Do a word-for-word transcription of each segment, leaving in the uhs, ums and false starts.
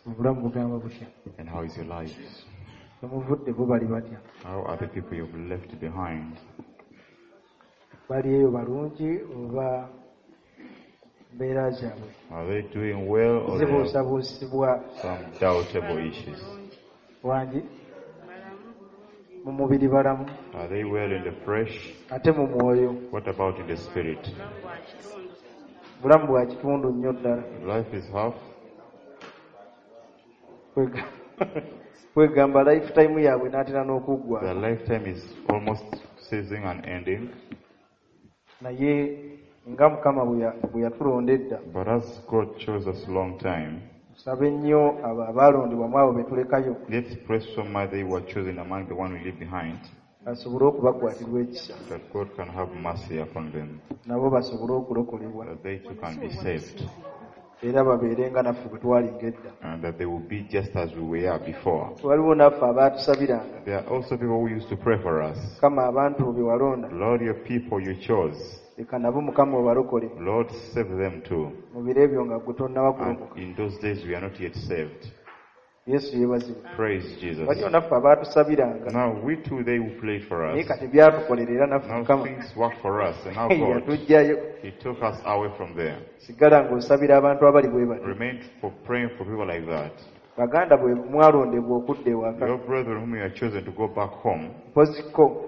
obulamu bugamba butya? And how is your life? Temuvudde bo bali batya? How are the people you've left behind? Bali eyo balungi oba mbeera zaabwe Are they doing well or they have zibuusabuusibwa some doubtable issues? wangi mu mubiri balamu Are they well in the flesh? ate mu mwoyo What about in the spirit? bulamu bwa kitundu nnyo ddala. Life is half. Kwega- kwegamba lifetime yaabwe n'atera n'okuggwa Their lifetime is almost ceasing and ending. naye nga mukama bwe ya- bwe yatulonda edda But as God chose us a long time, tusabe nnyo abo abaalondebwa mu abo be tulekayo let's pray so much they were chosen among the one we leave behind, basobole okubakwatirwa ekisa that God can have mercy upon them, nabo basobole okulokolebwa that they too can be saved, era babeere nga naffe bwe twalinga edda. and that they will be just as we were before. waliwo naffe abaatusabiranga There are also people who used to pray for us. kama abantu be walonda Lord, your people you chose, leka nabo mukama obalokole Lord, save them too. mu biro ebyo nga gwe tonnawa And kulokoka. in those days we are not yet saved. yesu yeebazibwe. Praise Jesus. waliwo naffe abaatusabiranga Now we too, they who prayed for naye us. kati byatukolera era naffe Now mukama things work for us, and now God, yatugjayo. He took us away from there. sigala ng'osabira abantu abali bwe bati Remain for praying for people like that. baganda bwe mwalondebwa okudda ewaka Your brethren whom you have chosen to go back home, mpoziko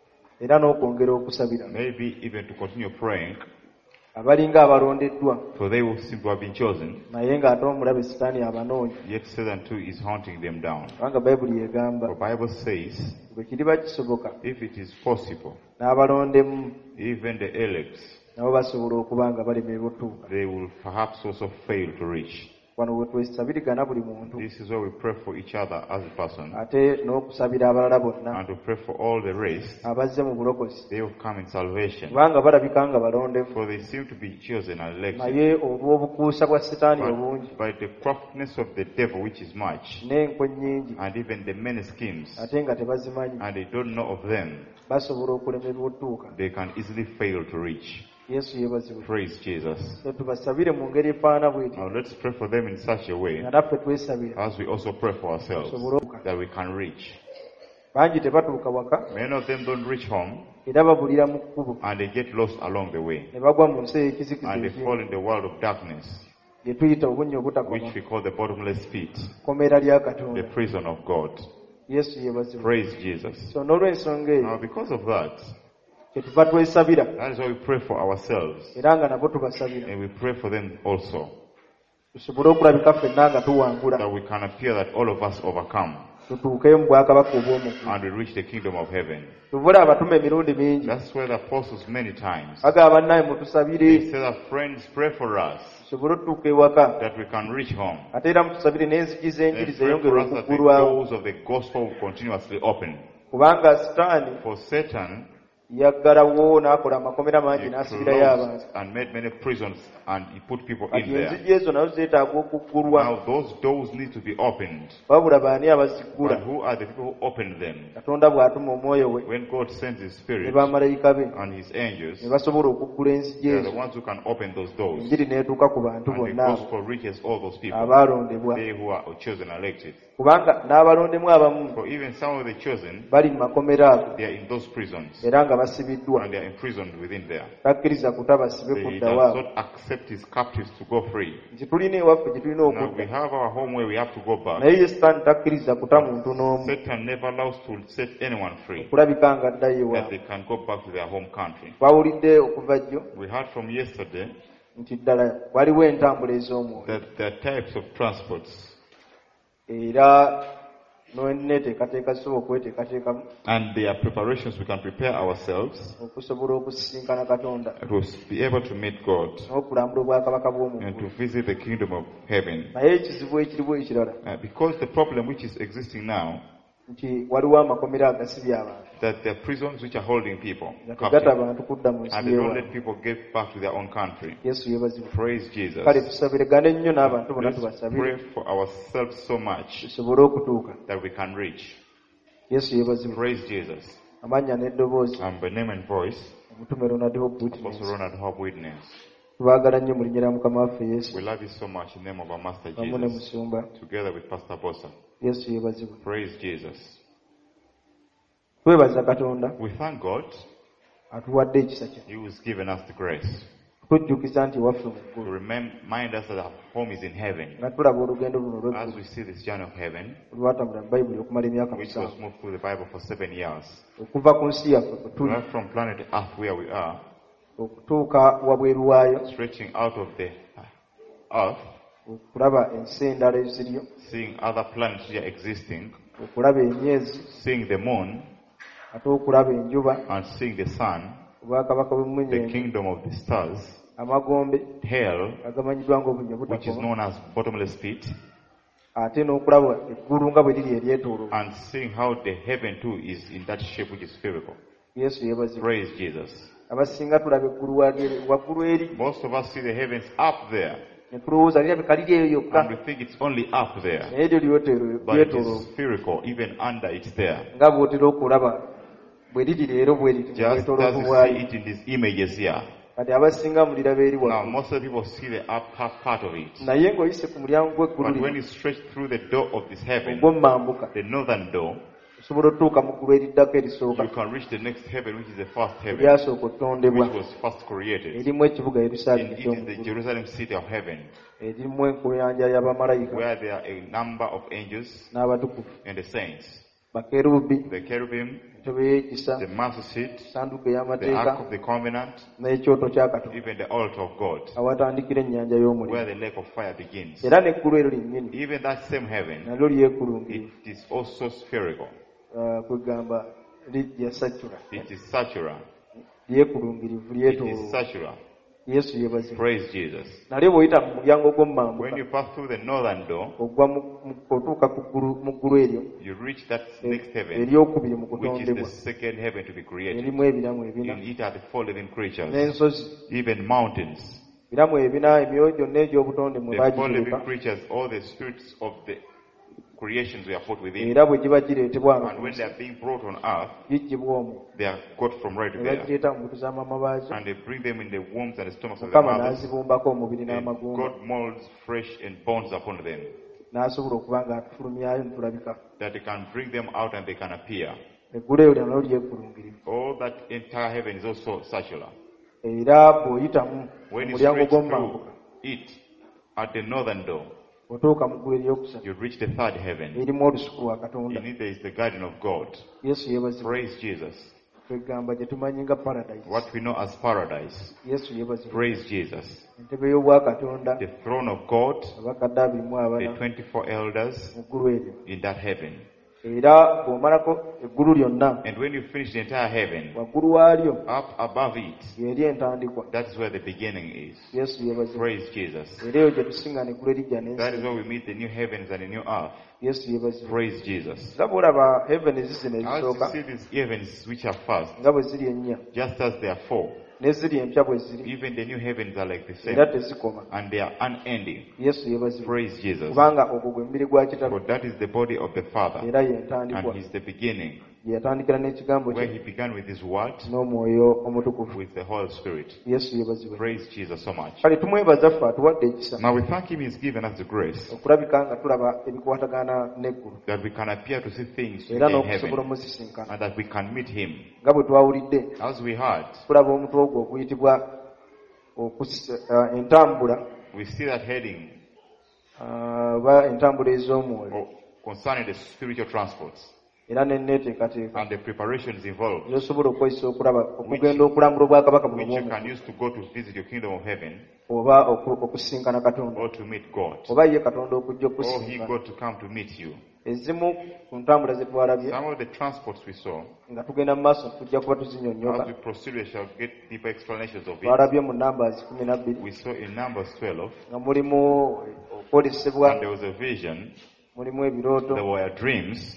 era n'okwongera okusabira maybe even to continue praying, abalinga abalondeddwa for they will seem to have been chosen, naye ng'ate omulabe sitaani abanoonya yet Satan too is haunting them down. kubanga bayibuli egamba The Bible says, bwe kiriba kisoboka if it is possible, n'abalondemu even the elect, nabo basobola okuba nga balemererwa otuuka. they will perhaps also fail to reach. wano we twesabirigana buli muntu This is where we pray for each other as a person, ate n'okusabira abalala bonna and to pray for all the rest. abazze mu bulokozi They will come in salvation, kubanga balabika nga balondevu for they seem to be chosen and elected. naye olw'obukuusa bwa sitaani obungi But by the craftiness of the devil, which is much, n'enkwe nnyingi and even the many schemes, ate nga tebazimanyi and they don't know of them, basobola okulemererwa otuuka. they can easily fail to reach. yesu yeebazibwe. Praise Jesus. So tubasabire mu ngeri efaana bw'eti Now let's pray for them in such a way nga naffe twesabira as we also pray for ourselves, tusobole okutuuka. that we can reach. bangi tebatuuka waka Many of them don't reach home, era babulira mu kkubo and they get lost along the way, ne bagwa mu nsi ey'ekizikiza and they ekingi fall in the world of darkness, gye tuyita obunnya which obutakoma we call the bottomless pit, kkomera lya the katonda. prison of God. yesu yeebazibwe. Praise Jesus. so n'olw'ensonga eyo Now because of that, kyetuva twesabira that is why we pray for ourselves, era nga nabo tubasabira and we pray for them also, tusobole okulabika ffenna nga tuwangula that we can appear that all of us overcome, tutuukeyo mu bwakabaka obw'omuggulu. and we reach the kingdom of heaven. tuvule abatume emirundi mingi That's why the apostles many times, bagamba bannaye they mutusabire say that friends pray for us, tusobole otutuuka ewaka that we can reach home. ate era mutusabire n'enzigi And z'enjiri pray zeyongera for us that the okuggulwawo doors of the gospel will continuously open. kubanga sitaani For Satan, yaggalawo n'akola amakomera mangi he n'asibirayo closed abantu. and made many prisons, and he put people in kati there. enzigi ezo nazo zeetaaga okuggulwa Now those doors need to be opened. wabula baani abaziggula. But who are the people who open them? katonda bw'atuma omwoyo we When God sends His ne Spirit bamalayika be and His angels, ne basobola okuggula enzigi they are the ezo ones who can open those doors. enjiri n'etuuka ku bantu And the bonna abo gospel reaches all those people, abaalondebwa. they who are chosen and elected. kubanga n'abalondemu abamu For even some of the chosen, bali mu makomera ago they are in those prisons, era nga basibiddwa. and they are imprisoned within there. takkiriza kutabasibe They kuddawo does abo. not accept his captives to go free. nti tulina ewaffe gye tulina Now we okudda have our home where we have to go back. naye ye sitaani takkiriza kuta muntu n'omu Satan never allows to set anyone free, okulabika nga addayo that ewaabwe. they can go back to their home country. twawulidde okuva jjo We heard from yesterday nti ddala waliwo entambula ez'omwoyo that there are types of transports, era n'enneeteekateeka zisobola okweteekateekamu and there are preparations we can prepare ourselves okusobola okusisinkana katonda to be able to meet God n'okulambula obwakabaka and bw'omuggulu. to visit the kingdom of heaven. naye ekizibu ekiriwo ekirala Uh, because the problem which is existing now, nti waliwo amakomera agasibye abantu that there are prisons which are holding people nga tegata captive, abantu kudda mu nsi and they don't y'ewaabwe. let people get back to their own country. yesu yeebazibwe. Praise Jesus. kale tusabiragane nnyo n'abantu bonna Let's tubasabire pray for ourselves so much tusobole okutuuka. that we can reach. yesu yeebazibwe. Praise Jesus. amannya n'eddoboozi And by name and voice, omutume Ronald Hope Apostle Witness. Ronald Hope Witness. Tubaagala nnyo mu linnya lya Mukama waffe Yesu. We love you so much in the name of our Master Wamu ne Jesus. Musumba. Together with Pastor Bosa. Yesu yeebazibwe. Praise Jesus. Twebaza Katonda We thank God. atuwadde ekisa kye. He has given us the grace Tujjukiza nti waffe mu to ggulu. remind us that our home is in heaven. Nga tulaba olugendo luno As olw'eggulu we see this journey of heaven, olwatambula mu Bayibuli okumala emyaka which was musanvu. moved through the Bible for seven years. Okuva ku nsi yaffe kwe tuli Right from planet Earth where we are, okutuuka wabweru waayo, stretching out of the earth, okulaba ensi endala eziriyo, seeing other planets which are existing, okulaba emyezi, seeing the moon, ate okulaba enjuba, and seeing the sun, obwakabaka the bw'emmunyeenye, kingdom of the stars, amagombe hell, agamanyiddwa ng'obunnyo which is butakoma, known as bottomless pit, ate n'okulaba eggulu nga bwe liri eryetooloola. and seeing how the heaven too is in that shape which is spherical. Yesu yeebazibwe. Praise Jesus. Abasinga tulaba eggulu waagere- waggulu eri, Most of us see the heavens up there, ne tulowooza lirabika liri eyo yokka, and we think it's only up there, naye lyo lyetooloola- but it lyetooloola. is spherical, even under it's there. Nga bw'otera okulaba bwe liri leero bwe liri mu Just as bwetooloovu you bwayo. see it in these images here. Kati abasinga muliraba eri Now, waggulu. most of the people see the up half part of it. Naye ng'oyise ku mulyango gw'eggulu But when lino you stretch through the door of this heaven, ogw'omumambuka, the northern door, osobola otuuka mu ggulu eriddako erisooka, you can reach the next heaven, which is the first heaven, eryasooka okutondebwa, which was first created. erimu ekibuga And Yerusaalemi it is eky'omu the ggulu, Jerusalem city of heaven, erimu enkuyanja y'abamalayika where there are a number of angels n'abatukuvu, and the saints, bakerubi, the cherubim, entebe y'ekisa, the mercy seat, essanduuko the ey'amateeka, ark of the covenant, n'ekyoto kya Katonda, even the altar of God, awatandikira ennyanja where y'omuliro. the lake of fire begins. Era n'eggulu eryo lyennyini Even that same heaven, nalyo lyekulungirivu, it is also spherical. ah, kwegamba lijja satura, It is circular. lyekulungirivu, It is lyetooloola. circular. Yesu yeebazibwe. Praise Jesus. Nalyo bw'oyita mu mulyango When gw'omumambuka, you pass through the northern door, ogwa mu- mu- otuuka ku ggulu- mu ggulu eryo you reach that next heaven, eryokubiri mu which is the kutondebwa, second heaven to be created. erimu ebiramu ebina In it are the four living creatures, n'ensozi, even mountains. biramu ebina, emyoyo gyonna egy'obutonde mwe The four living bagitereka, creatures, all the spirits of the creations were put within. era bwe giba gireetebwa And wano when they are being brought on earth, giggyibwa omwo, they are got from right ne there. bagireeta mu mbuto z'amama baazo, And they bring them in the wombs and the stomachs of the Mukama mothers. n'azibumbako omubiri And n'amagumba, God molds flesh and bones upon them, n'asobola okuba ng'atufulumyayo ne tulabika. that they can bring them out and they can appear. Eggulu eryo nalyo lyekulungirivu, All that entire heaven is also circular. era bw'oyitamu mu When you mulyango stretch through gw'omumambuka, it at the northern door, otuuka mu ggulu eryokusatu, you reach the third heaven. erimu olusuku lwa Katonda. In it there is the garden of God. Yesu yeebazibwe. Praise Jesus. Twegamba gye tumanyi nga paradise. What we know as paradise. Yesu yeebazibwe. Praise Jesus. Entebe y'obwakatonda, The throne of God, abakadde abiri mu the abana twenty-four elders mu ggulu eryo. in that heaven. Era bw'omalako eggulu lyonna, And when you finish the entire heaven, waggulu waalyo up above it, y'eri entandikwa. that is where the beginning is. Yesu yeebazibwe. Praise Jesus. Era eyo gye tusinga neggulu erijja That is n'ensi. where we meet the new heavens and the new earth. Yesu yeebazibwe. Praise Jesus. Nga bw'olaba heavens zino As you ezisooka see these heavens which are first, nga bwe ziri ennya, just as they are four, n'eziri empya bwe ziri, even the new heavens are like the same. era tezikoma. And they are unending. Yesu yeebazibwe. Praise Jesus. Kubanga ogwo gwe mubiri gwa Kitaffe, For that is the body of the Father. era And y'entandikwa. He's the beginning, Gye yatandikira n'ekigambo where kye He began with His word, n'omwoyo omutukuvu. with the Holy Spirit. Yesu yeebazibwe. Praise Jesus so much. Kale tumwebaza ffe atuwadde ekisa Now we thank Him, He's given us the grace okulabika nga tulaba ebikwatagana n'eggulu, that we can appear to see things era in n'okusobola heaven, omuzisinkana. and that we can meet Him. Nga bwe twawulidde, As we heard, tulaba omutwe ogwo oguyitibwa okus- uh, entambula, we see that heading uh, oba entambula ez'omwoyo, oh, concerning the spiritual transports era n'enneeteekateeka and the preparations involved, zosobola okukozesa okulaba okugenda okulambula obwakabaka buno which you obw'omu- can use to go to visit your kingdom of heaven, oba oku- okusinkana Katonda, or to meet God, oba ye Katonda okujja or He okusinkana. God to come to meet you. Ezimu ku ntambula ze twalabye Some of the transports we saw, nga tugenda mu maaso tujja kuba tuzinnyonnyola. as we proceed, we shall get deeper explanations of it. Twalabye mu Numbers kumi na bbiri We saw in Numbers twelve, nga mulimu okwolesebwa, and there was a vision, mulimu ebirooto, there were dreams,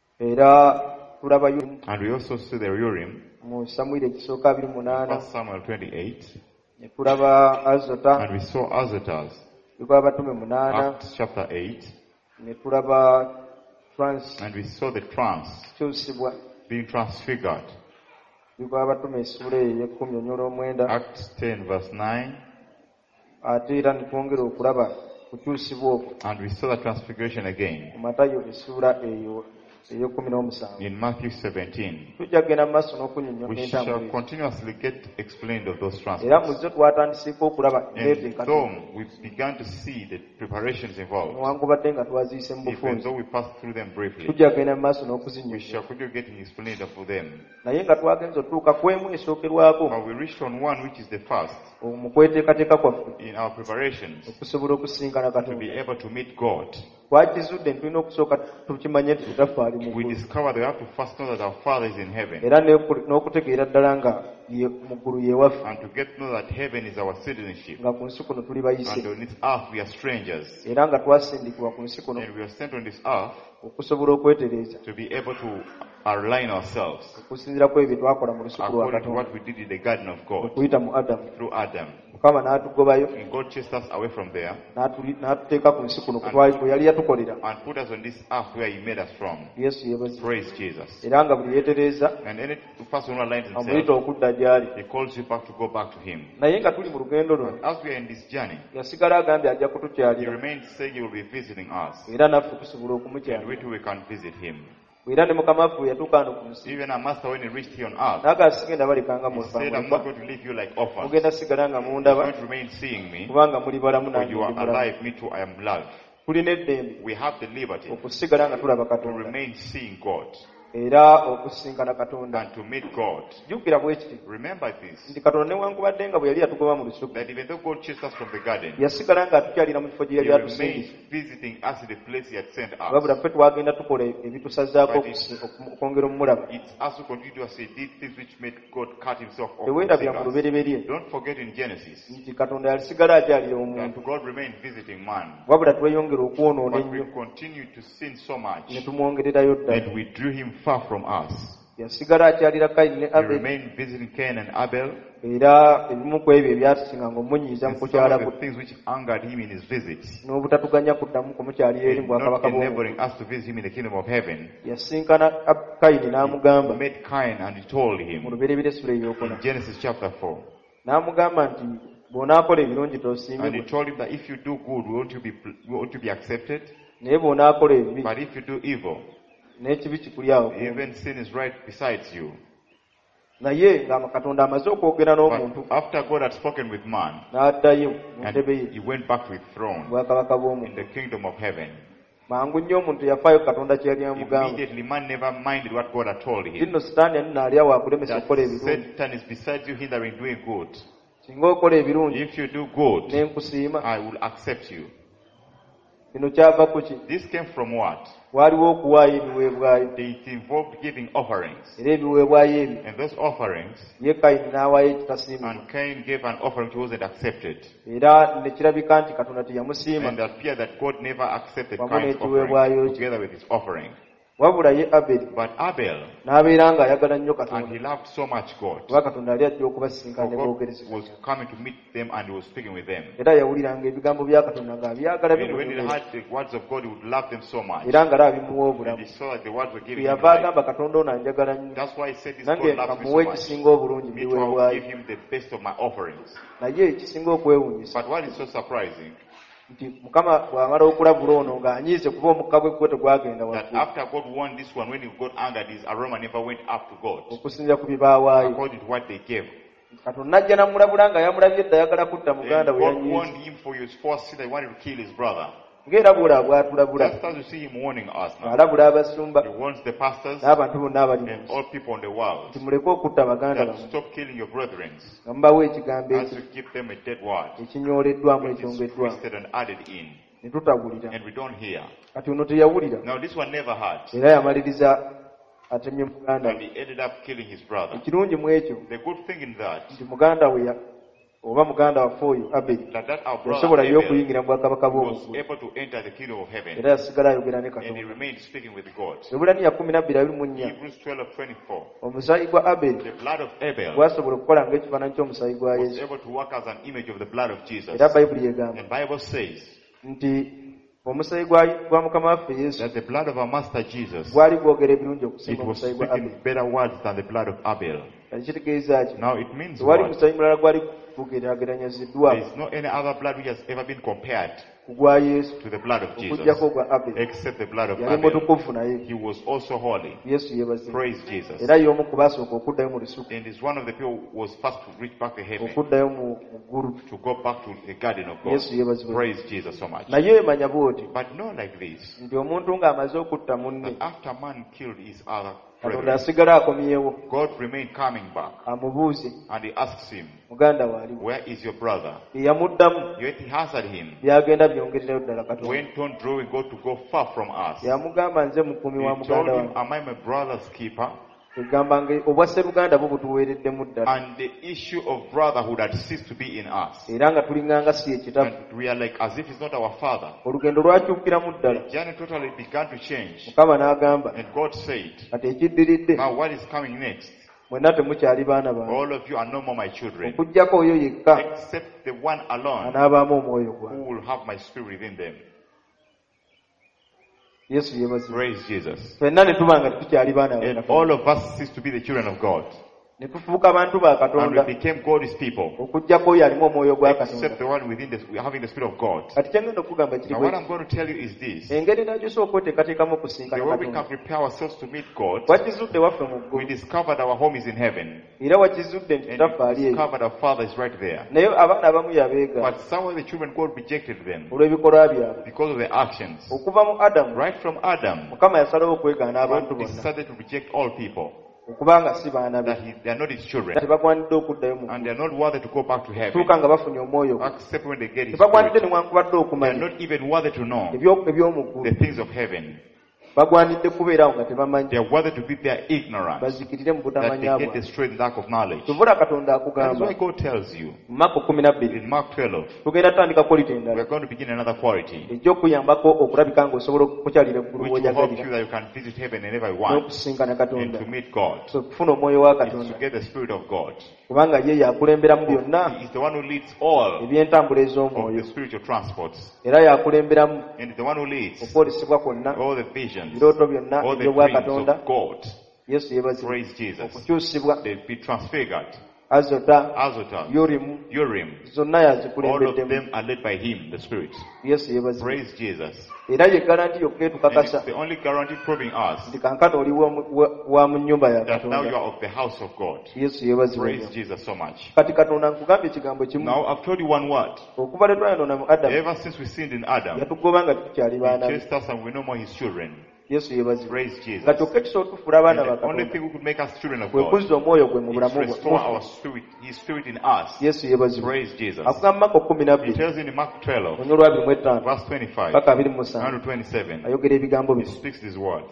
era tulaba Urim and we also see the Urim, mu Samwiri ekisooka abiri mu munaana, First Samuel twenty-eight, ne tulaba Azota, and we saw Azotas, tulaba Abatume munaana, Acts chapter eight, ne tulaba and we saw the trance Transkyusibwa, being transfigured. tulaba Abatume essuula eyo ey'ekkumi onyola omwenda, Acts ten verse nine, ate era ne twongera okulaba kukyusibwa okwo And we saw the transfiguration again mu Matayo essuula eyo ey'ekumi n'omusanvu. in Matthew seventeen. Tujja kugenda mu maaso n'okunnyonnyola We entambula shall ezo. continuously get explained of those Era mu transfers. zo twatandiseeko okulaba And enteekateeka though we've begun to see the preparations involved, newankubadde nga twaziyise mu even bufunze, though we passed through them briefly, tujja kugenda mu maaso we n'okuzinnyonnyola. shall quickly get explained of them. Naye nga twagenze otuuka ku emu esookerwako But we reached on one which is the first mu kweteekateeka kwaffe in our preparations okusobola okusinkana to Katonda. be able to meet God. Twakizudde nti tulina okusooka tukimanye nti tutaffe ali mu We ggulu, discovered that we have to first know that our Father is in heaven, era n'oku- n'okutegeera ddala nga ye- mu ggulu ye waffe, and to get to know that heaven is our citizenship, nga ku nsi kuno tuli bayise, and on this earth we are strangers, era nga twasindikibwa ku nsi kuno and we are sent on this earth okusobola okwetereeza to be able to align ourselves okusinziira ku ebyo twakola mu lusuku lwa according to Katonda what we did in the Garden of God okuyita mu Adamu. through Adam. Mukama n'atugobayo And God chased us away from there n'atuli- n'atuteeka ku nsi kuno kwe twali- kwe yali yatukolera. and put us on this earth where He made us from. Yesu yeebazibwe. Praise Jesus. Era nga buli yeetereeza And any person who aligns amuyita himself, okudda gy'ali. He calls you back to go back to Him. Naye nga tuli mu lugendo luno, As we are in this journey, yasigala agambye ajja He kutukyalira, remains saying He will be visiting us, era naffe tusobola and okumukyalira. we too we can visit Him. Era ne Mukama waffe bwe yatuuka wano ku nsi, Even our Master, when He reached here on earth, n'agamba sigenda balekanga He said, I'm not mulekwa, going to leave you like orphans. mugenda sigala nga You're mundaba, going to remain seeing me, kubanga muli balamu for nange you are ndi mulamu. alive, me too I am alive. Tulina eddembe We have the liberty okusigala nga tulaba to Katonda remain seeing God era okusinkana Katonda. and to meet God. Jjukira bwe kiti Remember this, nti Katonda newankubadde nga bwe yali yatugoba mu lusuku, that even though God chased us from the garden, yasigala nga atukyalira mu kifo gye He yali remains atusindise. visiting us in the place He had sent Wabula us. ffe twagenda tukola ebitusazaako But it- okusi- oku- okwongera omulaba. It's us who continuously did things which made God cut Himself off from Teweerabira mu us. lubereberye Don't forget in Genesis nti Katonda yalisigala akyalira omuntu, that God remained visiting man, wabula tweyongera okwonoona but ennyo we continued to sin so much ne tumwongererayo ddala. that we drew Him far from us. Yasigala akyalira Kayini ne He Aberi, remained visiting Cain and Abel, era ebimu ku ebyo ebyatusinga ng'omunyiiza mu and some kukyala of kwe, the things which angered Him in His visits, n'obutatuganya kuddamu kumukyalira eri mu and bwakabaka not bw'omugulu. enabling us to visit Him in the kingdom of heaven. Yasinkana Ab- Kayini n'amugamba He met Cain and He told mu him lubereberye essula ey'okuna, in Genesis chapter four, n'amugamba nti bw'onaakola ebirungi and He tosiimibwe, told him that if you do good, won't you be won't you be accepted? naye bw'onaakola ebibi But if you do evil, n'ekibi kikuli awo. even sin is right besides you. Naye nga Katonda amaze okwogera n'omuntu, But after God had spoken with man, n'addayo mu and ntebe ye he went back to his mu throne bwakabaka in bw'omuntu, the kingdom of heaven, mangu nnyo omuntu yafaayo Katonda kye yali amugamba. immediately man never minded what God had told him. Nno Sitaani ali naali awo akulemesa That okukola ebirungi. Satan is beside you, hindering doing good. Singa okola ebirungi If you do good, ne nkusiima, I will accept you. kino kyava ku ki? This came from what? Waaliwo okuwaayo ebiweebwayo, It involved giving offerings. era ebiweebwayo ebyo And those offerings, ye Kayini n'awaayo ekitasiimibwa, and Cain gave an offering which wasn't accepted. era ne kirabika nti Katonda teyamusiima, And it appeared that God never accepted Wamu Cain's n'ekiweebwayo offering kye. together with his offering. wabula ye Aberi But Abel, n'abeera ng'ayagala nnyo and Katonda, he loved so much God, kuba Katonda yali ajja okubasisinkana for ne God boogerezebwa, was coming to meet them and he was speaking with them. era yawuliranga ebigambo bya Katonda ng'abyagala And when he bimunyumira, heard the words of God, he would love them so much. era ng'ala abimuwa And obulamu. he saw that the words were giving him Kyeyava life. agamba Katonda ono anjagala nnyo, That's why he said, this nange God loves me kamuwe so much. ekisinga obulungi Me too, I will biweebwayo. give him the best of my offerings. Naye ekisinga okwewuunyisa But what is so surprising, nti Mukama bw'amala okulabula ono ng'anyiize kuba omukka gwe gwe tegwagenda that waggulu, after God won this one, when he got angered, his aroma never went up to God, okusinziira ku bye baawaayo. according to what they gave. Katonda ajja n'amulabula nga yamulabye edda ayagala kutta Then muganda we God yanyiize, warned him for his first sin that he wanted to kill his brother. ng'era bw'olaba bw'atulabula, Just as you see him warning us now, alabula abasumba he warns the pastors n'abantu bonna abali mu and nsi all people in the world nti muleke okutta baganda that bammwe, stop killing your brethren nga mubawa ekigambo as ekyo you give them a dead word, ekinyooleddwamu which is ekyongeddwamu, twisted and added in, ne tutawulira. and we don't hear. Kati ono teyawulira, Now this one never heard, era yamaliriza atemye muganda and we. he ended up killing his brother. Ekirungi mu ekyo The good thing in that, nti muganda we ya- oba muganda waffe oyo Aberi that, that our yasobola brother nnyo Abel okuyingira mu bwakabaka was bw'omugulu, able to enter the kingdom of heaven, era yasigala ayogera ne and he Katonda. remained speaking with God. Ebulaniya kumi na bbiri abiri mu nnya, Hebrews twelve twenty-four. omusaayi gwa Aberi The blood of Abel gwasobola okukola ng'ekifaananyi ky'omusaayi gwa was Yesu, able to work as an image of the blood of Jesus. era Bayibuli egamba And Bible says nti omusaayi gwa gwa Mukama waffe Yesu that the blood of our Master Jesus, gwali gwogera ebirungi it okusinga was omusaayi gwa speaking Aberi. better words than the blood of Abel. Ekitegeeza ki? Now it means Tewali what? musaayi mulala gwali kugeraageranyiziddwa There is no any other blood which has ever been compared ku gwa Yesu to the blood of Jesus, okuggyako ogwa Abel. except the blood of Yali Abel. mutukuvu naye. He was also holy. Yesu yeebazibwe. Praise Jesus. Era y'omu ku baasooka okuddayo mu lusuku, And is one of the people who was first to reach back to heaven, okuddayo mu mu ggulu. to go back to the garden of God. Yesu yeebazibwe. Praise Jesus so much. Naye emanya bw'oti But not like this. nti omuntu ng'amaze okutta munne, That after man killed his other Katonda brethren, asigala akomyewo, God remained coming back, amubuuze, and he asks him, muganda waaliwo. "Where is your brother?" Eyamuddamu Yet he answered him, byagenda byongererayo ddala Katonda. "Went on drawing God to go far from us." Yamugamba nze mukuumi wa He told muganda him, wange. "Am I my brother's keeper?" Egamba nga obwa sseruganda bwo butuweereddemu ddala. And the issue of brotherhood had ceased to be in us. Era nga tulinganga si ekitabu. And we are like as if he's not our father. Olugendo lwakyukiramu ddala. The journey totally began to change. Mukama n'agamba, And God said, kati ekiddiridde, "Now what is coming next? mwenna temukyali baana bange. All of you are no more my children, Okuggyako oyo yekka except the one alone anaabaamu omwoyo who gwange." will have my spirit within them." Yesu yeebazibwe. Praise Jesus. Ffenna ne tuba nga tetukyali baana ba And Katonda. all of us ceased to be the children of God. Ne tufuuka bantu ba And Katonda, we became God's people, okuggyako oyo alimu omwoyo gwa Katonda. except the one within the, having the spirit of God. Kati kyengenda okugamba kiri Now bwe what I'm kiti. going to tell you is this. Engeri nagyosooka oteekateekamu The okusinkana way we can Katonda. prepare ourselves to meet God, Wakizudde waffe mu we ggulu, discovered our home is in heaven. era wakizudde nti And tutaffe we ali eyo. discovered our Father is right there. Naye abaana abamu yabeega But some of the children, God rejected them olw'ebikolwa byabwe. because of their actions. Okuva mu Adamu, Right from Adam, Mukama yasalawo okwegaana abantu God bonna decided to reject all people, okubanga si baana be. that he, they are not his children, Era tebagwanidde okuddayo mu and they are not worthy to go back to heaven, kutuuka nga bafunye omwoyo gwe. except when they get his Tebagwanidde spirit. newankubadde They are okumanya not even worthy to know ebyo- eby'omu ggulu. the things of heaven. Bagwanidde kubeerawo nga tebamanyi, They are worthy to be there ignorant, bazikirire mu that they butamanya get bwabwe. destroyed in lack of knowledge. Tuvula Katonda That is akugamba why God tells you mu Maako kumi na bbiri in Mark twelve, tugenda tutandika kwolita we endala are going to begin another quality, ejja okuyambako okulabika ng'osobola okukyalira eggulu which will help you w'ojagalira that you can visit heaven whenever you want, n'okusinkana and Katonda. to meet God. So kufuna omwoyo wa Is to Katonda get the Spirit of God. kubanga ye yakulemberamu byonna He is the one who leads all eby'entambula of ez'omwoyo, the spiritual transports, era yakulemberamu and the one who leads okwolesebwa kwonna, all the visions, ebirooto byonna all the eby'obwa dreams Katonda. of God. Yesu yeebazibwe. Praise Jesus. Okukyusibwa, They be transfigured. Azota, Azotus, Yorimu, Urim, zonna all of yazikulembeddemu. them are led by Him, the Spirit. Yesu yeebazibwe. Praise Jesus. Era ye garanti yokka And etukakasa it's the only guarantee proving us nti kankano oli wa mu- wa- wa mu nnyumba ya that now you Katonda. are of the house of God. Yesu yeebazibwe. Praise Jesus so much. Kati Katonda nkugambye ekigambo kimu. Now I've told you one word. Okuva lwe twayonoona mu Adamu, Ever since we sinned in Adam, yatugoba nga tukyali He baana be. chased us and we're no more His children. Yesu yeebazibwe. Praise Jesus. Nga kyokka ekisobola otufuula abaana ba And the only Katonda thing who could make us children of kwe God kuzza omwoyo gwe mu is bulamu to restore our bwe. spirit, His spirit in us. Yesu yeebazibwe. Praise Jesus. Akugamba Maako kumi na He bbiri tells in Mark twelve, onyolwa abiri mu etaano verse twenty-five, paka abiri mu down musanvu to twenty-seven. ayogera ebigambo He bino. speaks these words.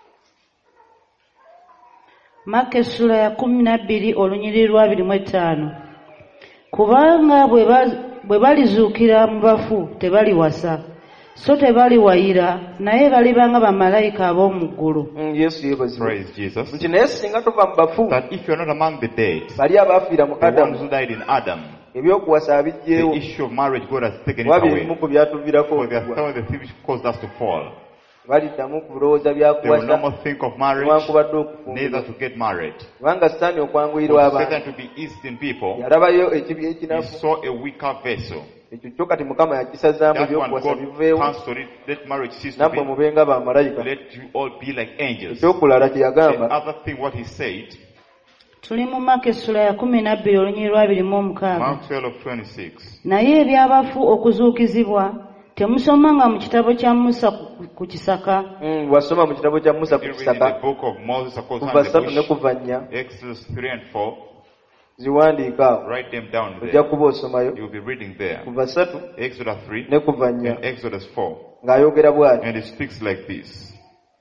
Maka essula ya kumi na bbiri olunyiriri lwa abiri mu etaano. Kubanga bwe ba- bwe balizuukira mu bafu tebaliwasa, so tebaliwayira, naye balibanga bamalayika ab'omu ggulu. Mm, Yesu yeebazibwe. Praise Jesus. Nti naye singa tuva mu bafu, That if you're not among the dead, bali abaafiira mu the ones Adamu, who died in Adam, ebyokuwasa the abijjeewo, issue of marriage, God has taken it kuba bye bimu away. ku byatuviirako For there are okugwa. some of the things which caused us to fall. Baliddamu ku bulowooza They will no byakuwasa more think of marriage, newankubadde neither okufumbirwa. to get married. Kubanga Setaani okwanguyirwa For abantu, Satan to be east in people, yalabayo ekibi he ekinafu, saw a weaker vessel. ekyo kyo kati Mukama yakisazaamu That one ebyokuwasa God biveewo, cancelled it. Let marriage cease to nammwe be. mubenga bamalayika. Let you all be like angels. Ekyokulala kye And yagamba, other thing what he said, Tuli mu Maka essula ya kumi na bbiri olunyiriri lwa abiri mu omukaaga. Mark twelve twenty-six. Naye ebyabafu okuzuukizibwa temusomanga mu kitabo kya Musa ku- ku kisaka, mm, wasoma mu kitabo kya Musa ku You read in the kisaka book of Moses, of course, kuva on the ssatu ne bush, kuva nnya, Exodus three and four. ziwandiika awo, Write them down ojja there. kuba osomayo You'll be reading there. kuva ssatu Exodus three ne kuva nnya, and Exodus four. ng'ayogera bw'ati. And it speaks like this.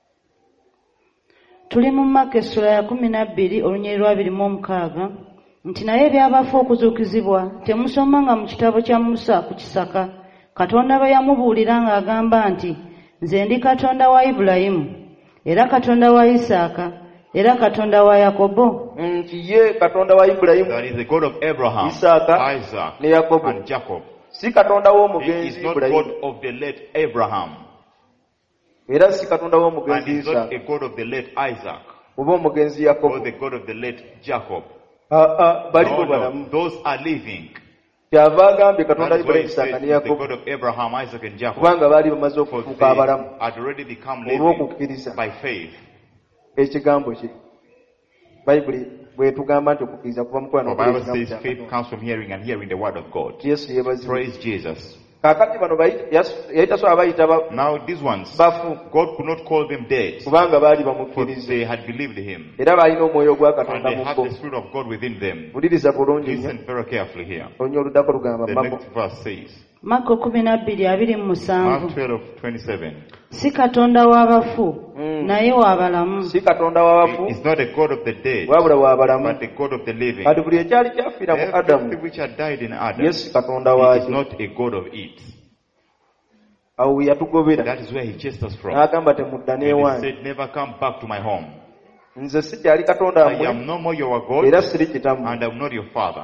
tuli mu Maka essula ya kumi na bbiri olunyiriri lwa abiri mu omukaaga, nti naye ebyabafu okuzuukizibwa temusomanga mu kitabo kya Musa ku kisaka, Katonda bwe yamubuulira ng'agamba nti, nze ndi Katonda wa Ibulayimu, era Katonda wa Isaaka, era Katonda wa Yakobo. Nti ye Katonda wa Ibulayimu That is the God of Abraham, Isaaka Isaac, ne Yakobo, and Jacob. si Katonda He w'omugenzi is not God Ibulayimu, of the late Abraham, era si Katonda and w'omugenzi he is not Isaaka a God of the late Isaac, oba omugenzi or Yakobo. the God of the late Jacob. balibo No, balamu. no, those are living. Kyava agambye Katonda That is why Ibulayimu, it Isaaka says ne it's the Yakobo, God of Abraham, Isaac, and Jacob. kubanga baali bamaze For okufuuka they abalamu had already become living olw'okukkiriza by faith. ekigambo kye. Bayibuli bwetugamba nti okukkiriza kuva mu The kukola Bible n'okuwulira says ekigambo kya faith Katonda. comes from hearing and hearing the word of God. Yesu yeebazibwe. Praise Jesus. Kaakati bano bayi- yas- yali tasobola bayita ba- Now these ones, bafu God could not call them dead, kubanga baali for bamukkiriza they had believed him. era baalina omwoyo gwa And Katonda they mu had bo. the Spirit of God within them. Wuliriza bulungi nnyo. Listen very carefully here. Olunyi oluddako lugamba The Mako next verse says, Makko kumi na bbiri abiri mu musanvu. Mark twelve twenty-seven. Si Katonda w'abafu Mm. naye w'abalamu. si Katonda w'abafu It's not the God of the dead, wabula w'abalamu. but the God of the living. Kati buli ekyali kyafiira mu Adamu Everything which had died in Adam, ye si Katonda he is waakyo. not a God of it. Awo we yatugobera That is where he chased us from. n'agamba temudda And he n'ewange. said, never come back to my home. Nze si kyali Katonda I wammwe am no more your God, era siri kitammwe. and I am not your father.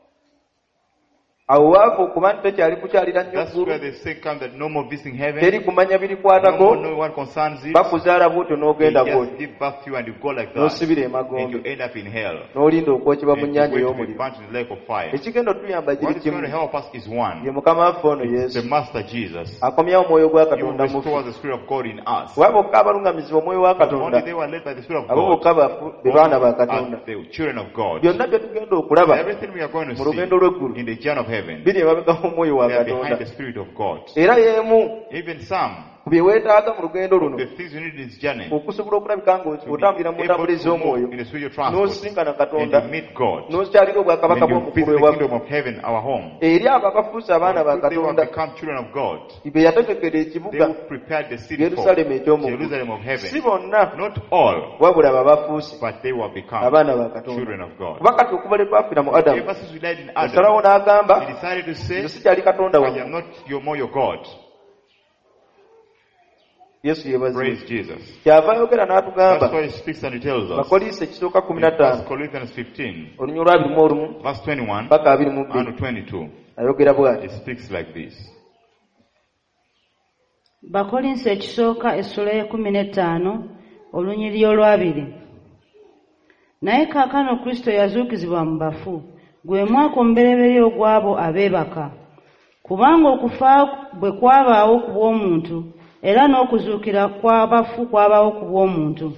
Awo waava okuba nti tekyali kukyalira nnyo That's ggulu, where the say comes that no more visiting teri heaven, kumanya no birikwatako, more no one concerns it. bakuzaala bwotyo He n'ogenda just bwotyo give birth to you and you go like that, n'osibira and emagombe you end up in hell. n'olinda okwokebwa mu And nnyanja you wait to be ey'omuliro. burnt in the lake of fire. Ekigenda otuyamba What giri is going to kimu, help us is one. ye Mukama waffe ono It's Yesu the Master Jesus. akomyawo omwoyo gwa You Katonda mu restore ffe. the Spirit of God in us. Kuba bokka abalungamizibwa omwoyo wa But only Katonda, they were led by the Spirit of abo God. bokka bafu be baana ba Katonda. Are the children of God. Byonna bye tugenda okulaba Everything we are going to mu see lugendo lw'eggulu in the journey of heaven, biri emabega w'omwoyo wa they are behind Katonda. the Spirit of God. Era y'emu Even some, ku bye weetaaga mu lugendo luno the things you need in this journey, okusobola okulabika ng'otambulira mu able ntambula to ez'omwoyo move in the spiritual transport, n'osinkana and Katonda you meet God, n'okyalira obwakabaka when you bw'omukulu visit the ewaffe. kingdom of heaven, our home, Eri abo abafuuse abaana ba they will Katonda become children of God. be yategekera They ekibuga will prepare the city for Yerusaalemi eky'omu ggulu. Jerusalem of Si heaven. bonna Not all, wabula abo abafuuse but they will become abaana ba Katonda. children of God. Kuba kati okuva lwe twafiira mu Adamu, Ever since we died in yasalawo Adam, n'agamba he decided to say, nze si kyali Katonda I wammwe. am not your more your God. Yesu yeebazibwe. Praise Jesus. Kyava ayogera That's n'atugamba why he speaks and he tells us. Bakoliisa ekisooka kumi In na First ttaano Corinthians fifteen, olunywa olwabiri mu olumu verse twenty-one paka abiri mu bbiri and twenty-two, ayogera bw'ati. it speaks like this. Bakolinso ekisooka essula y'ekumi n'ettaano olunyiriri olwabiri. Naye kaakano Kristo yazuukizibwa mu bafu, gwe mwaka omubereberye ogw'abo abeebaka. Kubanga okufa bwe kwabaawo ku bw'omuntu, era n'okuzuukira kw'abafu kwabaawo ku bw'omuntu.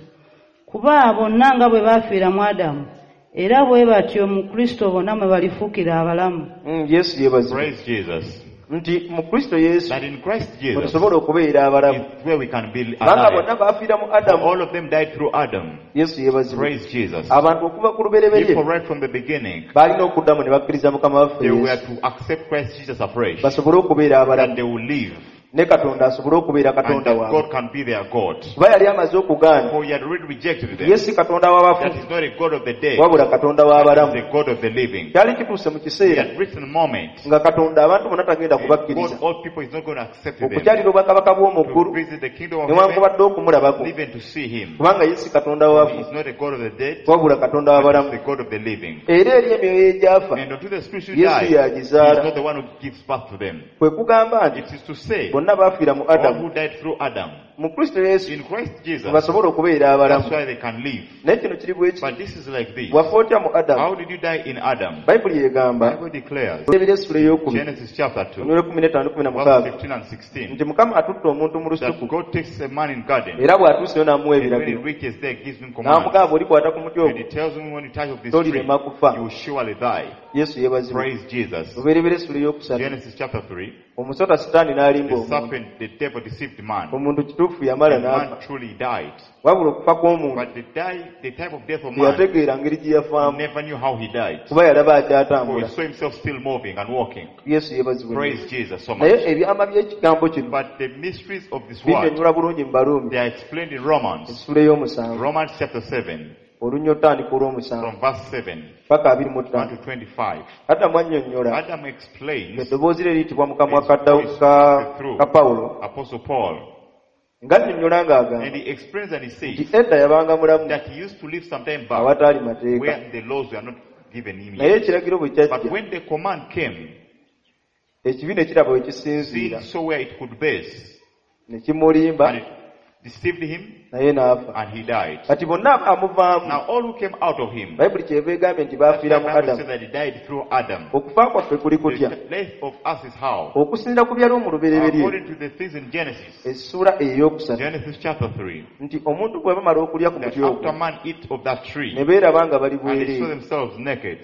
Kuba bonna nga bwe baafiira mu Adamu, era bwe batyo mu Kristo bonna mwe balifuukira abalamu. Mm, Yesu yeebazibwe. Praise Jesus. Nti mu Kristo Yesu That in Christ bwe Jesus tusobola okubeera abalamu. is where we can be Kubanga alive. bonna baafiira mu For Adamu. all of them died through Adam. Yesu yeebazibwe. Praise Jesus. Abantu okuva ku lubereberye People right from the beginning, baalina okuddamu ne bakkiriza Mukama waffe they were Yesu to accept Christ Jesus afresh. basobole okubeera That abalamu they will live. ne Katonda asobole okubeera And Katonda that waabwe. God can be their God. Kuba yali amaze okugaana For he had already rejected them. ye si Katonda w'abafu That is not a God of the dead. wabula Katonda He w'abalamu. is a God of the living. Kyali kituuse mu He kiseera had reached a moment nga Katonda abantu bonna tagenda God, kubakkiriza all people is not going to accept them. okukyalira obwakabaka bw'omu To ggulu visit the kingdom of heaven, newankubadde okumulabako even to see him. kubanga ye si Katonda He w'abafu is not a God of the dead, wabula Katonda but w'abalamu. is the God of the living. Era eri emyoyo egyafa And unto the spirits who Yesu die, he is y'agizaala. not the one who gives birth to them. kwe kugamba nti It is to say, bonna baafiira mu all Adamu, who died through Adam, mu Kristo Yesu in Christ Jesus, basobole okubeera abalamu. that's why they can live. Naye kino kiri bwe kiti, But this is like this. wafa otya mu Adamu? How did you die in Adam? Bayibuli egamba Bible declares, ebira essula ey'okubiri Genesis chapter two, onywere kumi n'etaano kumi na verse mukaaga fifteen and sixteen, nti Mukama atutte omuntu mu that lusuku God takes a man in garden, era bw'atuuseyo n'amuwa and when he ebiragiro reaches there, gives him commands. n'amugamba olikwata ku muti And ogwo he tells him, when you touch of this tree, tolirema kufa. you will surely die. Yesu yeebazibwe. Praise Jesus. luberebera essula ey'okusatu Genesis chapter three, omusota sitaani n'alimba the omuntu serpent, the devil deceived man. omuntu kituufu yamala And n'afa man truly died. wabula okufa kw'omuntu But the, die, the type of death of man, teyategeera ngeri gye he yafaamu never knew how he died. kuba yalaba For he akyatambula. saw himself still moving and walking. Yesu yeebazibwe. Praise Jesus so naye much. ebyama by'ekigambo kino But the mysteries of this word, binnyonnyola bulungi mu Baluumi they are explained in Romans. essula ey'omusanvu Romans chapter seven, olunnyo otandika olw'omusanvu from verse seven paka abiri mu one ttaano. to twenty-five. Adamu annyonnyola Adam explains, eddoboozi lye liyitibwa mu kamwa ka Dawu- ka ka Pawulo Apostle Paul, nga annyonnyola and ng'agamba he explains and he nti says edda yabanga mulamu that he used to live some time back awataali mateeka, where the laws were not given him naye yet. ekiragiro bwe But kyajja when the command came, ekibi ne kiraba we kisinziira sin saw where it could base, ne kimulimba and it deceived him, naye n'afa. and he died. Kati bonna abamuvaamu Now all who came out of him, bayibuli kyeva egambye nti that's why baafiira the mu Bible Adamu. says that he died through Adam. Okufa kwaffe kuli kutya? The death of us is how? Okusinziira ku byaliwo mu lubereberye According to the things in Genesis, essula ey'okusatu Genesis chapter three, nti omuntu bwe bamala okulya ku that muti ogwo after man eat of that tree, ne beeraba nga bali and they saw bwereere, themselves naked,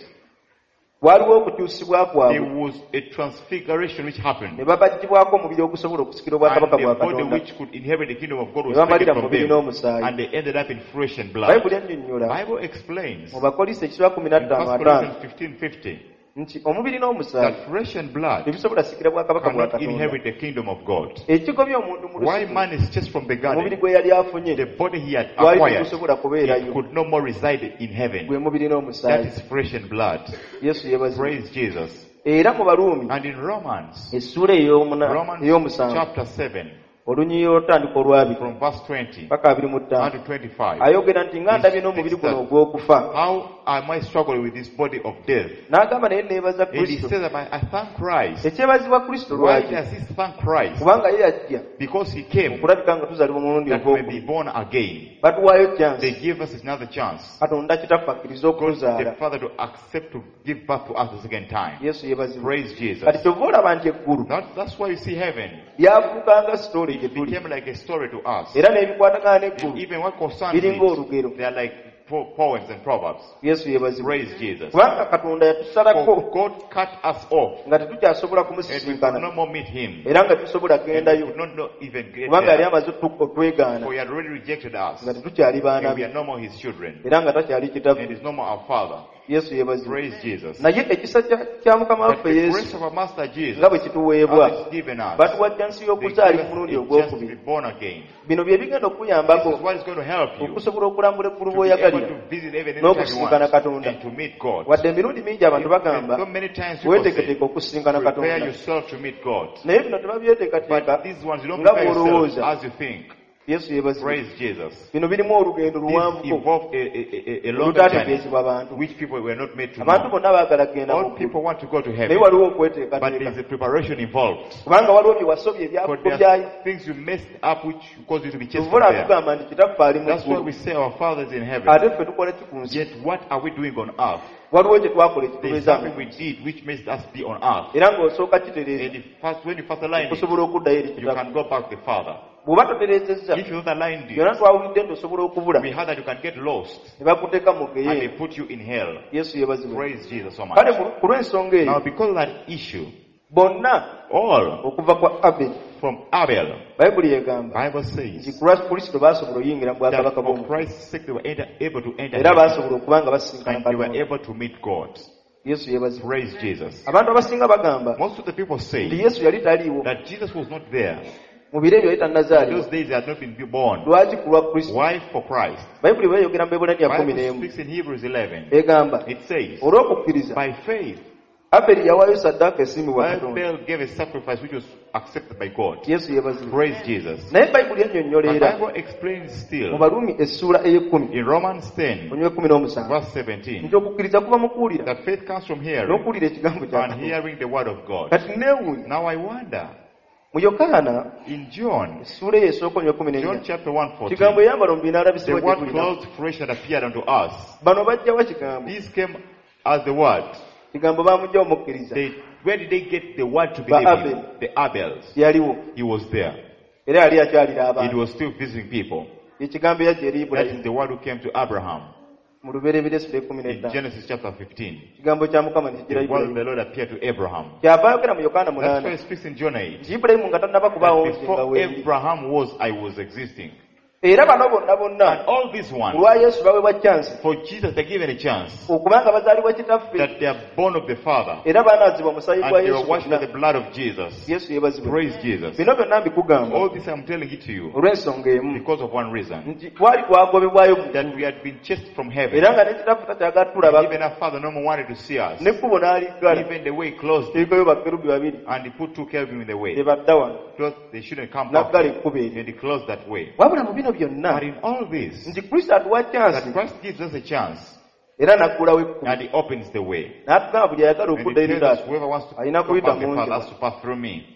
waliwo okukyusibwa there kwabwe was a transfiguration which happened. ne babaggyibwako omubiri okusobola okusikira obwakabaka And bwa the body Katonda which could inherit the kingdom of God ne was taken bamalira mu from mubiri them, n'omusaayi. and they ended up in flesh and blood. Bayibuli ennyonnyola Bible explains mu Bakolinso ekiswa kumi na in ttaano First ataano Corinthians fifteen fifty nti omubiri n'omusaayi that flesh and blood tebisobola sikira bwakabaka bwa cannot Katonda. inherit the kingdom of God. Ekigobya omuntu mu Why lusuku man is just from the omubiri garden, gwe yali afunye the body he had gwali acquired, tegusobola it kubeerayo, could no more reside in heaven. gwe mubiri That n'omusaayi. is flesh and blood. Yesu yeebazibwe. Praise Jesus. Era mu Baruumi And in Romans, essula ey'omuna- Romans ey'omusanvu chapter seven, olunyiira olutandika olwabiri from verse twenty paka abiri mu ttaano to twenty-five, ayogera nti nga ndabye n'omubiri guno ogw'okufa. how am I struggling with this body of death? N'agamba naye neebaza And he Kristo. says that I I thank Christ. Ekyebazibwa Kristo Why lwaki? does he thank Christ? Kubanga ye yajja Because he came okulabika nga tuzalibwa mulundi that we may be ogwokubiri. born again. Batuwaayo They kyansi. gave us another chance. Katonda kitaffe akkiriza God, okutuzaala. the Father, to accept to give birth to us the second time. Yesu yeebazibwa. Praise Jesus. Kati kyova olaba nti eggulu That, that's why you see heaven. lyafuukanga sitole gye It tuli. became like a story to us. Era n'ebikwatagana n'eggulu Even what concerns biringa it, olugero. they are like po- poems and proverbs. Yesu yeebazibwa. Praise Jesus. Kubanga Katonda yatusalako For God cut us off nga tetukyasobola and we could kumusisinkana no more meet him. era nga tusobola And we kugendayo could not, not even get kubanga yali there. amaze otu- otwegaana For he had already rejected us. nga tetukyali baana And we be are no more his children. era nga takyali And kitaffe. is no more our father. Yesu yeebazibwa. Praise Jesus. Naye ekisa kya- kya Mukama But waffe the Yesu grace of our Master Jesus nga bwe kituweebwa has given us. batuwa chansi They y'okuzaali give us ku mulundi a chance to be ogwokubiri. born again. Bino bye bigenda This okuyambako is what is going to help you okusobola okulambula eggulu to be able bw'oyagalira to visit heaven anytime you n'okusinkana want Katonda. and to meet God. Wadde emirundi mingi abantu bagamba So many times people say, weeteeketeeka okusinkana prepare Katonda, yourself to meet God. naye bino tebabyeteekateeka But these ones, you don't nga prepare yourself bw'olowooza. as you think. Yesu yeebazibwa. Praise Jesus. Bino birimu olugendo This luwanvuko involved a, a, a, a longer journey, olutaategeezebwa abantu. which people were not made to Abantu know. bonna baagala kugenda mu All ggulu, people want to go to naye heaven, waliwo but there is okweteekateeka a preparation involved. kubanga waliwo bye wasobye But ebyakuko there byayo. are things you messed up which cause you to be chased Tuvola from there. tugamba nti kitaffe ali mu That's why ggulu we say our Father is in heaven. ate ffe tukola ki ku nsi. Yet what are we doing on earth? Waliwo kye twakola There is ekitubeeza something we did which makes us be on earth. era ng'osooka kitereeza And if first, when you first align it, okusobola okuddayo eri you kitaffe. can go back to the Father. Bw'oba totereezezza If you not aligned it, byonna twawulidde nti osobola okubula we heard that you can get lost ne bakuteeka mu and they geyeena. put you in hell. Yesu yeebazibwa. Praise Jesus so much. Kale ku- ku lw'ensonga Now eyo because of that issue, bonna all okuva kwa Aberi from Abel, bayibuli yeegamba Bible nti says ku lwa kristo baasobola oyingira mu that bwakabaka for bw'omu Christ's sake they were enter, able to enter era heaven baasobola okuba nga basinkana and they were Katonda. able to meet God. Yesu yeebazibwa. Praise Jesus. Abantu abasinga bagamba Most of the people nti say Yesu yali taliiwo that Jesus was not there. mu biro ebyo yali In tannazaalibwa. those days he had not been born. Lwaki ku lwa kristo? Why for Christ? bayibuli beeyogera mu Ebulaniya kumi Bible n'emu speaks in Hebrews eleven. egamba It says, olw'okukkiriza by faith, Aberi yawaayo saddaaka esiimibwa Katonda. Abel gave a sacrifice which was accepted by God. Yesu yeebazibwa. Praise Jesus. naye bayibuli ennyonnyola But era Bible explains mu still Baruumi essula ey'ekkumi in Romans ten, onywe kumi n'omusanvu verse seventeen, nti okukkiriza kuva mu kuwulira that faith comes from hearing n'okuwulira ekigambo kya and Katonda. hearing the word of God. Kati neewuunya Now I wonder, mu Yokaana in John, essula eyo esooka onywe kumi John n'ennya chapter one fourteen, kigambo eyambala mu the binaalabisibwa gye word tulina. clothed flesh had appeared unto us. Bano bajjawa kigambo These came as the word. kigambo baamugjawo mukkiriza They, where did they get the word to Ba believe Abel. in? The Abels. yaliwo He was there. era yali akyalira He abantu. was still visiting people. Ekigambo yajja eri That is Ibulayimu the word who came to Abraham mu lubereberye essula ekkumi in n'ettaano. Genesis chapter fifteen. Kigambo kya Mukama ne kijjira The word of Ibulayimu. the Lord appeared to Abraham. Kyava ayogera mu Yokaana That's why munaana he speaks in John eight. nti Ibulayimu nga tannaba kubaawo That nze nga before wendi. Abraham was, I was existing. Era bano bonna And bonna all these ku ones, lwa Yesu baweebwa chansi for Jesus, they're given a chance okubanga bazaalibwa kitaffe that they are born of the Father era baanaazibwa musaayi and gwa they were Yesu washed by the bonna. blood of Jesus. Yesu yeebazibwe. Praise Jesus. Bino byonna mbikugamba All this I'm telling it to you olw'ensonga emu because of one reason. nti twali twagobebwayo mu That ggulu we had been chased from heaven. era nga ne kitaffe takyagala And tulaba even our Father no more wanted to see us. n'ekkubo n'aliggala Even the way he closed it, teekayo bakerubi babiri and he put two cherubim in the way. tebadda wano Because they shouldn't come up. n'aggala ekkubo eryo. And he closed that way. wabula mu bino byonna But in all this, nti kristo atuwa that chansi Christ gives us a chance era n'aggulawo ekkubo and he opens the way. n'atugamba buli ayagala And he okudda eri tells us taata whoever wants to alina go kuyita past the mu Father nze. has to pass through me.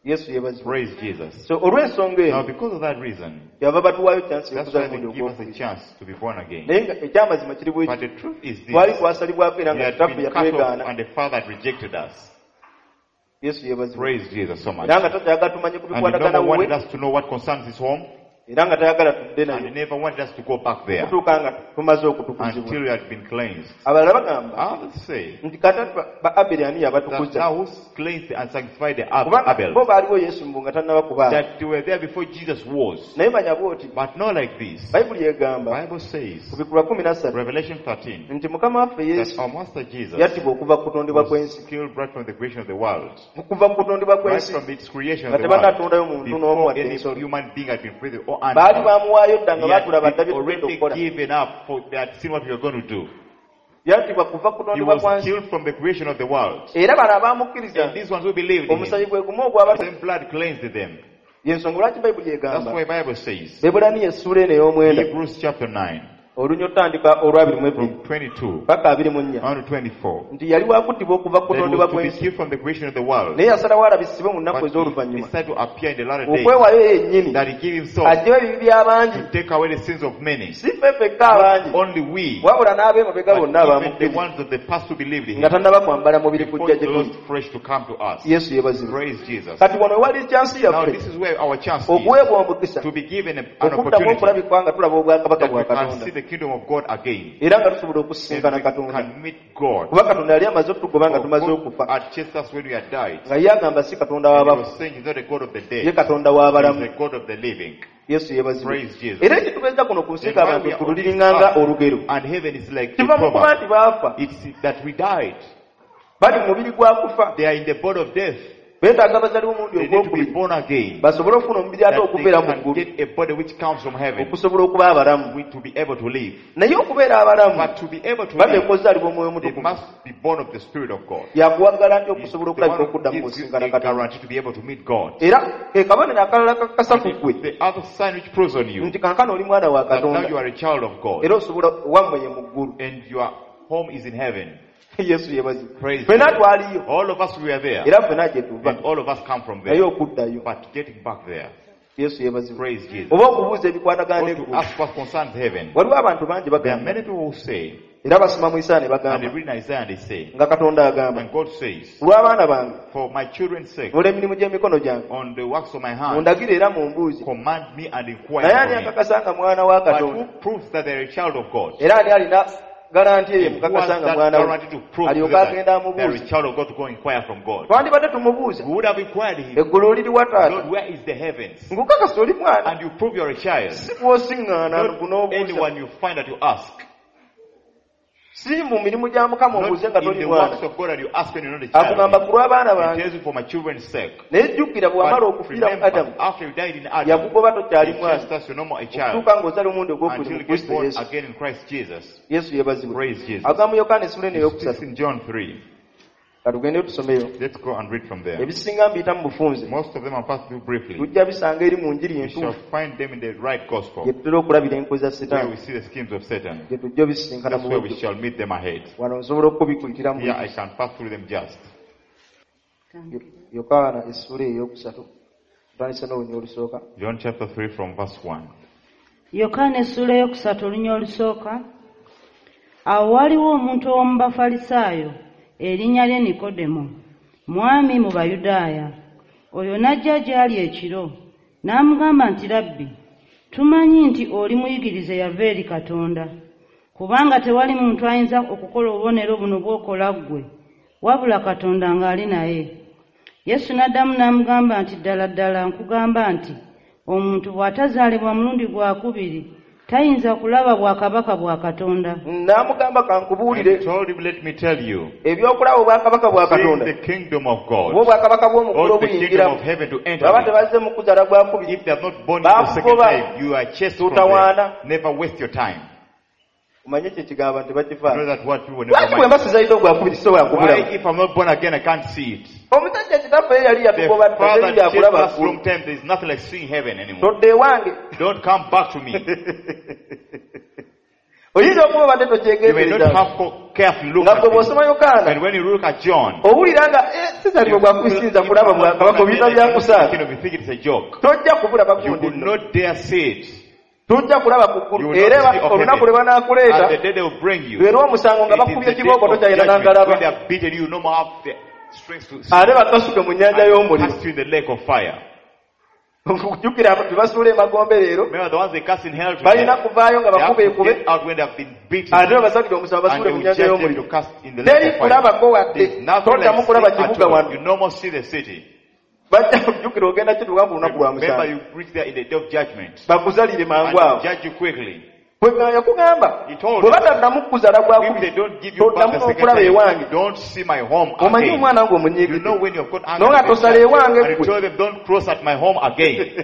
Yesu yebazibwa. Praise Jesus. So olw'ensonga Now, eyo because of that reason, yava batuwaayo chance that's why y'okuzala they omulundi give us a ogwokubiri. chance to be born again. Naye nga ekyamazima kiri bwe But kiti, the truth is this: twali twasalibwako era we nga had kitaffe been cut off, yatwegaana. and the Father had rejected us. Yesu yebazibwa. Praise Jesus so much. Era nga tatayagala tumanye ku And he bikwatagana never wanted wuwe, us to know what concerns his home, era nga tayagala tudde and he nayo never wanted us to go back there okutuuka nga tumaze okutukuzibwa. until we had been cleansed. Abalala bagamba Others say nti kata ba Aberi ani that yabatukuza, thou who's cleansed and sanctified the Ab- kubanga Abel, bo baaliwo Yesu mbu nga tannaba kubaako. that they were there before Jesus was. Naye manya bw'oti But not like this. Bayibuli The egamba Bible says, ku bikula kumi na ssatu Revelation thirteen, nti Mukama waffe that Yesu our Master Jesus yattibwa okuva ku kutondebwa kw'ensi. was killed right from the creation of the world, Okuva ku kutondebwa right kw'ensi from its creation nga of the world, tebannatondayo muntu n'omu before wadde any ensolo. human being had been created or Baali animal. baamuwaayo dda nga He had baatulaba dda been bye tugenda already okukola. given up for they had seen what we were going to do. Yattibwa kuva ku He kutondebwa was kwa nsi. killed from the creation of the world. Era bano abaamukkiriza And these ones who believed in omusayi him, gwe gumu the ogwaba. same blood cleansed them. Y'ensonga lwaki Bayibuli That's egamba why the Bible says, Ebulaniya essuula eno ey'omwenda Hebrews chapter nine, olunya otandika olwabiri mu ebiri from twenty-two paka abiri mu nnya on to twenty-four, nti yali wakuttibwa okuva ku that he kutondebwa was to be kw'ensi, killed from the creation of the world, naye yasalawo alabisibwe mu nnaku but he ez'oluvannyuma decided to appear in the latter days, okwewaayo yennyini that he gave himself aggyewo ebibi by'abangi, to take away the sins of many. si ffe ffekka abangi Only we, wabula n'ab'emabega but bonna even the abaamukkiriza ones of the past who believed in nga him, tannaba kwambala mubiri before kujja gye those tuli. fresh to come to us. Yesu yebazibwe. Praise Jesus. Kati wano wali kyansi Now yaffe this is where our chance is, okuweebwa omukisa to be given a- an okuddamu opportunity okulabikwa nga tulaba obwakabaka that bwa we can Katonda see the kingdom of God again, era nga tusobola and okusisinkana we Katonda, can meet God. kuba Katonda yali amaze okutugoba nga For tumaze God okufa, had chased us when we had died. nga ye agamba si Katonda And he w'abafu, was saying he's not a God of the ye dead, Katonda he's w'abalamu. the God of the living. Yesu yebazibwe. Praise Jesus. Era ekitubeeza kuno ku nsi And while we abantu are on this tululiringanga earth, olugero, and heaven is like a kiva mu kuba proverb. nti baafa, It's that we died. bali mu mubiri gwa kufa, They are in the body of death. beetaaga bazaliwo omulundi They need to be ogwokubiri born again, basobole okufuna omubiri ate that they okubeera mu can ggulu, get a body which comes from heaven, okusobola okuba abalamu. we- to be able to live. Naye okubeera abalamu But to be able to live, bateekwa ozaalibwa omwoyo they mutukuvu, must be born of the Spirit of God. yakuwagala nti He's okusobola the okulabika one okudda who mu gives you kusinkana a Katonda. guarantee to be able to meet God. Era ke kabonero akalala kakasa ku ggwe The other sign which proves on you nti kankano oli mwana wa that now you Katonda are a child of God era osobola wammwe ye mu ggulu. and your home is in heaven. Yesu yebazibwe. Praise Ffenna God. twaliyo All of us we are there, era ffenna gye tuva, and all of us come from naye there. okuddayo. But getting back there, Yesu yebazibwe. praise Jesus. Oba okubuuza ebikwatagana Or to n'eggulu. ask what concerns heaven. Waliwo abantu bangi There are bagamba many people who say, era basoma mu Isaaya ne and they bagamba read in Isaiah and they say, nga Katonda agamba, and God says, ku lw'abaana bange for my children's sake, olw'emirimu gy'emikono gyange on the works of my hands, mundagire era mumbuuze, command me and naye inquire ani for me. akakasa nga mwana wa But Katonda, who proves that they're a child of God? era ani alina garanti eyo And who has mukakasa nga that mwana we, guarantee to prove to them alyoka agenda that they're a amubuuze. child of God to go inquire from God? Twandibadde tumubuuza, We would have inquired him, eggulu liriwa taata? Lord, where is the heavens? Ngukakasa oli mwana, And you prove you're a child. si bw'osiŋŋaana Not gunoobuuza, anyone you find that you ask. si mu mirimu gya Mukama obuuze Not nga in toli the mwana. works of God that you ask when you're not a child. Akugamba ku lw'abaana It bange, tells you for my children's sake. naye jjukira bwe wamala But okufiira mu Adamu, remember, after you died in Adam, yakugoba tokyali you mwana, chased us, you're no more a child. okutuuka ng'ozali omulundi ogwokubiri Until mu you get Kristo born Yesu. again in Christ Jesus. Yesu yebazibwe. Praise Jesus. Agamba mu Yokaana essula eno This eyokusatu. in John three. Katugende tusomeyo. Let's go and read from there. Ebisinga mbiyita mu bufunze. Most of them I'll pass through briefly. Tujja bisanga eri mu njiri We shall entuufu. find them in the right gospel, Gye tutera okulabira enkozi za where Setaani. we see the schemes of Satan. Gye tujja obisisinkana That's mu where we budde. shall meet them ahead. Wano nsobola okubikulitira mu Here I budde. can pass through them just. Yokaana essula eyokusatu. Tutandise n'olunya olusooka. John chapter three from verse one. Yokaana essula eyokusatu olunya olusooka. Awo waliwo omuntu ow'omu Bafalisaayo erinnya lye Nikodemo, mwami mu Bayudaaya. Oyo n'ajja gy'ali ekiro, n'amugamba nti, Labbi, tumanyi nti oli muyigirize yava eri Katonda, kubanga tewali muntu ayinza okukola obubonero buno bw'okola ggwe, wabula Katonda ng'ali naye. Yesu n'addamu n'amugamba nti, ddala ddala nkugamba nti omuntu bw'atazaalibwa mulundi gwakubiri tayinza kulaba bwakabaka bwa Katonda. N'amugamba kankubuulire I told him, let me tell you, ebyokulaba obwakabaka bwa seeing Katonda the kingdom of oba God, obwakabaka bw'omu ggulu or the kingdom obuyingiramu. of heaven to enter Baba it. tebazze mu kuzaala gwakubiri. If they have not born you the second Bakugoba. time, you are chased from Tutawaana. them. Never waste your time. Omanye kye kigamba nti You know bakivaamu. that what people Lwaki never bwe mind. mbasizayita ogwakubiri sisobola Why, kubulaba? if I'm not born again, I can't see it? Omusajja kitaffe ye yali The yatugoba Father ttazeri chased yakulaba us ggulu. long time. There is nothing like seeing heaven anymore. Todde ewange. Don't come back to me. Oyinza okuba obadde You may not tokyegendereza. have co- carefully look nga at bwe this. bw'osoma Yokaana And when you look at John, owulira nga sizalibwa bwa kusinza kulaba bwakabaka obiza bya kusaala you think it's a joke. tojja kubulaba You gundi will nno not dare say it. tojja kulaba You kukulu will era not see of olunaku heaven. lwe banaakuleeta And the day they will bring you, lwe lw'omusango nga it is bakubye the day ekibookoto of kyayina judgment when they nangalaba have beaten you, no more have the strength to ate bakasuke mu nnyanja and y'omuliro cast you in the lake of fire. okujjukira abo tebasuula emagombe leero Remember the ones they cast in hell balina today. kuvaayo nga They have bakube to ekube get out when they have been beaten. ate babasalire omusango And basuule they mu will nnyanja judge them y'omuliro to cast in the teri lake of fire. kulabako wadde There's nothing toddamu like kulaba seeing at kibuga all. wano You no more see the city. bajja kujjukira ogenda kituuka ku lunaku lwa Remember musango you reach there in the day of judgment. bakuzalire And mangu they will awo judge you quickly. bwe yakugamba He told bwe them, bataddamu kukuzala if gwakubiri they don't give you back toddamu the second n'okulaba ewange time, don't see my home omanyi again. omwana wange You omunyiigidde know when you've got naye anger nga against tosala us, ewange and you ggwe tell them don't cross at my home again.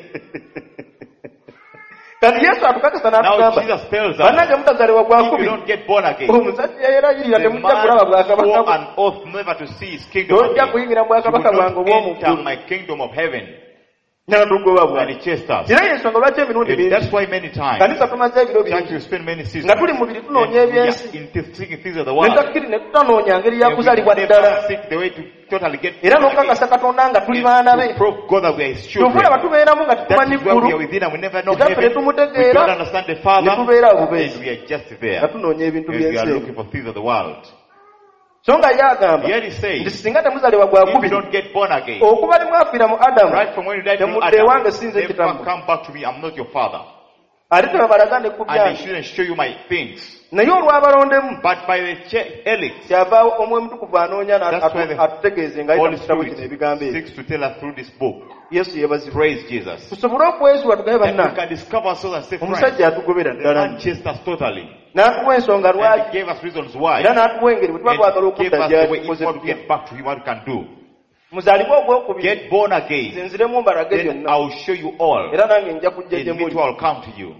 kati yesu atukakasa Now n'atugamba Jesus tells us, bannange mutazalibwa if you gwakubiri don't get born again, omusajja yeerayirira the temujja kulaba man bwakabaka swore bwe an oath never to see his kingdom tojja again. kuyingira mu You will bwakabaka bwange not obw'omu enter ggulu my kingdom of heaven. n'atugoba And bwali he chased us. era yensonga lwaki emirundi And mingi that's why many times, kanisa tumaze ebiro church bingi will spend many seasons nga tuli mu biri tunoonya and we ebyensi are in seeking things of the ne world. takkiri ne tutanoonya ngeri ya And we kuzaalibwa never ddala seek the way to totally get era born again. n'okukakasa katonda nga tuli baana be To prove God that we are his kyovulaba children. tubeeramu nga That tutumanyi is where we ggulu are within and we never know kitaffe heaven. ne We tumutegeera don't understand the Father. ne tubeera And bubeezi we are just nga there. tunoonya ebintu And we are by'ensi looking eno for things of the world. so nga ye agamba Here he nti says, singa temuzaalibwa if you gwakubiri don't get born again, okuva ne mwafiira mu adamu right from when you died through temudde ewange Adam, sinze never kitammwe come back to me. I'm not your father. ate tebabalaga ne ku And they byange shouldn't show you my things. naye olw'abalondemu But by the che- elect, kyava omwoyo mutukuvu anoonya na- That's why the atutegeeze nga ayita Holy mu kitabo kino Spirit ebigambo ebyo seeks to tell us through this book. yesu yeebazibwa Praise Jesus. tusobole okwezuwa tugabe That we bannange can discover ourselves and say, friends, omusajja atugobera the ddala man chased us totally. n'atuwa ensonga And lwaki he gave us reasons why. era n'atuwa engeri bwe tuba twagala And he gave okudda us the way gyali if tukoze we want to tutya get back to him, what we can do. muzaalibwe ogwokubiri Get born again. nzenziremu mbalage Then byonna I will show you all. era nange nja kujja In gye which muli I will come to you.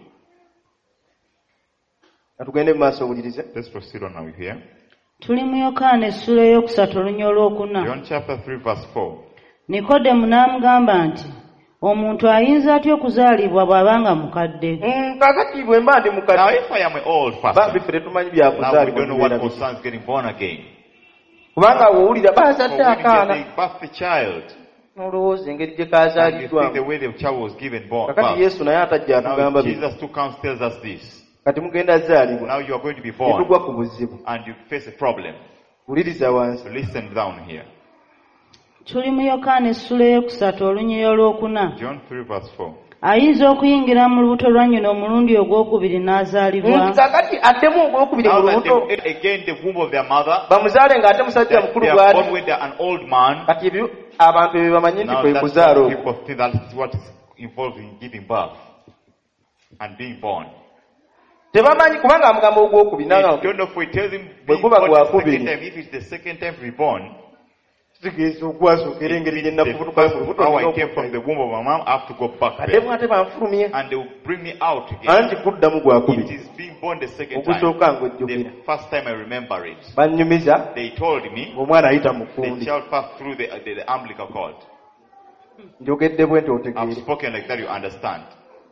atugende mu maaso owulirize Let's proceed on now here. tuli mu yokaana essula ey'okusatu olunya olwokuna. John chapter three verse four. nikodemu n'amugamba nti omuntu ayinza atya okuzaalibwa bw'abanga mukadde? Mm, kakati bwe mba ndi Now mukadde if I am an old bambi person, ffe tetumanyi now we don't byakuzaalibwa know what bibeera biki. concerns getting born again. kubanga wowulira For baazadde when akaana they birth the child, nolowooza engeri gye and you see the kaazaaliddwamu way the child was given born. kakati birth. yesu naye atajja atugamba Now bino Jesus too comes tells us this. kati mugenda zaalibwa Now you are going to be ne born tugwa ku buzibu and you face a problem. wuliriza wansi So listen down here. tuli mu yokaana essula ey'okusatu olunya olwokuna. John three verse four. ayinza okuyingira mu lubuto lwa nnyina omulundi ogwokubiri n'azaalibwa? Mm, kakati addemu ogwokubiri mu Now that lubuto they ate again the womb of their mother, bamuzaale ng'ate musajja that mukulu they are bw'ati born when they are an old man. kati ebyo abantu ebyo bamanyi nti Now kwe that's kuzaala what okwo people think that's what is involved in giving birth and being born. tebamanyi kubanga amugamba ogwokubiri They nanga don't know if we tell them Bwe being guba born gwa the second kubiri. time, if it's the second time reborn, kitegeeza okwasooka era engeri gye it's the nafubutukayo mu first lubuto how nina I came from the okuddayo. womb of my mom, I have to go back ate there. mwate banfulumye And they will bring me out again. anti kuddamu It gwakubiri is being born the second time. ogusooka The ng'ojjukira first time I remember it. bannyumiza They told me ng'omwana ayita mu the kundi child passed through the, the, the umbilical cord. njogedde bwe nti I've otegeere spoken like that, you understand.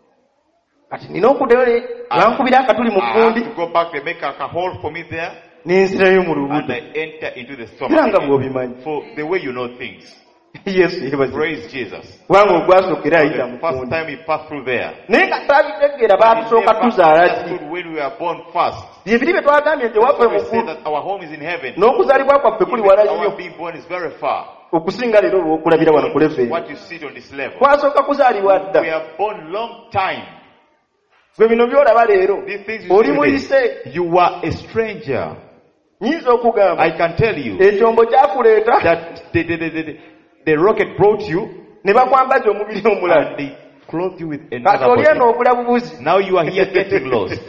kati nina okuddayo ne bankubira akatuli mu I have kundi to go back, they make a, a hole for me there, n'ensirayo mu and lubuto I enter into the era stomach. nga again. bw'obimanyi For the way you know things. yesu yebazi Praise Jesus. kubanga ogwasookera ayita mu The first kundi time he passed through there. naye nga twabitegeera He baatusooka never tuzaala ki understood when we were born first. bye biri bye twagambye nti ewaffe We mu say ggulu that our home is in heaven. n'okuzaalibwa kwaffe kuli Even wala nnyo our being born is very far. okusinga leero olw'okulabira wano ku leveni What you see on this level. twasooka kuzaalibwa We dda are born long time. gwe bino by'olaba leero These things you oli see muyise today, you are a stranger. nyinza okugamba I can tell you ekyombo kyakuleeta that the, the, the, the, the rocket brought you ne bakwambaza omubiri omulala and they clothed you with kati another oli eno body. obula bubuzi Now you are here getting lost.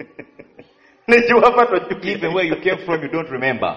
nekiwava Even tojjukira where you came from, you don't remember.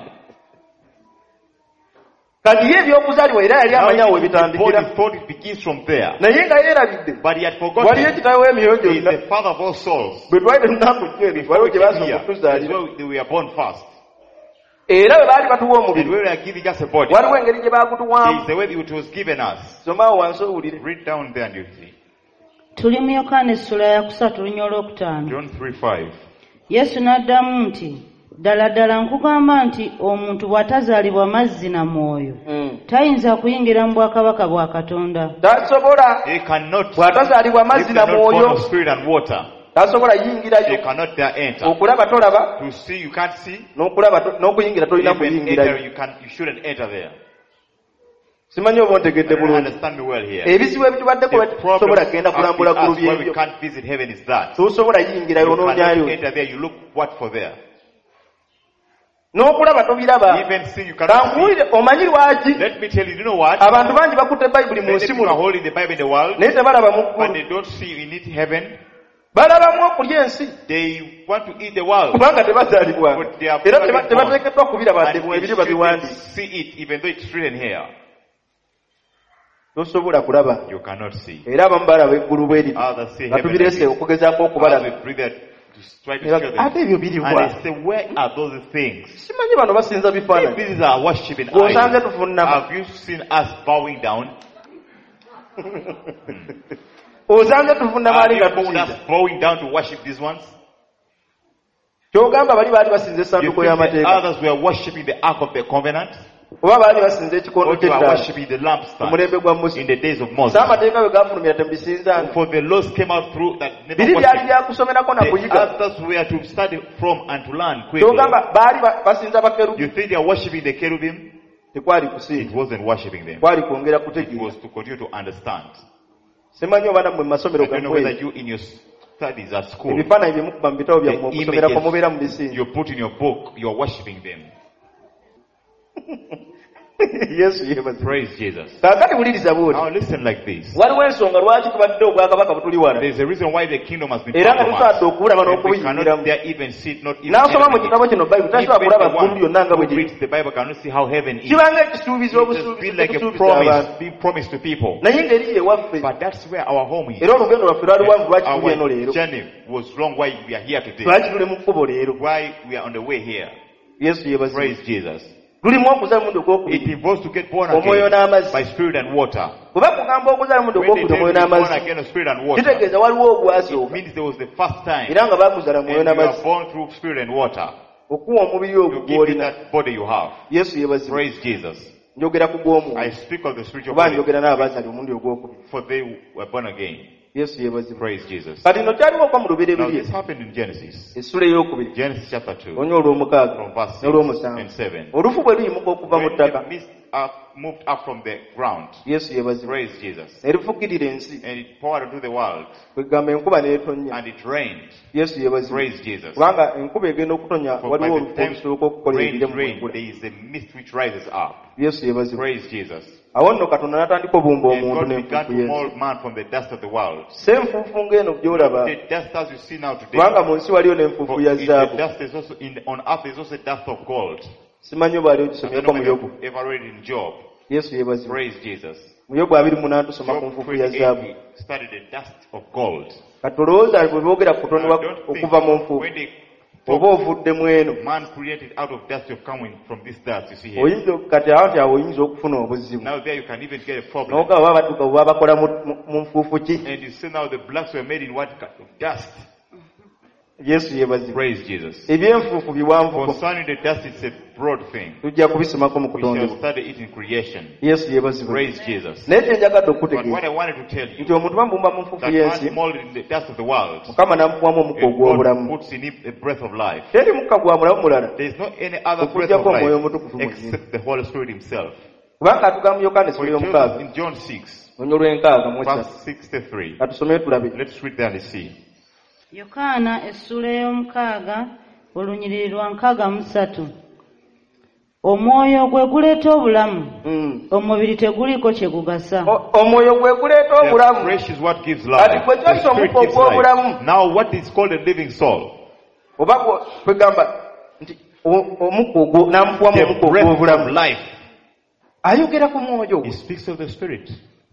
kati ye ebyokuzaalibwa era yali Now amanya awo he was born, webitandikira he thought it begins from there. naye nga yeerabidde But he had waliyo forgotten. ekitabo w'emyoyo He is gyonna the father of all souls. bwe twali tetunakujja ebi Before waliwo we gye came basooka here, okutuzaalira that's where we were born first. era bwe baali batuwa And omubiri we were giving us a body. waliwo engeri gye baagutuwamu It's the way it was given us. somaawo wansi owulire Read down there and you see. tuli mu yokaana essula ya kusatu olunya olwokutaano. John three five. yesu n'addamu nti ddala ddala nkugamba nti omuntu bw'atazaalibwa mazzi na mwoyo tayinza kuyingira mu bwakabaka bwa Katonda. tasobola He cannot. bw'atazaalibwa If mazzi they na are not born mwoyo of spirit and water, tasobola they yingirayo. cannot there enter. Okulaba tolaba, To see, you can't see. n'okulaba to- n'okuyingira tolina Even kuyingirayo. enter, you can. You shouldn't enter there. Simanyi oba ontegedde You don't bulungi. understand me well here. Ebizibu ebitubaddeko The problem tosobola kgenda kulambula with ku us why we lubyebyo. can't visit heaven is that Tosobola yingirayo you cannot onoonyayo. enter there. You look what for there. N'okulaba tobiraba. Even see, you cannot see. Kankuwulire omanyi lwaki Let me tell you, you know what? abantu bangi bakutte bayibuli mu Many nsi people are muno holding the Bible in the world, naye tebalaba mu but ggulu. they don't see in it heaven. Balabamu okulya ensi They want to eat the world. kubanga tebazaalibwa But they are era born. teba- tebateekeddwa kubiraba And mu they ebiri shouldn't babiwandiika. see it, even though it's written here. Tosobola kulaba You cannot see. era abamu balaba eggulu bwe liti Others see nga heaven. tubireese like okugezaako this. okubalaga. Others we bring that to try to Ne show baga- them. ate ebyo And biriwa they say, where are those things? simanyi bano basinza If bifaananyi these are worshiping gwosanze idols, tuvunnama have you seen us bowing down? osanze tuvunnama Have ali you nga found us tusinza bowing down to worship these ones? kyogamba bali baali basinza You essanduuko think that y'amateeka others were worshiping the Ark of the Covenant? oba baali basinza ekikondo Or they were ky'eddaala worshiping the mu lampstand mulembe gwa musa in the days of Moses? saamateeka bwe gaafulumira temubisinzanga For the laws came out through that never biri byali worshipped. byakusomerako na The kuyiga others were to study from and to learn quickly. kyogamba baali ba- basinza bakerubi You think they are worshiping the cherubim? tekwali It kusinza wasn't worshiping them. kwali kwongera It kutegeera was to continue to understand. simanyi oba nammwe mu masomero I don't know whether gammwe you in your studies at school, ebifaananyi bye mukuba mu bitabo the byammwe okusomerako mubeera mu images bisinza you put in your book, you are worshiping them. yesu yebaze Praise Jesus. kaakati wuliriza bwoti Now listen like this. waliwo ensonga lwaki tubadde obwakabaka butuli wala There's a reason why the kingdom has been era nga far from tusaadde us. okubulaba And we n'okubuyingiramu cannot there even see it, not even n'asoma mu heaven. kitabo kino bayibuli tasobola Even kulaba the ggulu one lyonna nga bwe who liri reads the Bible cannot see how heaven is. kibanga ekisuubizo It just obusuubizi feel like a obusuubiza promise, abantu being promised to people. naye ngeri ewaffe But that's where our home is. era olugendo lwaffe lwali wanvu lwaki tuli eno Our leero journey was long why we are here today. lwaki tuli mu kkubo leero Why we are on the way here. yesu yebazibu Praise Jesus. lulimu okuzaala omulundi It ogwokubiri involves to get born omwoyo again n'amazzi by spirit and water. bwe bakugamba okuzaala omulundi When they ogwokubiri tell you omwoyo to be born n'amazzi again of spirit and water, kitegeeza waliwo it ogwasooka means there was the first time. era nga bakuzaala And mwoyo you are n'amazzi born through spirit and water. okuwa omubiri ogwo To give you gw'olina that body you have. yesu yebazibu Praise Jesus. njogera ku gw'omwoyo I speak of the spiritual kuba body, njogera n'abazaali omulundi ogwokubiri for they were born again. yesu yebazibu Praise Jesus. kati nno kyaliwo okwa mu Now lubereberye this happened in Genesis. essula ey'okubiri Genesis chapter two, onya olw'omukaaga from verse six n'olw'omusanvu and seven. olufu bwe luyimuka okuva mu When ttaka the mist up, moved up from the ground, yesu yebazibu praise Jesus, ne lifukirira ensi and it poured into the world, kwegamba enkuba n'etonnya and it rained. yesu yebazibu Praise Jesus. kubanga enkuba egenda okutonya For by waliwo the olufu time olusooka okukola rain ebire is mu rain, ggulu there is a mist which rises up. yesu yebazibu Praise Jesus. awo nno katonda n'atandika obumba And omuntu God began n'enfuufu to y'ensi mold man from the dust of the world. si enfuufu ng'eno gy'olaba The dust as you see now today. kubanga mu nsi waliyo n'enfuufu For ya in the zaabu dust is also in on earth is also dust of gold. simanyi oba ali I don't ogisomyeko know mu whether yobu you've ever read in Job. yesu yebazibu Praise Jesus. mu yobu abiri munana tusoma ku Job nfuufu ya twenty-eight, zaabu he studied the dust of gold. kati olowooza bwe boogera ku I kutondebwa don't think okuva mu nfuufu when they oba ovudde mu eno man created out of dust, you're coming from this dust, you see here. oyinza kati awo nti awo oyinza okufuna obuzibu Now there you can even get a problem. n'ogaba baba badduka bwe babakola mu- mu- mu nfuufu ki And you see now the blacks were made in what kind of dust. yesu yebazibu Praise Jesus. ebyenfuufu biwanvuko Concerning the dust, it's a broad thing. tujja kubisomako mu We shall kutondebwa study it in creation. yesu yebazibu Praise Jesus. naye kyenjagadde But okutegeeza what I wanted to tell you, nti omuntu bamubumba mu nfuufu that y'ensi man molded in the dust of the world, mukama n'amufuwamu omukka and God ogw'obulamu puts in him a breath of life. teri mukka gwa mulamu mulala There is no any other breath Okujjako of Omwoyo life Omutukuvu mu except the Holy Spirit Himself. kubanga atugamba mu yokaana For essula it tells us y'omukaaga in John six, onyo lw'enkaaga mu verse esatu sixty-three. katusomere tulabe Let's read there and see. yokaana essula ey'omukaaga olunyiriri lwa nkaaga mu ssatu omwoyo gwe guleeta obulamu Mm. omubiri teguliiko kye gugasa O- omwoyo gwe guleeta The obulamu flesh is what gives Ati life. gwe The kyayisa Spirit omukka gives ogw'obulamu life. Now what is called a living soul? oba gwe- kwegamba nti o- omukka ogwo n'amufuwamu The omukka breath ogw'obulamu of life. ayogera ku mwoyo He speaks of the Spirit.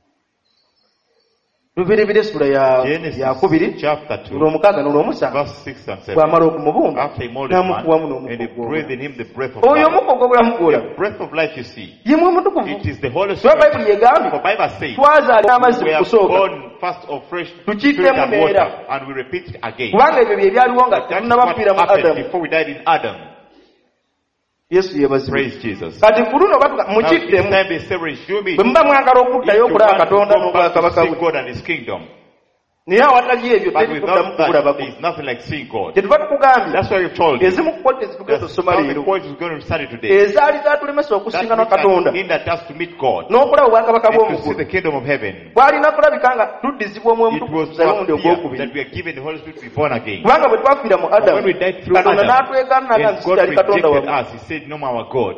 luberebera essula ya Genesis yakubiri chapter two, olw'omukaaga n'olw'omusanvu verse six and seven. bw'amala okumubumba After he molded man, n'amufuwamu and n'omukka he breathed in ogw'obulamu him the breath of oyo life. omukka ogw'obulamu gw'olaba The breath of life you see, yemwe omutukuvu it is the Holy kuba Spirit. bayibuli yegambye For Bible says, twazaala n'amazzi we mu are kusooka born first of fresh spirit Tukiddemu and neera. water, and we repeat it again. kubanga ebyo bye byaliwo nga That is what tetunnabafiira mu happened adamu before we died in Adam. Yesu yebazibwe. Praise Jesus. Kati kuluno batuka Now, it's mukiddemu time they separate. Show me. bwe muba mwagala If okuddayo you okulaba want to Katonda go back to n'obwakabaka see bwe. God and His kingdom, Naye awatali ebyo but teri kuddamu without that, kukulabako. there's nothing like seeing God. Kyetuva tukugambye That's why we've told you. ezimu ku points ezitugenda That's tusoma how the leero point is going to study today. ezaali zatulemesa That okusinkana which Katonda has hindered us to meet God, n'okulaba obwakabaka and to see bw'omugulu the kingdom of heaven. bwalina kulabika nga tuddizibwa omwoyo It was mutukuvu omulundi not fear ogwokubiri that we are given the Holy Spirit to be born again. kubanga bwe twafiira mu But adamu when we died through Katonda Adam, n'atwegaana nga then nsi God kyali Katonda rejected wamu. us. He said, "No more our God."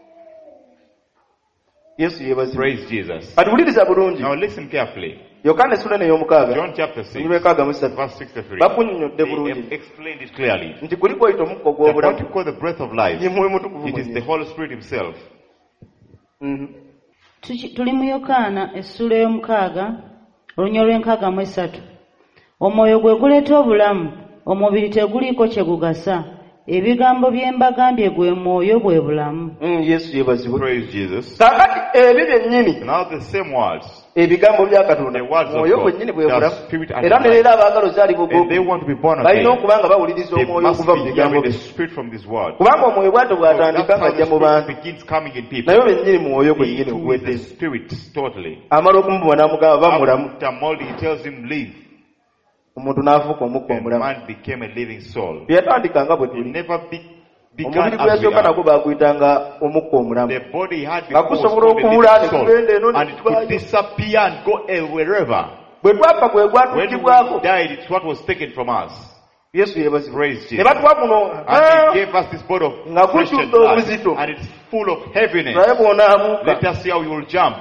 Yesu yebazibwe. Praise Jesus. kati wuliriza bulungi Now listen carefully. Yokaana essula ey'omukaaga John chapter six, lwekaaga mu ssatu verse sixty-three. bakunnyonnyodde They bulungi have explained it clearly. nti kuli kw'oyita omukka That what ogw'obulamu you call the breath of life, ye mwoyo mutukuvu it is the mwenyewe. Holy Spirit Himself. Mhm. Tuki- tuli mu Yokaana essula ey'omukaaga olunya olw'enkaaga mu esatu. Omwoyo gwe guleeta obulamu, omubiri teguliiko kye gugasa. Ebigambo bye mbagambye gwe mwoyo bwe bulamu. Mm, Yesu yebazibwe. Praise Jesus. Kaakati ebyo byennyini Now the same words, ebigambo bya Katonda The words of mwoyo God, gwennyini bwe the bulamu spirit and era the ne life. leero abaagala ozaalibwa and they ogwokubiri want to be born balina again, okuba nga bawuliriza they omwoyo must okuva mu be bigambo hearing the bye Spirit from this word. kubanga omwoyo bw'atyo So bw'atandika that's how ng'ajja the mu Spirit bantu begins coming in people. naye bennyini mwoyo He gwennyini too is ogwedde the Spirit totally. amala okumubona n'amugamba bamulamu After molding, he tells him, "Live." omuntu n'afuuka omukka And omulamu man became a living soul. bye yatandika nga bwe He tuli never be, began omubiri gwe as we yasooka nagwo are. baaguyitanga omukka omulamu The body had nga before was gusobola called a okubula living ne soul, kugenda eno ne and it could kitwayo disappear and go wherever. bwe twafa gwe When gwatuggibwako we died, it's what was taken from us. yesu yebazibwe Praise ne Jesus. batuwa kuno And He gave us this body of nga flesh and gujjudde blood, obuzito and it's full of heaviness. naye bw'onaabuuka Let us see how you will jump.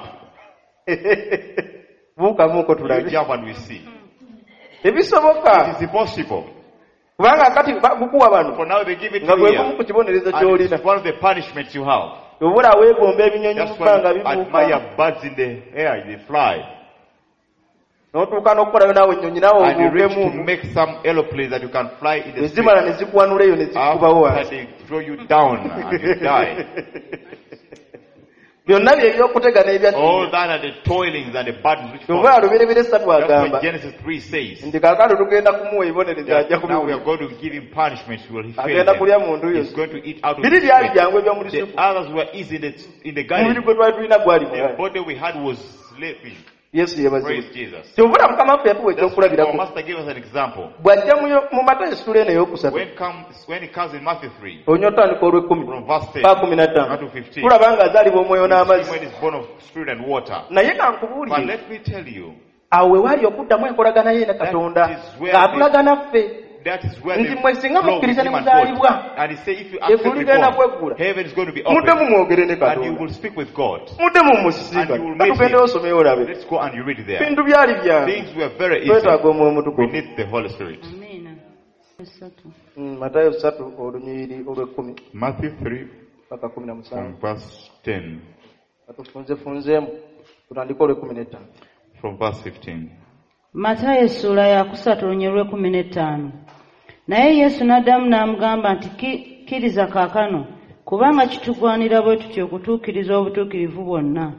buukamuuko You tulabe jump and we see. ebisoboka It is impossible. kubanga kati gukuwa bano For now they give it nga to gwe you. gumu ku kibonerezo And ky'olina it's one of the punishments you have. obula weegomba ebinyonyi mu That's why bbanga you bibuuka admire birds in the air, they fly. n'otuuka n'okukolayo naawe ennyonyi naawe And you reach to obuukemu make some aeroplanes that you can fly in the ezimala street. ne zikuwanula eyo ne zikubawo After wansi they throw you down and you die. byonna bye ebyokutega n'ebya All that are the toilings and the burdens which fall. kyova luberebere essatu That's agamba what Genesis three says. nti kaakano tugenda kumuwa ebibonerezo ajja That now we are kubiwulira going to give him punishments. Will he fail agenda kulya them? muntu He's yo going to eat out of biri his byali plate. byangu eby'omu The lusuku others were easy in the, in the omubiri garden. gwe twali tulina gwali The mulala body we had was sleeping. yesu yebazibwe Praise Jesus. kyovula mukama waffe yatuwa That's why our ekyokulabirako master gave us an example. bw'ajja mu- mu mata esitula eno ey'okusatu When comes when it comes in Matthew three, onya otandika olw'ekkumi from verse ten pa kumi na ttaano down to fifteen, tulaba nga azaalibwa omwoyo we see n'amazzi when it's born of spirit and water. naye ka But nkubuulire let me tell you, awo we waali okuddamu enkolagana ye ne katonda That is where ng'atulagana ffe that is where nti the mwe singa flow mukkiriza ne between man and muzaalibwa God. And he said, if you accept eggulu the ligenda God, kweggula heaven is going to be mudde open, mumwogere ne and you katonda will speak with God. mudde mumusisinga And you will meet katugendeyo him. osomeyo olabe Let's go and you read it there. bintu byali byange Things were very easy. twetaaga omwoyo We mutukuvu need the Holy Spirit. Amiina. Esatu. Mm, matayo ssatu olunyiriri olw'ekkumi Matthew three paka kumi na musanvu from verse ten, katufunzefunzeemu tutandike olw'ekkumi n'ettaano from verse fifteen. Matayo essula ya kusatu olunya olw'ekkumi n'ettaano. Naye Yesu n'addamu n'amugamba nti "Ki- kkiriza kaakano, kubanga kitugwanira bwe tutyo okutuukiriza obutuukirivu bwonna."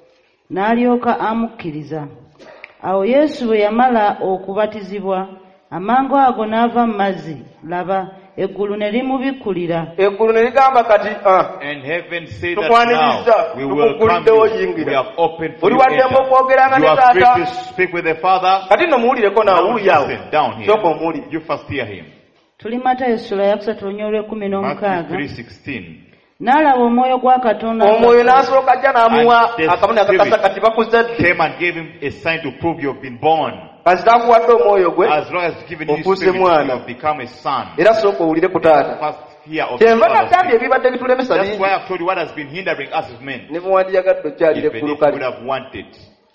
N'alyoka amukkiriza. Awo Yesu bwe yamala okubatizibwa, amangu ago n'ava mu mazzi, laba eggulu ne limubikkulira. eggulu ne ligamba kati ah, And heaven said that tukwaniriza now we will come tukuguliddewo you. We yingira have opened for oli you waddemba enter. okwogeranga You ne are free taata to speak with the Father. kati nno muwulireko naawe Now wulirawo listen down sooka here. omuwulire You first hear him. Tuli Matayo essula ya kusatu olunya olw'ekkumi Matthew n'omukaaga. three sixteen. N'alaba omwoyo gwa Katonda nga- omwoyo n'asooka ajja n'amuwa And the akabona akakasa Spirit kati bakuzadde Came and gave him a sign to prove you have been born. kasi takuwadde omwoyo gwe As long as given you Ofuuse spirit, you mwana. have become a son. era sooka owulire ku taata First hear of kyenva the Father's nagambye spirit. ebibadde bitulemesa That's bingi why I've told you what has been hindering us as men. ne muwandiyagadde okyalire Even if eggulu you kale would have wanted.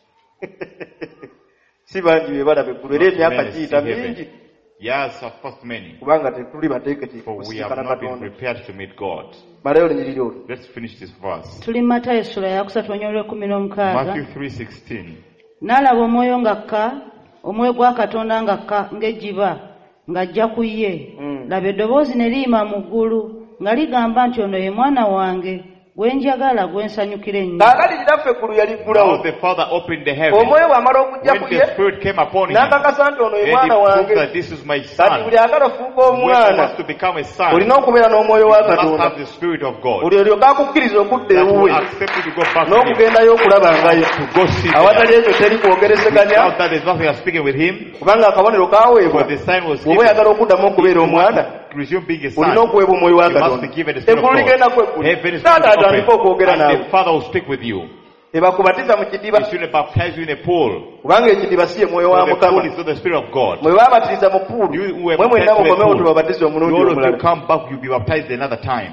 si bangi be balaba eggulu era emyaka Many see giyita heaven. mingi Yes, of course many. kubanga tetuli bateeketi For we have kusinkana not been katonda prepared to meet God. malayo olunyiriri olwo Let's finish this verse. Tuli Matayo essula ya kusatu olunya olw'ekkumi n'omukaaga. Matthew three sixteen. N'alaba omwoyo ng'akka, omwoyo gwa Katonda ng'akka ng'ejjiba ng'ajja ku ye. Mm. Laba eddoboozi ne liyima mu ggulu nga ligamba nti ono ye mwana wange gwe njagala gwe nsanyukira ennyo. Kaakati kitaffe eggulu yaliggulawo. Now the Father opened the heaven. Omwoyo bw'amala okujja When ku the ye Spirit came upon him, n'akakasa nti ono ye and he mwana proved wange. that this is my Kati son. buli agala ofuuka Whoever omwana wants to become a son olina okubeera n'omwoyo wa must Katonda. have the Spirit of God. Buli olyoka akukkiriza okudda That will ewuwe accept you to go back to him, n'okugendayo okulabangayo. to go see him. Awatali ekyo teri kwogerezeganya Without that, there's nothing I'm speaking with him. kubanga akabonero For kaaweebwa. the sign was Bw'oba given. oyagala okuddamu okubeera omwana Resume being a son. olina okuweebwa omwoyo wa You must Katonda. be given the Spirit of Eggulu God. ligenda kweggulu. Heaven is going Taata to atandika open, okwogera and naawe. the Father will speak with you. Ebakubatiza mu kidiba He shouldn't baptize you in a pool. kubanga ekidiba si ye mwoyo wa For the pool Mukama. is not the Spirit of God. Mwe babatiriza mu puulu You who have mwe mwenna baptized in a mukomewo pool, tubabatize omulundi all of you omulala. come back, you'll be baptized another time.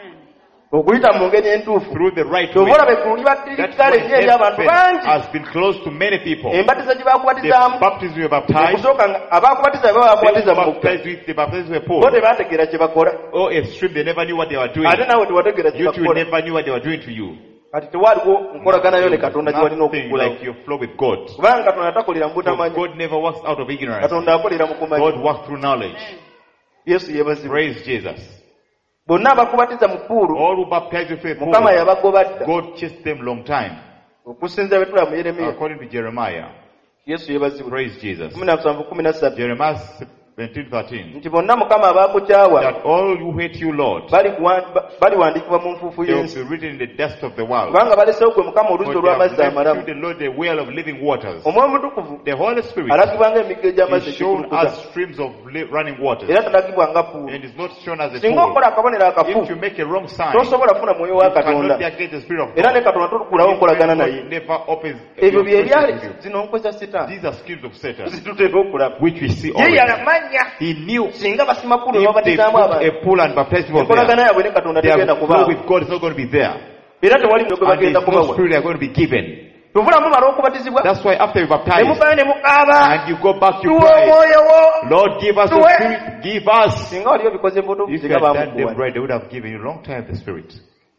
Okuyita mu ngeri entuufu Through the right way. kyova olaba eggulu That's libaddirikale why nnyo eri abantu heaven bangi. has been closed to many people. Embatiza gye The baakubatizaamu baptism you baptized, okusooka nga abaakubatiza baba they baakubatiza mu mugga baptized with the baptism of a pool. bo tebategeera kye bakola Oh, a stream, they never knew what they were doing. ate naawe tewategeera kye You two bakola. never knew what they were doing to you. Kati tewaaliwo nkolaganayo ne Katonda gye walina Nothing okuggulawo like your flow with God. kubanga Katonda takolera mu For butamanya. God never works out of ignorance. Katonda akolera mu kumanya. God works through knowledge. Yesu yeebazibwa. Praise Jesus. Bonna abakubatiza mu puulu All who baptize with a pool, Mukama yabagoba dda God chased them long time. okusinza bye tulaba mu Yeremiya. According to Jeremiah. Yesu yeebazibwa. Praise Jesus. kumi na musanvu kumi na ssatu Jeremiah seventeen thirteen. nti bonna Mukama abaakukyawa That all who hate you, Lord, balikuwa- ba- baliwandiikibwa mu nfuufu they will y'ensi be written in the dust of the world. kubanga balesewo gwe Mukama oluzzi For they have olw'amazzi left amalamu. you the Lord the well of living waters. Omwoyo Mutukuvu The Holy Spirit alagibwa ng'emigga egy'amazzi is shown egikulukuta as streams of li- running waters, era talagibwa nga puulu. and is not shown as a Singa pool. okola akabonero akafu If you make a wrong sign, tosobola kufuna mwoyo wa you Katonda cannot get the Spirit of era ne God. Katonda tolukulawo nkolagana naye. God never opens Ebyo your bye byali with you. zino nko za Setaani These are schemes of Satan, zituteeka okulaba. which we see Ye already. yamanya He knew singa basima puulu if they babatizaamu put abantu a pool and baptize people enkolagana there, yaabwe ne Katonda their tegenda flow kubaawo with God is not going to be there. era tewali mwoyo gwe And there bagenda is no kubawa. spirit they are going to be given. tuvula mumala okubatizibwa That's why after you ne baptize, muvayo ne mukaaba and you go back, you tuwa cry, omwoyo wo. Lord, give us the Tuwe. Spirit, give us. Singa waliyo bikoze mbuto If you singa had done them bamukuwa right, they would have given you a long time the Spirit.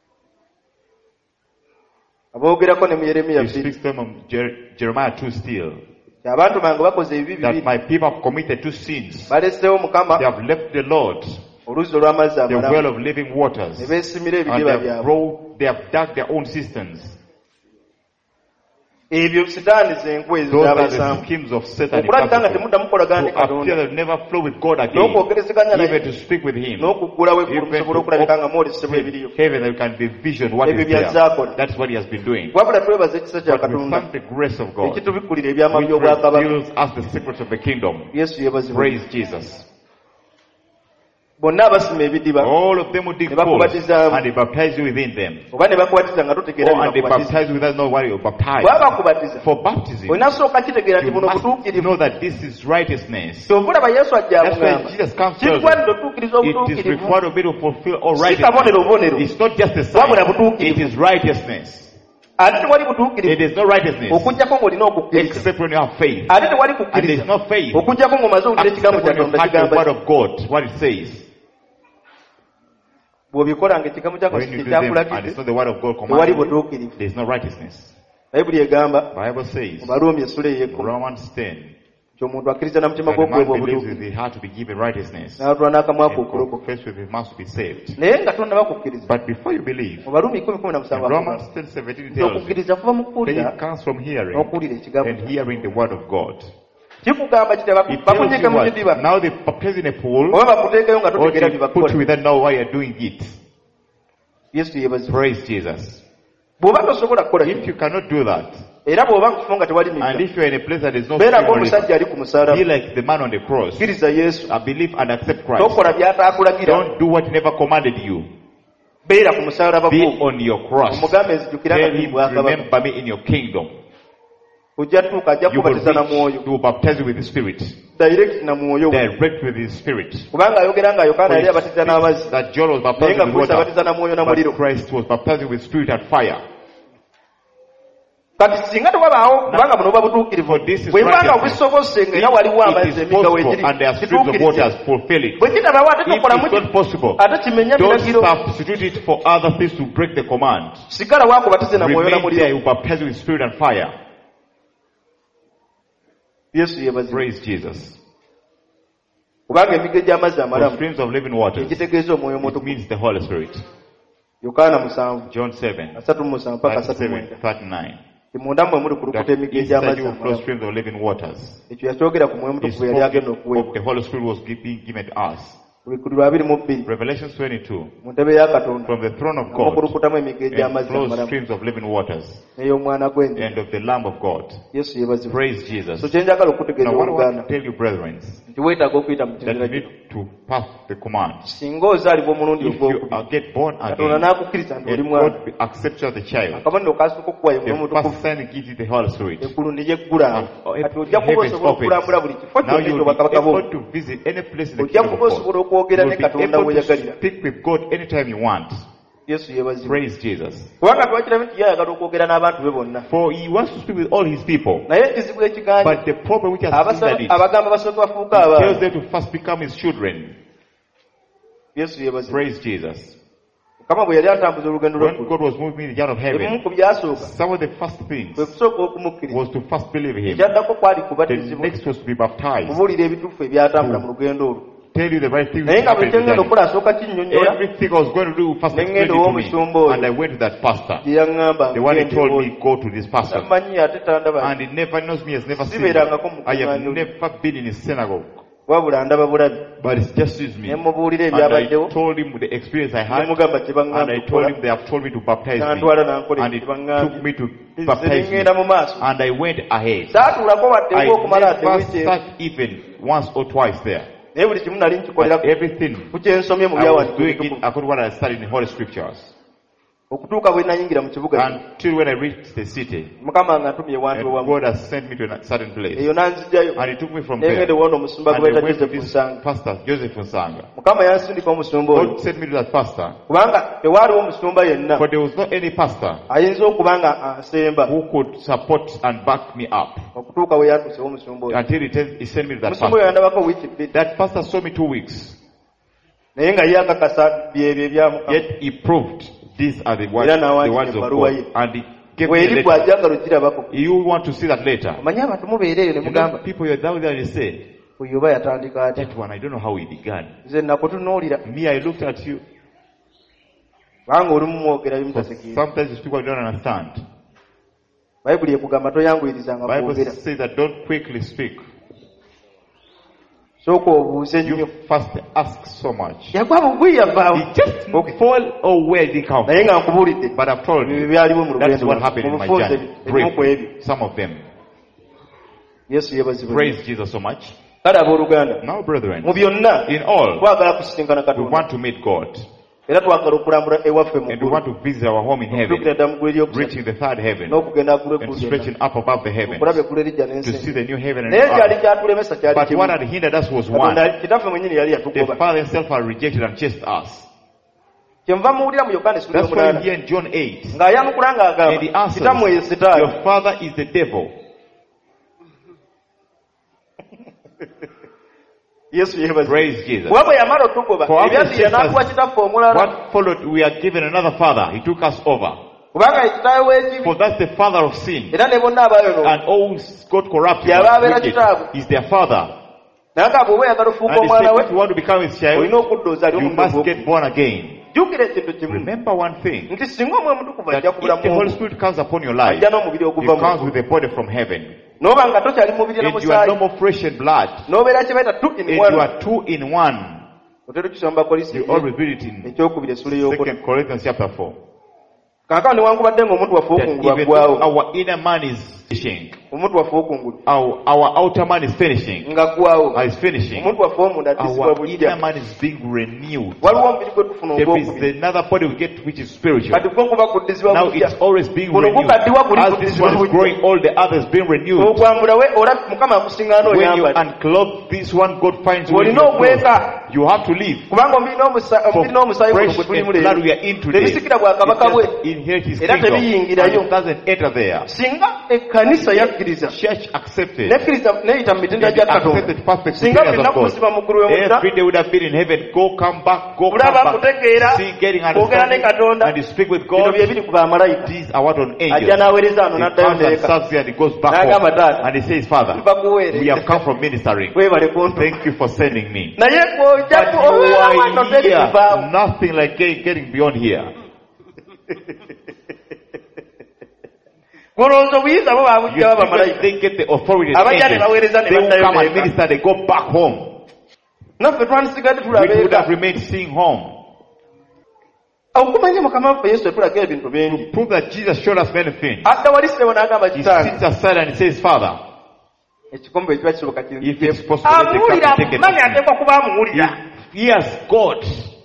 aboogerako ne mu Yeremiya He bbiri speaks to them on Jer- Jeremiah two still, abantu bange bakoze ebibi that bibiri my people have committed two sins. baleseewo Mukama They have left the Lord, oluzzi olw'amazzi the well amalamu of living waters, ne beesimira and ebidiba they have, byabwe. grow, they have dug their own cisterns. Ebyo Sitaani zenkwe ezo Those are the zabayisaamu schemes of Satan. okulabika nga To temudda mukolagana ne appear Katonda that never flow with God again, n'okwogerezeganya even naye to speak with Him, n'okuggulawo eggulu even musobole to okulabika nga mwolesebwa ebiriyo. heaven that can be vision what Ebyo is there. byazaakola. That's what He has been doing. wabula twebaza ekisa kya But we Katonda thank the grace of God, ekitubikkulira ebyama which by'obwakabaka. reveals us the secrets of the kingdom. Yesu yeebazibwa. Praise Jesus. bonna abasima ebidiba All of them would dig Ne pools, bakubatizaamu. and they baptize you within them. oba ne bakubatiza nga totegeera Or, and they bye bakubatiza. baptize without knowing what you baptize. bw'aba bakubatiza For baptism, olina sooka kitegeera nti you buno must butuukirivu. know that this is righteousness. kyova olaba Yesu ajja That's why amugamba Jesus comes to tell kitwanidde them, otuukiriza it is obutuukirivu required of me to fulfill all si righteousness. kabonero bubonero It's not just a sign, wabula butuukirivu. it is righteousness. ate tewali It butuukirivu is not righteousness okujjako ng'olina okukkiriza except when you have faith. ate tewali And there kukkiriza is no faith okujjako ng'omaze owulira ekigambo except kya when you Katonda have the kigamba word ki. of God, what it says. bw'obikola ng'ekigambo kya When Katonda you do them and kyakulagidde it's not the word of God tewali commanded, butuukirivu. there is no righteousness. bayibuli egamba Bible says, mu Baruumi essula ey'ekkumi Romans ten, nti omuntu akkiriza na mutima that a man gw'okuweebwa believes with obutuukirivu his heart to be given righteousness, n'atula n'akamwa and ke okulokoka. confess with his mouth to be saved. naye nga tonna bakukkiriza But before you believe, mu Baruumi kumi kumi na in musanvu Romans avuga ten seventeen nti tells you, okukkiriza kuva mu kuwulira faith comes from hearing, n'okuwulira ekigambo. and hearing the word of God. kikugamba kiti It tells you bakunyiika mu what? kidiba Now they baptize in a pool, oba bakuteekayo nga or totegeera they bye put you bakola. without know why you're doing it. Yesu yeebazibwa. Praise Jesus. bw'oba tosobola kukola If kino you cannot do that, era bw'oba mu kifo nga tewali and migga if you're in a place that is no beerako stream or river, omusajja ali ku be musaalaba like the man on the cross. kkiriza Yesu I believe and accept Christ. tokola by'ataakulagira Don't do what he never commanded you. beera ku musaalaba Be gwo on your cross. omugambe nzijukira nga Tell biri him, bwakabaka remember me in your kingdom. ojja tuuka ajja You will kubatiza na mwoyo reach, he will baptize you with the Spirit. direct na mwoyo Direct with his Spirit. kubanga ayogera nga Yokaana yali abatiza n'amazzi That John was naye baptized nga with Kristo water, abatiza na mwoyo na muliro. but Christ was baptized with Spirit and fire. kati singa tewabaawo kubanga buno buba butuukirivu For this is bwe banga righteousness. obusobose ng'era waliwo It amazzi is emigga possible, weegiri and there are streams of waters. Fulfill it. bwe kitabawo ate If tokolamu it's not possible, ate kimenya don't biragiro substitute it for other things to break the command. sigala waakubatize na mwoyo na Remain there, he muliro. will baptize you with Spirit and fire. Yesu yeebazibwa Praise Jesus. kubanga emigga egy'amazzi For amalamu streams of living waters, ekitegeeza omwoyo it omutukuvu. means the Holy Spirit. Yokaana musanvu John seven, asatu mu musanvu paka asatu mu thirty-seven, mwenda thirty-nine. munda mmwe muli That kulukuta emigga inside egy'amazzi you flow amalamu. streams of living waters. Ekyo yakyogera ku mwoyo He mutukuvu yali agenda spoke okuweebwa. of the Holy Spirit was being given to us. Buli abiri mu bbiri Revelation twenty-two. mu ntebe ya Katonda From the throne of nga God mukulukutamu emigga and egy'amazzi flows amalamu streams of living waters, n'ey'omwana gw'endiga. and of the Lamb of God. Yesu yeebazibwa. Praise Jesus. So kye njagala okutegeeza Now, what I want oluganda to tell you, brethren, nti weetaaga okuyita mu that kizinga you kino. need to pass the command. Singa ozaalibwa omulundi If you ogwokubiri uh, get born Katonda again, n'akukkiriza nti oli and mwana, God accepts you as a child, akabonero kasooka okukuwa ye mwoyo the mutukuvu, first sign gives you the Holy Spirit. eggulu ne lyeggulaawo. And Kati ojja kuba heaven osobola okulambula buli opens. kifo Now kyonna you will be eky'obwakabaka bwo. able to visit any place in the Ojja kingdom kuba of osobola God. okwogera You ne will be Katonda able to weeyagalira. speak with God anytime you want. Yesu yeebazibwa. Praise Jesus. Kubanga twakiramu nti yayagala okwogera n'abantu be bonna. For he wants to speak with all his people. Naye ekizibu ekiganja But the problem which has abasaba- hindered it, abagamba basooka bafuuka tells abaana. them to first become his children. Yesu yeebazibwa. Praise Jesus. Mukama bwe yali atambuza olugendo When lw'eggulu, God was moving in the journey of ebimu heaven, ku byasooka some of the first things kwe kusooka okumukkiriza. was to first believe him. Ekyaddako kwali The kubatizibwa, next was to be baptized. kubuulira ebituufu ebyatambula mu lugendo olwo. Tell you the right things Naye that nga buli happened in the kyengenda journey. okukola asooka kinnyonnyola Everything I was going to do, first Ne explain it ngenda to me. ow'omusumba oyo. And I went to that pastor. gye yaŋŋamba The one he ngende told oyo. me, go to this pastor. Tamanyi ate tandaba, And he never knows me, has never seen me. sibeerangako mu I have kuŋŋaanya oli. never been in his synagogue. wabula ndaba bulabi. But it's just used me. Ne mubuulira And I ebyabaddewo, told him the experience I ne had. mugamba kye And baŋŋamba I told okukola. him they have told me to baptize me. N'antwala n'ankola And kye it took baŋŋambye. me to Nze baptize me. ngenda mu maaso. And I went ahead. Saatuulako wadde I okumala ate never wiiki eyo. sat even once or twice there. Naye buli kimu nali nkikolera But everything ku kye nsomye mu I was doing it byawandiikibwa. according to what I studied in the Holy Scriptures. Okutuuka bwe nayingira mu kibuga kino, Until when I reached the city, Mukama nga ntumye and ewantu ewamu. God has sent me to a certain place. Eyo n'anzigyayo. And he took me from Ne there. ngenda ewona omusumba And gwe I bayita went to Joseph this Nsanga. pastor, Joseph Nsanga. Mukama yansindika omusumba oyo. God sent me to that pastor. Kubanga tewaaliwo omusumba yenna But there was not any pastor ayinza okuba nga ansemba who could support and back me up okutuuka we yatuusewo omusumba oyo. until he, tell, he sent me to that Omusumba oyo pastor. yandabako wiiki bbiri. That pastor saw me two weeks. Naye nga ye akakasa byebyo ebya Mukama. Yet he proved these are the words, Era n'awandiika the words of ebbaluwa God. ye. And he gave me Weeri a letter. bw'ajagala ogirabako. You want to see that later. Omanyi abantu mubeera eyo ne You know, mugamba people you're down there and you say, oyo oba yatandika atya. that one, I don't know how he began. Nze nakutunuulira Me, I looked at you. kubanga oli mumwogera Because bimutasekiira. sometimes these people don't understand. Bayibuli ekugamba toyanguyirizanga Bible kwogera. says that don't quickly speak. Sooka obuuze nnyo. You first ask so much. Yagwa bugwi yavaawo. He just fall or where did he come Naye from? nga nkubuulidde. But I've told Ebyo you, byaliwo mu that is lugendo what lwange. happened in Mu my bufunze journey. ebimu ku ebyo. Briefly, some of them. Yesu yeebazibwe. Praise Jesus so much. Kale abooluganda, Now, brethren, mu byonna in all, twagala kusisinkana we Katonda. want to meet God. Era twagala okulambula ewaffe mu And we ggulu. want to visit our home in Okutuukira heaven, ddala mu ggulu ery'okusatu. reaching the third heaven, N'okugenda agulu and eggulu stretching lyonna. up above the heavens, Okulaba eggulu erijja to see n'ensi. the new heaven and Naye new kyali earth. kyatulemesa kyali But what kimu. had hindered us was one. Katonda kitaffe mwennyini yali The yatugoba. Father himself had rejected and chased us. Kyenva muwulira mu Yokaana essula That's why y'omunaana. here in John eight, Ng'ayanukula and he ng'agamba, answers, kitammwe ye Setaani. your father is the devil. Yesu yeebazibwe. Praise Jesus. Kuba bwe yamala otugoba, For after ebyaddirira Jesus- n'atuwa kitaffe omulala. What followed, we are given another father. He took us over. Kubanga ye kitaawe w'ekibi. For that's the father of sin. Era ne bonna abaayonoona. And all got corrupted. Yaba and abeera wicked. kitaabwe. He's their father. Naye nga bw'oba oyagala ofuuka And he omwana said, we, if you want to become his child, olina okuddooza ali you omuntu must ogwo. get born again. Jjukira ekintu kimu. Remember one thing, Nti singa omwoyo omutukuvu that ajja if kubula the mu Holy ggulu, Spirit comes upon your life, ajja n'omubiri he oguva mu comes ggulu. with a body from heaven. N'oba nga tokyali mubiri na And you are no musaayi. more flesh and blood. N'obeera kye bayita two in And one. you are two in one. Otera okisoma mu Bakolisi You always read it in ekyokubiri essula ey'okuna. Second Corinthians chapter four. Kaakano newankubadde ng'omuntu waffe That okungulu even though aggwawo. our inner man is finishing, Omuntu waffe okungulu our, our outer man is finishing, nga ggwawo. is finishing, Omuntu waffe omunda addisibwa our bujja. inner man is being renewed. Waliwo omubiri gwe tufuna There is ogwokubiri. another body we get which is spiritual. Kati gwe kuba kuddizibwa Now bujja. it's always being Kuno renewed. gukaddiwa kuli As this kuddizibwa one is bujja. growing, all the others being renewed. Ogwambula we olaba Mukama akusingaana When you oyambala. unclothe this one, God finds you in Olina your clothes. okweka. You have to leave. Kubanga omubiri n'omusa- For omubiri n'omusaayi guno fresh gwe tulimu and blood we leero are in today. tebisikira bwakabaka bwe. It just inherit his Era kingdom. tebiyingirayo. And it doesn't enter there. Singa ekkanisa yakkiriza Church accepted. nekkiriza neyita mu mitendera And gya they accepted Katonda, perfect singa opinions tulina of God. kumusiba mu ggulu w'emunda, Every day would have been in heaven. Go, come back, go, come kulaba back. kutegeera, See, getting kwogera ne understanding. Katonda, And you speak with bino God. bye biri ku bamalayika. These are what on Ajja angels. n'aweereza ano He n'addayo comes and n'eka. serves here and he goes back N'agamba home. taata, And he says, Father, nva kuweereza. we have come from ministering. Weebale kuntu. Thank you for sending me. Naye kw'ojja But ku- you obeera wano are teri kivaawo. here. Nothing like getting, getting beyond here. Mulowooza obuyinza bo You baabujja think bamalayika. that they get the authority of Abajja ne angels. baweereza ne They will baddayo come and eka. minister, they go back home. Naffe twandisigadde We would have tulabeeka. remained seeing home. Okumanya Mukama waffe Yesu yatulaga ebintu bingi. To prove that Jesus showed us many things. Adda wali Sitebo n'agamba He kitange. sits aside and he says, Father, Ekikombe ekiba kisoboka if it's kintu. possible, let the Amuwulira cup be taken amumanyi from me. ateekwa kuba amuwulira. Yes, God.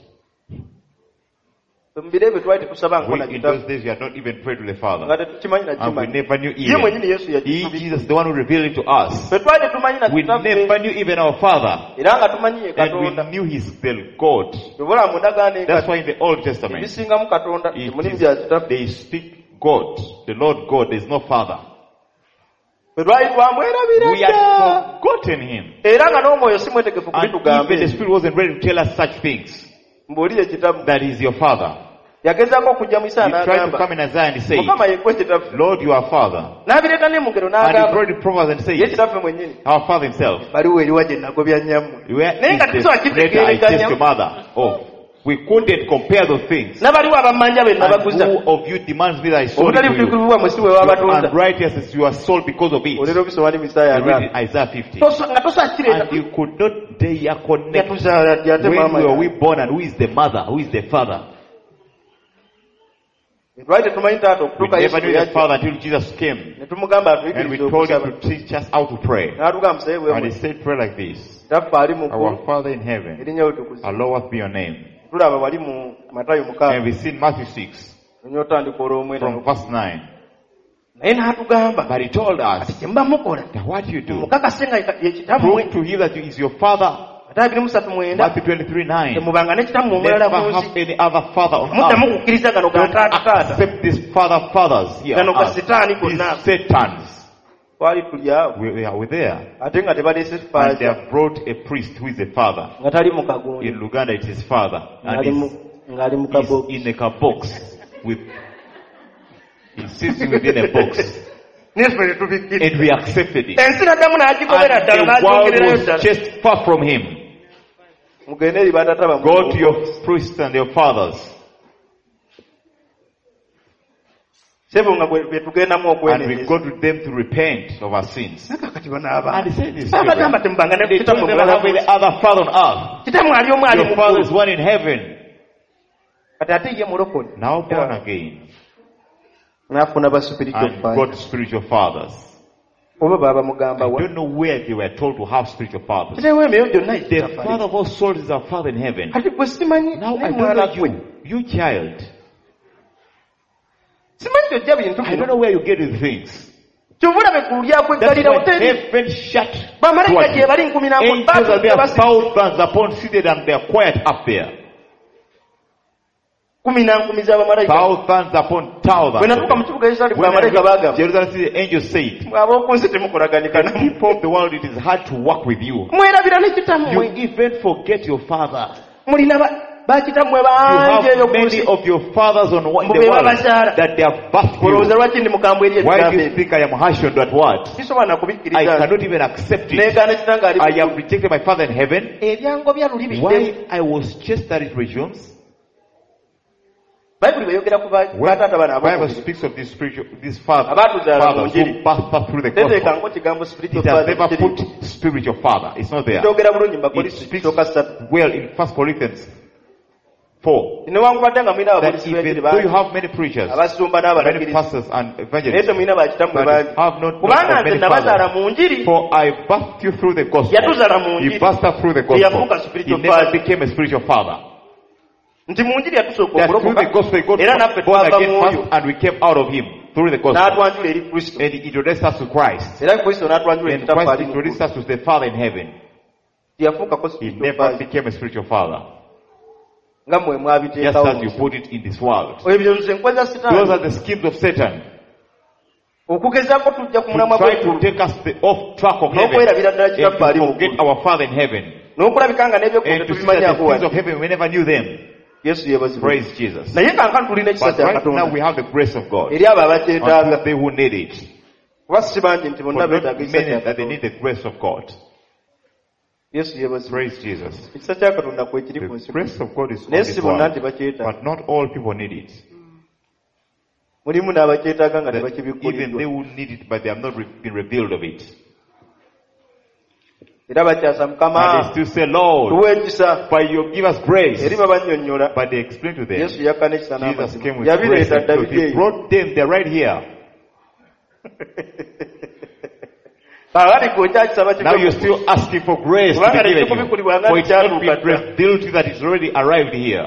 Mu biro ebyo twali tetusaba We, nkona in those kitabu. days, we had not even prayed to the Nga Father. tetukimanyi na And we kimanyi. never knew Ye mwennyini even. Yesu He, yagitubikira. Jesus, the one who revealed it to us. Ffe twali tetumanyi na We kitabu. never knew even our Father. Era nga tumanyi ye And Katonda. we knew He's the God. Tubula mu ndagaano That's engati. why in the Old Testament, Ebisingamu Katonda it temulimu is- bya kitaffe. they speak God, the Lord God. There's no Father. Bwe twali twamwerabira We had dda. forgotten Him. Era nga n'omwoyo si mwetegefu And kubitugamba even the ebyo. Spirit wasn't ready to tell us such things. Mbuulire ekitabu. That He's your Father. Yagezaako okujja mu He Isaaya tried to n'agamba, come in Isaiah and he said, Mukama yekwe kitaffe. Lord, you are Father. N'abireeta ne mu ngero And he n'agamba, brought the prophets and ye said, kitaffe mwennyini. our Father Himself. Baliwo eriwa gye nagobya nnyammwe. Where Naye nga is tetusobola the greater I test kitegeeraganya. your mother? Oh, we couldn't compare those things. N'abaliwo abamanja be And nabaguza. who of you demands me that I sold it Obutali to you? butuukirivu bwammwe si bwe wabatonda. And righteousness you are sold because of it. Olero bisoma ni Isaaya You read agamba. in Isaiah fifty. Tosa- nga tosakireeta. And you could not dare connect. Yatuzaala ddi ate When maama were yange? we born and who is the mother? Who is the father? Twali tetumanyi taata We okutuuka Yesu never bwe knew the yajja. father until Jesus came. Ne tumugamba And we atuyigirize told him okusaba. to teach us how to pray. N'atugamba musabe bwe And he mwe. said, pray like this. Kitaffe ali mu Our ggulu. Father in heaven, Erinnya lyo tukuzibwe. hallowed be your name. Tulaba wali mu Matayo mukaaga. And we see in Matthew six, Nnyo otandika olw'omwenda. from verse nine. Naye n'atugamba. But he told us Kye muba mukola. that what you do, Mukakase nga ye kitammwe. prove to him that he is your father. Matayo abiri mu ssatu mwenda. Matthew twenty-three nine. Temubanga ne kitammwe Never omulala mu nsi. have any other father on Muddamu earth. kukkiriza gano ga Don't taata taata. accept these father fathers here Gano on ga earth. sitaani gonna. These satans. Twali tuli awo. We, we are we there. Ate nga tebaleese And they faaza. have brought a priest who is a father. Nga tali mu kagundi. In Luganda it is father. And Ng'ali mu- he's, ng'ali mu he's kabox. in a box with, he sits within a box. Neffe ne tubikkiriza. And we accepted it. Ensi n'addamu n'agigobera And ddala the world n'agyongererayo was ddala. just far from him. Mugende eri bataata bammwe. Go to your priests and your fathers. Sebo nga bwe bwe tugendamu And we okwenenyeza. go to them to repent of our sins. Kati bano abaana. And he said this. Abagamba children, temubanga ne They told kitammwe them never mulala have mu any nsi. other father on earth. Kitammwe ali omu ali Your mu father is ggulu. one in heaven. Kati ate ye mulokole. Now born again. N'afuna ba spiritual And father. got spiritual fathers. Oba baaba mugamba I wa. don't know where they were told to have spiritual fathers. Kiteewo emyoyo gyonna The egitafali. father of all souls is our father in heaven. Kati gwe simanyi. Now naye I mwala don't know gwe. you, you child. Simanyi gyojja bintu I don't bino. know where you get these things. Kyobulabe ku lulya That's kw'eggalira why hoteri. heaven shut. Bamalayika towards gye you. bali nkumi na Angels are bbiri there, basi thousands upon seated, and they are quiet up there. kumi na nkumi z'abamalayika. Thousands upon Bwe thousands. natuuka mu kibuga Yerusaalemi When I bamalayika reached baagamba. Jerusalem, the angel said, Ab'oku nsi temukolaganika the namu. people of the world, it is hard to work with you. Mwerabira ne You kitammwe. even forget your father. Mulina ba- bakitammwe You bangi eyo have ku many nsi. of your fathers on in Mube the world babazaala. that they have birthed Olowooza you. lwaki ndi mukambwe eri Why do ebigambo you ebyo? think I am harsh on that word? Sisobola na I kubikkiriza. cannot even accept it. Neegaana kitange ali I mu have rejected my father in heaven. ebyango bya luli biddemu. Why I was just that it resumes? Bayibuli beyogera ku ba- When bataata bano the Bible abakulu. speaks of this spiritual, this father, Abatuzaala mu fathers njiri. who passed us through the Teteeka gospel. ngo kigambo spiritual It has father never kiri. put spiritual father. It's not there. Kyogera bulungi mu It Bakolinso speaks ekisooka ssatu. well in First Corinthians four. Newankubadde nga mulina That abapolisi even b'ekiri though you bangi, have many preachers, abasumba many n'abalagirizi, pastors and naye evangelists, temulina bakitammwe but bangi. have not Kubanga known of nze many nabazaala fathers. mu njiri, For I birthed you through the gospel. yatuzaala mu He njiri. birthed us through the Teyafuuka gospel. He spiritual never father. became a spiritual father. Nti mu njiri yatusooka That through the okulokoka, gospel he got era naffe born twava again mu first oyo, and we came out of him through the gospel. n'atwanjula eri Kristo. And he introduced us to Christ. Era Kristo n'atwanjula eri And Kitaffe Christ ali mu introduced ggulu. us to the Father in heaven. Teyafuukako He spiritual never father. became a spiritual father. Nga mmwe Just mwabiteekawo. as you put it in this world. Ebyo nze nkweza Those Sitaani. are the schemes of Satan. Okugezaako tujja ku To mulamwa try to gw'eggulu. take us the off track of heaven. N'okwerabira ddala And Kitaffe ali to mu forget ggulu. our Father in heaven. N'okulabika nga n'ebyokulwa And to see that the tetubimanyaako things wano. of heaven, we never knew them. Yesu yeebazibwe. Praise Jesus. Naye kankana tulina ekisa But kya right now Katonda. we have the grace of God. Eri abo abakyetaaga. Unto they who need it. Kuba si bangi nti For bonna not beetaaga ekisa many kya that they Katonda. need the grace of God. Yesu yeebazibwe. Praise Jesus. Ekisa kya Katonda kwe kiri ku The nsi. grace of God is on Naye this si bonna nti world. bakyetaaga. But not all people need it. mulimu n'abakyetaaga nga That even they tebakibikkuliddwa will need it, but they have not re- been revealed of it. era bakyasa And Mukama they still say, Lord, tuwe ekisa but you give us grace. eri babannyonnyola But they explain to them, Yesu yakka n'ekisa Jesus came n'amazima with grace yabireeta and truth. Davide He eyo brought them, they're right here. kaakati gweokyakisaba Now you're still asking for grace to be Kubanga given you. tekikubikkulibwa nga For it's not been tekyatuuka dda. revealed to you that it's already arrived here.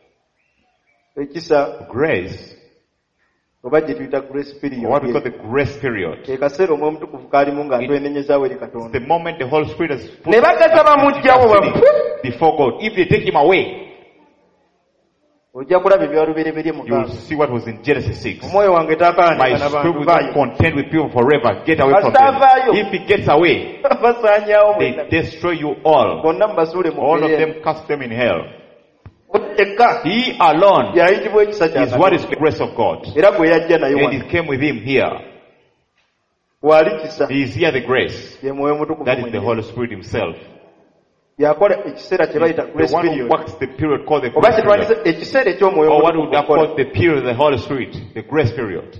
ekisa Grace, oba gye tuyita grace or what we call period the grace period. ke kaseera omwoyo omutukuvu kaalimu ng'atwenenyezaawo eri It's Katonda the moment the Holy Spirit has put ne bagasa bamuggyawo bamu before God. If they take him away, ojja kulaba ebyalubereberye you will mukaaga see what was in Genesis six. omwoyo wange My taakaanigana spirit bantu will not baayo contend with people forever. Get away from Asitavaayo. them. If he gets away, basaanyaawo they mwenna destroy you all. bonna mubasuule mu All of mbeera them cast them in hell. ekka He alone yayitibwa ekisa kya is what is Katonda the grace of God. era gwe yajja naye And wano it came with him here. waali kisa He is here the grace. ye mwoyo mutukuvu That is the mwenyewe. Holy Spirit himself. yakola ekiseera kye bayita The grace one who period works the period called the oba grace kitwandise period. ekiseera eky'omwoyo Or what would omutukuvu have okukola called the period of the Holy Spirit. The grace period.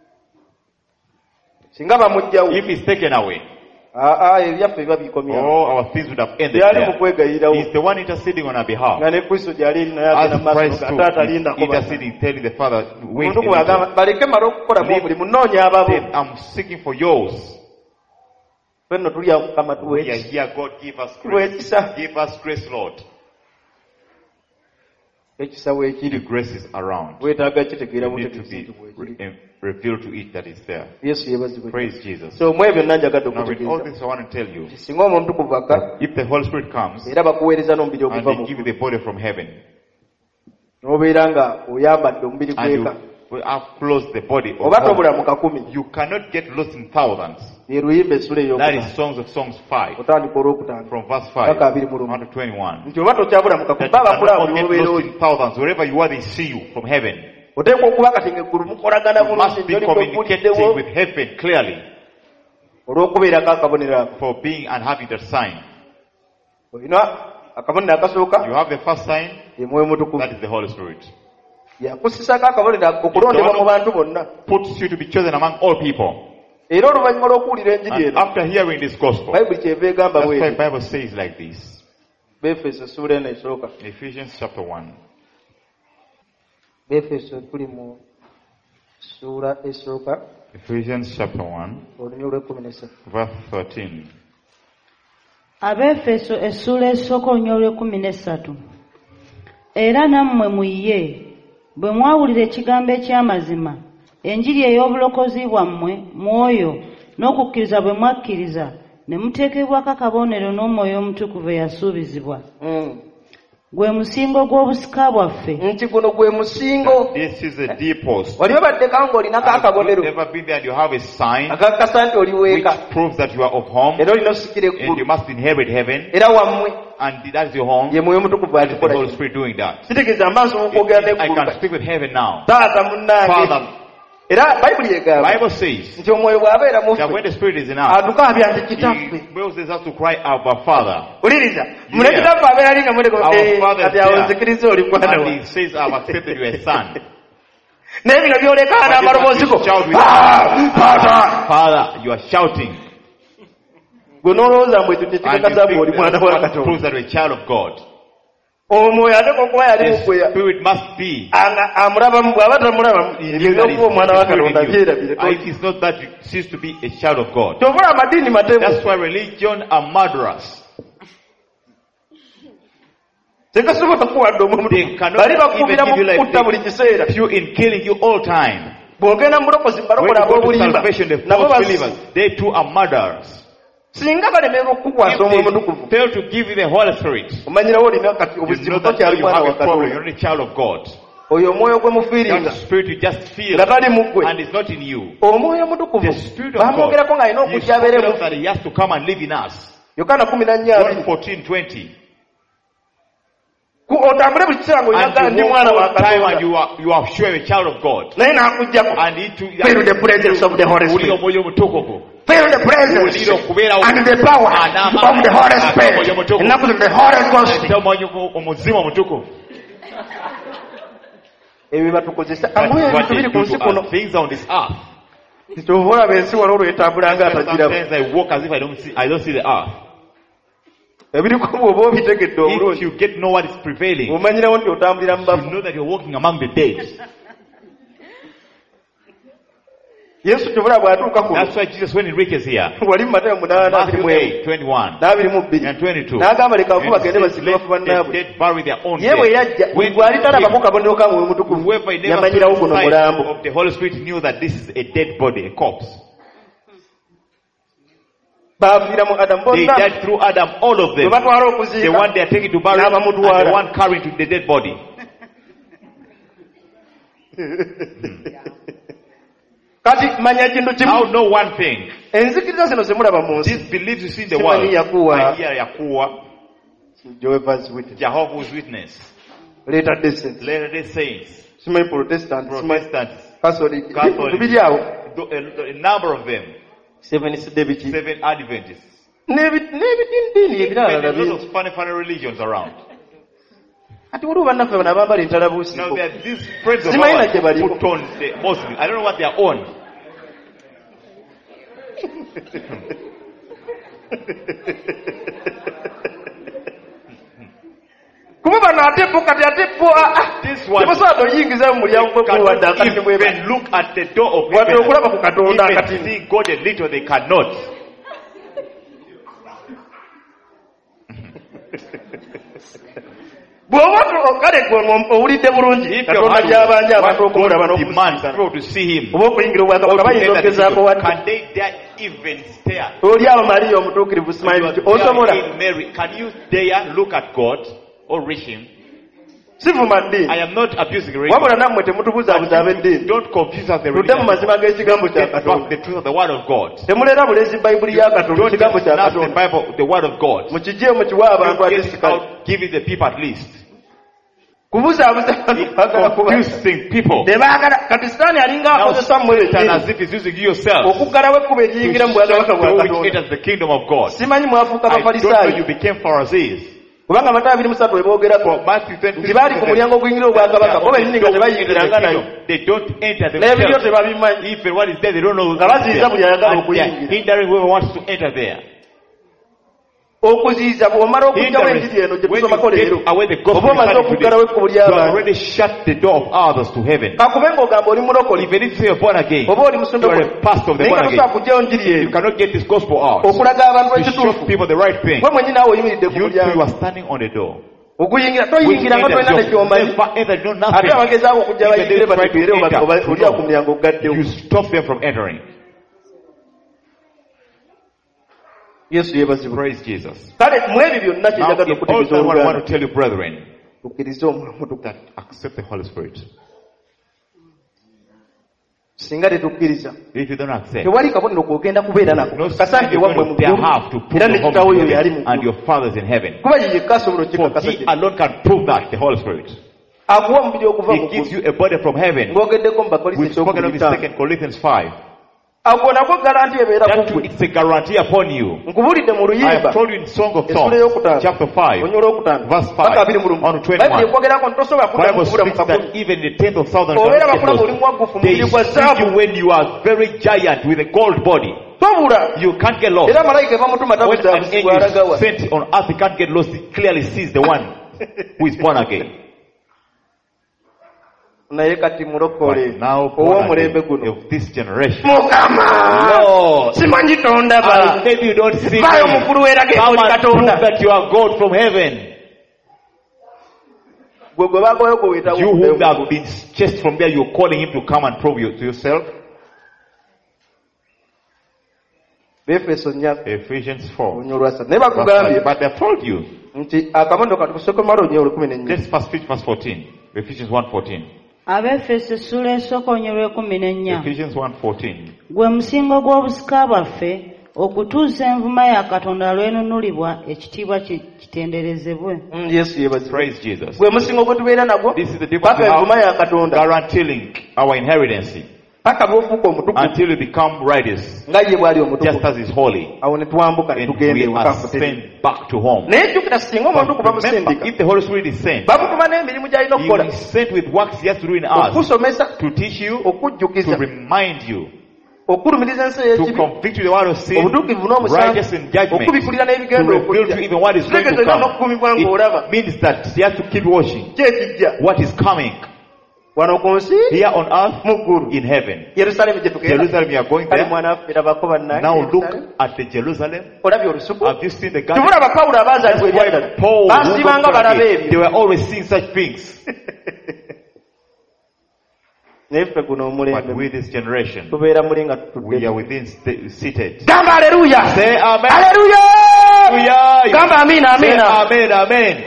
singa bamugjawo If he's taken away, aa ebyaffe biba bikomyawo all our things would have ended byali mu there. kwegayirirawo He's the one interceding on our behalf. nga ne kristo gyali eri naye agenda As mu maaso Christ nga too ate is atalindako bana. interceding, telling the Father, wait a omutukuvu agamba little. baleke mala okukolamu omulimu nnoonya ababo Then I'm seeking for yours. fenno tulya mukama We are tuwe here, God, give us tuwe grace. ekisa Give us grace, Lord. ekisa The weekiri grace is around. weetaaga kitegeera You need to butegeezi be nti bwekiri re- revealed to it that is there. yesu yebazibwe Praise Jesus. so mu ebyo nanjagadde Now with all okutegeeza this I want to tell you, nti singa omwoyo omutukuvu akka if the Holy Spirit comes era bakuweereza n'omubiri and oguva they mu give you the body from heaven, n'obeera nga oyambadde omubiri and you gweka will have closed the body of oba tobula home, mu kakumi you cannot get lost in thousands. ye luyimba essula That ey'okutaano is Songs of Songs five, otandika olwokutaano from verse paka five abiri mu lumu on to twenty-one. nti oba tokyabula mu kakumi That you baba kulaba cannot buli get obeera lost oli in thousands. Wherever you are, they see you from heaven. oteekwa okuba kati ng'eggulu mukolagana You bulungi must be njoli communicating kwevuddewo with heaven clearly olw'okubeerako akabonero ako for being and having that sign. olina akabonero akasooka You have the first sign, ye mwoyo mutukuvu that is the Holy Spirit. yakusisako akabonero ako okulondebwa mu bantu bonna Puts you to be chosen among all people. era oluvannyuma lw'okuwulira enjiri And eno after hearing this gospel, bayibuli kyeva egamba that's why the bweri Bible says like this. befeso essuula eno esooka Ephesians chapter one. befeso tuli mu ssuula esooka Ephesians chapter one, olunya olw'ekkumi n'essatu verse thirteen. Abefeso essula esooka olunya olw'ekkumi n'essatu. Era nammwe muyiye bwe mwawulira ekigambo eky'amazima enjiri ey'obulokozi bwammwe mwoyo n'okukkiriza bwe mwakkiriza ne muteekebwako akabonero n'omwoyo omutukuvu eyasuubizibwa gwe musingo gw'obusika bwaffe nti guno gwe musingo This is a deposit. wali obaddeko ng'olinako Have you akabonero ever been there and you have a sign akakasa nti oli which weeka proves that you are of home era olina osikira and you eggulu must inherit heaven era wammwe and that is your home? ye mwoyo mutukuvu That is the alikola Holy kino Spirit doing that. kitegeeza amaaso mukwogera I n'eggulu can speak with heaven now. taata munnange Father, era bayibuli egamba Bible says nti omwoyo bw'abeera that when muffe the Spirit is in us, atukaabya nti kitaffe He wills us to cry, Abba, Father. uliriza mune kitaffe abeera ali nga Our Father ati is awo there. nzikiriza oli mwana And wa He says, I've accepted you as son. naye bino byolekana But n'amaloboozi go you shout with- "Ah, taata Father, you are shouting. gwe n'olowooza mbwe tuti And you kikakasa bwe oli think mwana that's wa what katonda proves that you're a child of God. omwoyo ate okuba yali The mugweya Spirit must be. anga amulabamu bw'aba tamulabamu ebyo That is ebyokuba omwana wa the Spirit katonda in you. byerabire And it is not that you cease to be a child of God. tobula amadiini matemu That's why religion are murderers. tegasobola kuwadde omwoyo They mutukuvu cannot bali even bakubira give you mu like kutta buli kiseera this. You in killing you all time. bw'ogenda mu bulokozi When balokola you go to ab'obulimba salvation, the nabo false basi believers, they too are murderers. singa balemererwa okukukwasa omwoyo If mutukuvu they fail to give you the Holy Spirit, omanyirawo olina kati you obuzibu know that tokyali you mwana have wa a problem. katonda You're not a child of God. oyo omwoyo gwe That mufiiringa spirit you just feel nga tali mu ggwe and it's not in you. omwoyo mutukuvu The Spirit of God bamwogerako ng'alina is okujja abeere mu that He has to come and live in us. yokaana kumi na nnya John abiri fourteen twenty. Ku- otambule buli kiseera ng'olinagala And ndi you mwana wa walk all time and katonda you are, you are sure you're a child of God. naye n'akugjako And he to feel the presence of the Holy Uli Spirit omwoyo omutukuvu. feel the presence Ulira okubeerawo. and the power of the Holy Spirit ennaku zino the Holy Ghost Ate omwoyo omuzima omutukuvu. ebyo batukozesa That amuye is what ebintu they biri ku do nsi to kuno us. Things on this earth. kitovola bensi wano olwetambula nga atagiraba Sometimes I walk as if I don't see, I don't see the earth. ebiriko bw'oba obitegedde If obulungi you get know what is prevailing, omanyirawo nti otambulira mu you bafu know that you're walking among the dead. yesu kyobula bw'atuuka kuno That's why Jesus, when he reaches here, wali mu Matayo munaana Matthew abiri mu emu eight, twenty-one n'abiri mu bbiri and twenty-two, n'agamba leka bafu bagende and basige bafu let the bannaabwe dead bury their own ye bwe dead. yajja When gwali talabako he came, kabonero ka mwoyo mutukuvu whoever he never yamanyirawo saw guno the sight mulambo of the Holy Spirit knew that this is a dead body, a corpse. baafiira mu adamu They bonna died through Adam, all of bwe them. batwala The okuziika one they are taking to bury and n'abamutwala the one carrying to the dead body. kati manya kintu Now kimu know one thing. enzikiriza zino zemulaba mu nsi These beliefs you see in the Simani world, Yakuwa. I hear Yakuwa, Jehovah's Witness Jehovah's Witness, Latter Day Saints Latter-day Saints, simanyi Protestant simanyi Protestants, Catholic Catholic. ebintu biri awo th- a, a number of them, Seventh Day biki seven Adventists. N'ebi- n'ebidindiini ebirala There's a lot bingi of funny, funny religions around. ati waliwo bannaffe bano abambala entalabuusi Now there are these friends of Simanyi ours na gye who balimu. put on the Muslims. I don't know what they are on. kuba bano ate bo kati ate bo This one, tebasobola toyingiza mu mulyango gwe wadde cannot akatini bwe bali even look at the door of wadde heaven. okulaba ku katonda Even akatini see God a little, they cannot. bw'oba kale gwe owulidde bulungi If your katonda heart gy'abanja what abantu okumulaba God demands n'okumusinkana people to see Him, oba okuyingira obwakabaka or to bayinza enter the okugezaako kingdom, wadde can they dare even stare? oli awo mariya omutuukirivu simanyi You nti are there osobola in Mary. Can you dare look at God or reach Him? sivuma ddiini I am not abusing religion. wabula nammwe temutubuuzaabuza ab'eddiini Don't confuse us the tudde mu religion. mazima g'ekigambo kya Get back katonda the truth of the Word of God. temuleera bulezi bayibuli ya katonda Don't ekigambo just kya love the katonda Bible, the Word of God. mukijje mukiwa abantu Don't ate get sikale out, give it the people at least. kubuzaabuza abantu It's baagala kuba confusing people. tebaagala kati sitaani alinga Now, akozesa mmwe Satan, eddiini as if he's using you yourself, okuggalawo ekkuba to eriyingira mu bwakabaka shut bwa through which katonda enters the kingdom of God. simanyi mwafuuka I don't know you abafalisaayo became Pharisees. kubanga amata abiri musatu weboogerako For Matthew twenty, nti baali ku mulyango oguyingira obwakabaka bo bennyini nga tebayingiranga nayo they don't enter n'ebiryo themselves. tebabimanyi Even what is there, they don't know. nga baziyiza buli ayagala And they are okuyingira hindering whoever wants to enter there. okuziyiza bw'omala okugyawo enjiri eno gye When tusomako you leero take away the gospel oba omaze inside you okuggalawo today, ekkubo you have ly'abantu already shut the door of others to heaven. kakube ng'ogamba oli mulokole Even if you say you're born again, oba oli you musundokole are a pastor of the naye born nga tosobola again. kuggyawo njiri You eno cannot get this gospel out. okulaga abantu To show ekituufu people the right thing. gwe mwennyini awo oyimiridde ku You too, you mulyango are standing on the door. oguyingira Which toyingira nga enters tolina your- nekyomanyi never enter, know ate nothing. abagezaako okujja Even bayingire they try to bategeere enter, oba to oli awo know. ku mulyango ogaddewo You stop them from entering. yesu yeebazibwa Praise Jesus. kale mu ebyo byonna Now, kyenjagala in all okutegeeza that, what I want to oluganda tell you, brethren, tukkirize omwoyo mutukuvu that accept the Holy Spirit. singa tetukkiriza If you don't accept, tewali kabonero kogenda kubeera nako no kasange sign you're ewammwe going mu to there ggulu have to prove era your ne kitaawo home oyo in yali mu heaven and ggulu your Father is in heaven. kuba ye yekka asobola For okkikakasa He alone can prove that, the Holy Spirit. akuwa omubiri oguva mu He gives ggulu you a body from heaven. ng'ogeddeko mu bakolisi We've spoken of in ekyokubitaano Second Corinthians five. agwo nagwo garanti ebeera That ku too, ggwe it's a guarantee upon you. nkubulidde mu I luyimba have told you in Song of essula Songs, ey'okutaano chapter five, onyoola okutaano verse paka five, abiri mu lumu on bayibuli twenty-one. ekwogerako nti tosobola kudda Bible mukubula mu speaks kakumi that even the tenth of thousand obeera shall bakulaba not oli get mwagufu lost. They mubiri gwa see zaabu you when you are very giant with a gold body. tobula You can't get lost. era malayika ebamutuma When an tabuzaabusibwa angel alagawa is sent on earth, he can't get lost. He clearly sees the one who is born again. naye kati mulokole But now born ow'omulembe again guno of this generation. mukama Lord, simanyi ah, tondaba maybe you don't see me. vaayo mukulu weerage Come oli and prove katonda that you are God from heaven. gwe gwe bagoyo gwe weetawo You who have been chased from there, you're calling him to come and prove you to yourself. befeso nnya Ephesians four. olunya olwasatu naye Verse bakugambye five. But they have told you. nti akamondo katukusooka mala olunya olukumi nennya Let's first read verse fourteen. Ephesians one fourteen. abefeso essula esooka olunya lw'ekumi n'ennya Ephesians one fourteen. gwe musingo gw'obusika bwaffe okutuusa envuma ya katonda lwenunulibwa ekitiibwa ki- kitenderezebwe. Mm, yesu yeebazibwe Praise Jesus. gwe musingo gwe tubeera nagwo This is the difference paka we envuma have ya katonda guaranteeing our inheritance. paka bw'ofuuka omutukuvu until you become righteous, nga ye bw'ali just omutukuvu. as He's holy. Awo ne twambuka ne And tugenda we ewaka are nkutere. sent back to home. Naye jjukira singa But omuntu remember, bamusindika if the Holy Spirit is sent, bamutuma n'emirimu gy'alina He okukola is sent with works He has to do in us, okusomesa to teach you, okujjukiza to remind you, okulumiriza ensi to y'ekibi convict you the word of sin, obutuukivu n'omusango righteous in judgment, okubikulira to n'ebigenda reveal to you even what is going to kitegeeza come. n'okukumibwa ng'olaba It means that He has to keep watching kyekijja what is coming wano ku nsi here on earth, mu ggulu in heaven. yerusaalemu gye tugenda Jerusalem, you are going kale there. mwana waffe labako bannange Now look Yerusaalemu. at the Jerusalem. olabye olusuku Have you seen the garden? tubulaba pawulo abaazaalibwa That's eryaddala why Paul, baasibanga balaba they ebyo were always seeing such things. naye ffe guno But omulembe with this generation, tubeera muli nga we tutudde are within st- seated. gamba aleluya Say amen. aleluya Hallelujah. gamba amiina Say amiina amen, amen.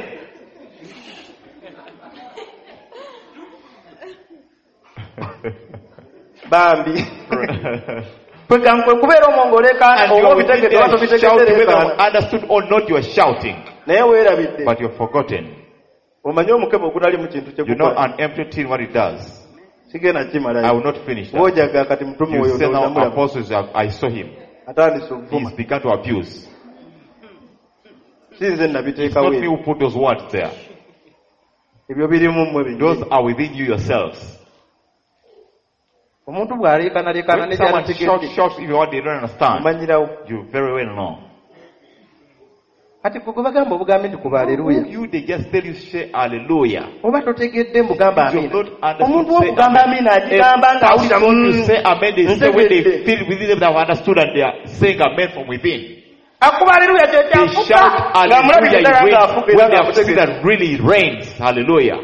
bambi kwegankwe kubeera omwongolekaana And you oba are within obitegedde oba there shouting, whether tobitegeddeleekaana understood or not, you are shouting. naye weerabidde But you're forgotten. omanye omukebe ogutali mu kintu You know kyekukola an empty tin, what it does. sigenda I kimalayo will not finish that. bwojaga kati mutume You oyo say now, ndamulaba apostles, I I saw him. atandise He's obuvuma begun to abuse. si nze It's nabiteekawo not me ebyo. who put those words there. ebyo birimu mmwe Those bennyini are within you yourselves. omuntu bw'aleekanaleekana When ne someone shouts, gyanategedde shouts, even what they don't understand, omanyirawo you very well know. kati kwe bagamba obugambe nti kuba aleluya You, they just tell you, say hallelujah. oba totegedde mbugamba You amiina don't understand, omuntu say wokugamba amen. amiina agigamba ng'awulira When you mm, say amen, they say when they ntegedde. feel within them that have understood and they are saying amen from within. akuba aleluya They kyekyafuka shout ng'amulabye hallelujah ddala when, ng'afuka when era they have seen ng'amutegedde that really it rains. Hallelujah.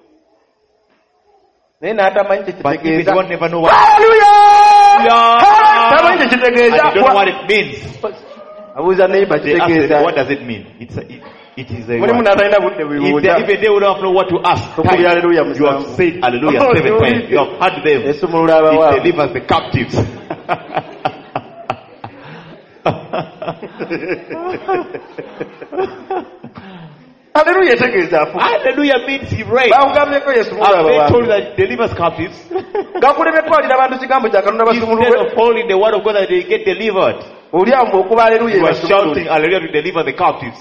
naye n'atamanyi But even kyekitegeeza one never know what, aleluya Yeah. tamanyi and kyekitegeeza they don't know what it means. abuuza neiba They ask them, kitegeeza what does it mean? It's a, it, it is a mulimu word. n'atalina budde If they, bubuuza even they would not know what to ask, Tukuli hallelujah time, you have musanvu. said hallelujah Oh, seven you times. will. You have heard them. esumulula It abawaavu delivers the captives. aleluya etegeeza afuka Hallelujah means he reigns. bakugambyeko yesumulula Have they told you abawaavu that it delivers captives? gakuleme twalira abantu kigambo kya katonda Instead basumululwe of holding the word of God that they get delivered, oli awo okuba aleluya you are ebasumulule shouting hallelujah to deliver the captives.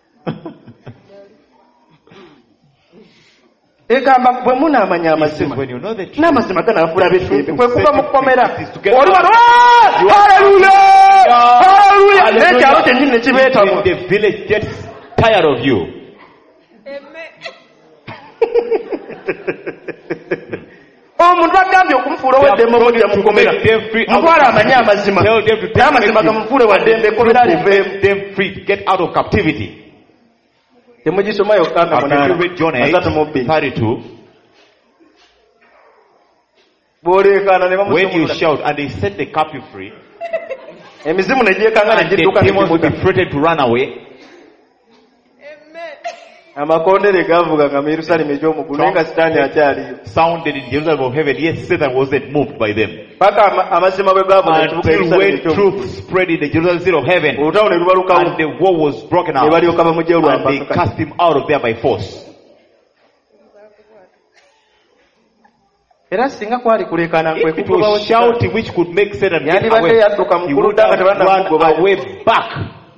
egamba bwe munaamanya He says, amazima when you know the truth, n'amazima ganaafula beddembe kwe Truth kuva mu set kkomera you free. It is to get oli out. wano You are- aleluya aleluya n'ekyalo kyennyini ne If kibeetamu the village gets tired of you, omuntu agambye okumufuula oweddembe omujja mu kkomera make them free out mutwale of amanye amazima Tell them to take n'amazima them gamufuule wa ddembe ekkomera liveemu make them free to get out of captivity. temugisoma yokaana But if you read John munaana asatu mu eight bbiri thirty-two, bw'oleekaana ne when you bamusumulula shout and they set the captive free, emizimu ne gyekanga ne and the gidduka ne demons will be gibuta threatened to run away, amakondere gaavuganga mu yerusaalemu egy'omuggulu naye nga sitaani akyaliyo sounded in Jerusalem of heaven, yet Satan wasn't moved by them. paka ama- amazima bwe gaavuga ekibuga Until yerusaalemu when ekyomu truth spread in the Jerusalem city of heaven, olutawo ne lubalukawo and the war was broken ne out, balyoka bamugye and they olwambaka cast him out of there by force. era singa kwali kuleekaana If it kwekugobawo was shouting which could make Satan get yandibadde away, yadduka mu he ggulu would ddanga have run tebannamugobayo away back.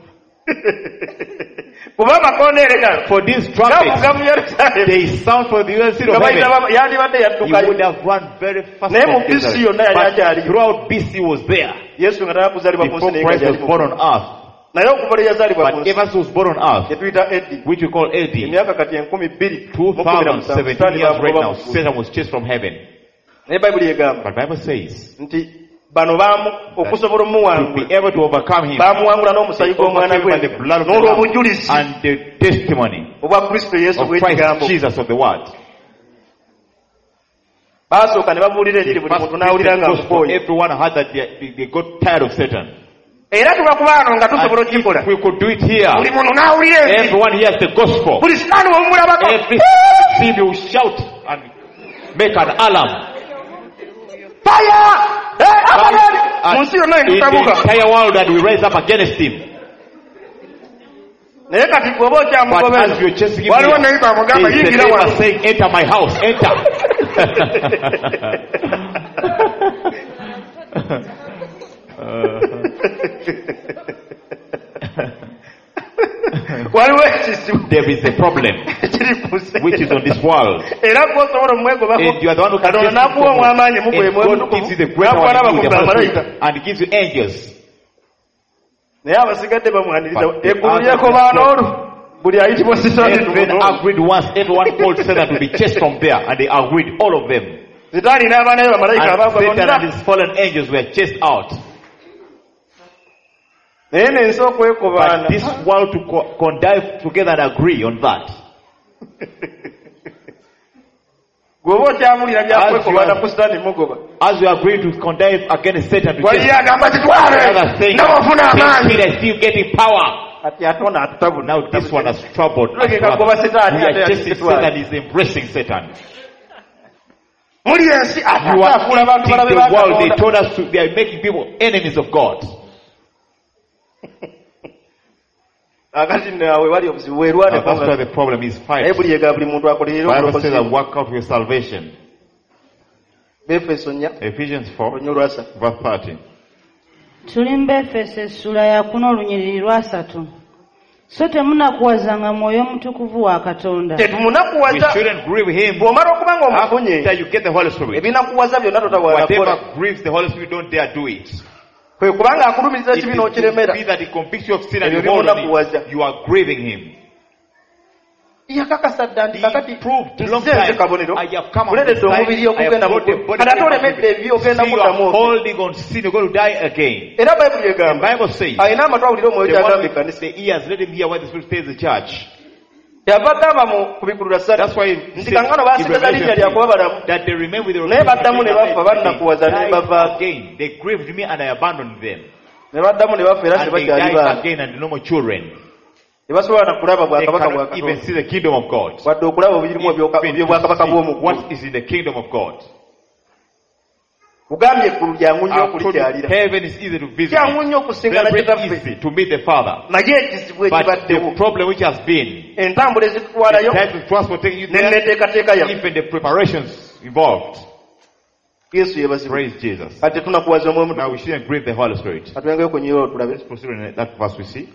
kuba amakondeere gano For these trumpets, gavuga mu yerusaalemu they sound for the Jerusalem city nga of bayita heaven. baba- yandibadde He yaddukayo would have run very fast. Naye from mu B C Jerusalem. yonna yali But akyaliyo. throughout B C was there. yesu nga tanakuzaalibwa ku nsi Before naye nga Christ was gyali born mu- on earth. naye okuva lwe yazaalibwa ku But nsi ever since he was born on earth, gyetuyita edi which we call A D, emyaka kati enkumi bbiri mu kumi na two thousand musanvu seventeen Sitaani years right bamugoba now, mu ggulu. Satan was chased from heaven. naye bayibuli egamba But Bible says, nti bano baamu okusobola to be omuwangula able to overcome him, baamuwangula n'omusaayi gw'omwana overcame gwe by the blood of the Lamb n'olw'obujulizi and the testimony obwa kristo yesu of bw'ekigambo Christ Jesus of the word. baasooka ne babuulira enjiri buli First muntu n'awulira nga preached the gospel, mukooye everyone heard that they, they, they got tired of Satan. era tuba kuba wano nga tusobola And okikola if we could do it here, buli muntu n'awulira enjiri everyone hears the gospel. buli sitaani womulabako Every seed will shout and make an alarm. faya abalali And mu nsi yonna in the entutabuka entire world that we rise up against him. naye kati gweoba But okyamugobera as you're chasing him, waliwo here, naye bamugamba there is a yingira neighbor wano saying, enter my house, enter. There is a problem which is on this world. And you are the one who can test it. And God gives you the great power in you, the Holy Spirit, and He gives you angels. Everyone agreed once, everyone called Satan to be chased from there, and they agreed, all of them. And Satan and his fallen angels were chased out. But this world to co- connive together and agree on that. As you are agreeing to connive against Satan to chase other things, Peter is still getting power. Now this one has troubled us. We are chasing Satan, is embracing Satan. You are eating the world. They told us to, they are making people enemies of God. Now that's why the problem is fight. The Bible says that work out your salvation. Ephesians four, verse thirty. Tulimba Efeso essula ya kuno olunyiriri lwasatu. So temunakuwazanga mwoyo mutukuvu wa Katonda. We shouldn't grieve him after you get the Holy Spirit. Whatever grieves the Holy Spirit, don't dare do it. If it be that he convicts you of sin and you hold on it, you are grieving him. He proved long time, I have come on this life, I have brought the body. You are holding on sin, you're going to die again. The Bible says, the one with the ears, let him hear what the Spirit says in the church. That's why it says that they remain with the again. They grieved me and I abandoned them. And they died again and no more children. They cannot even see the kingdom of God. What is in the kingdom of God? Heaven is easy to visit. Very easy to meet the Father. But the problem which has been the type of transportation you there, even the preparations involved. Praise Jesus. Now we shouldn't grieve the Holy Spirit. Let's proceed in that verse we see.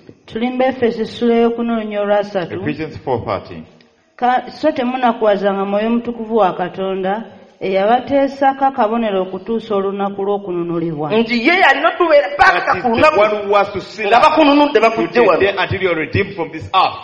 Ephesians four thirty. So temunakuwazanga mwoyo mutukuvu wa Katonda eyabateesako akabonero okutuusa olunaku lw'okununulibwa. Nti ye alina tubeera paka ku lunaku nga bakununudde bakujje wano. Until you are redeemed from this earth.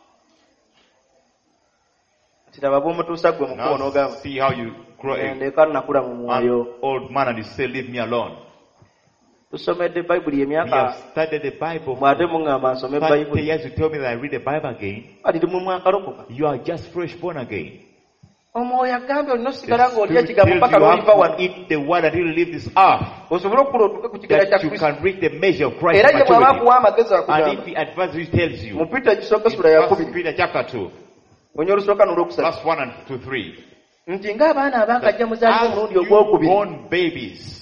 Now see how you grow an old man and you say, leave me alone. We have studied the Bible for thirty years. You tell me that I read the Bible again. You are just fresh born again. The Spirit tells you eat the word until you leave this earth, that you can reach the measure of Christ's maturity. And if He advises, He tells you in First Peter chapter two, verse one and two, three. As you born babies,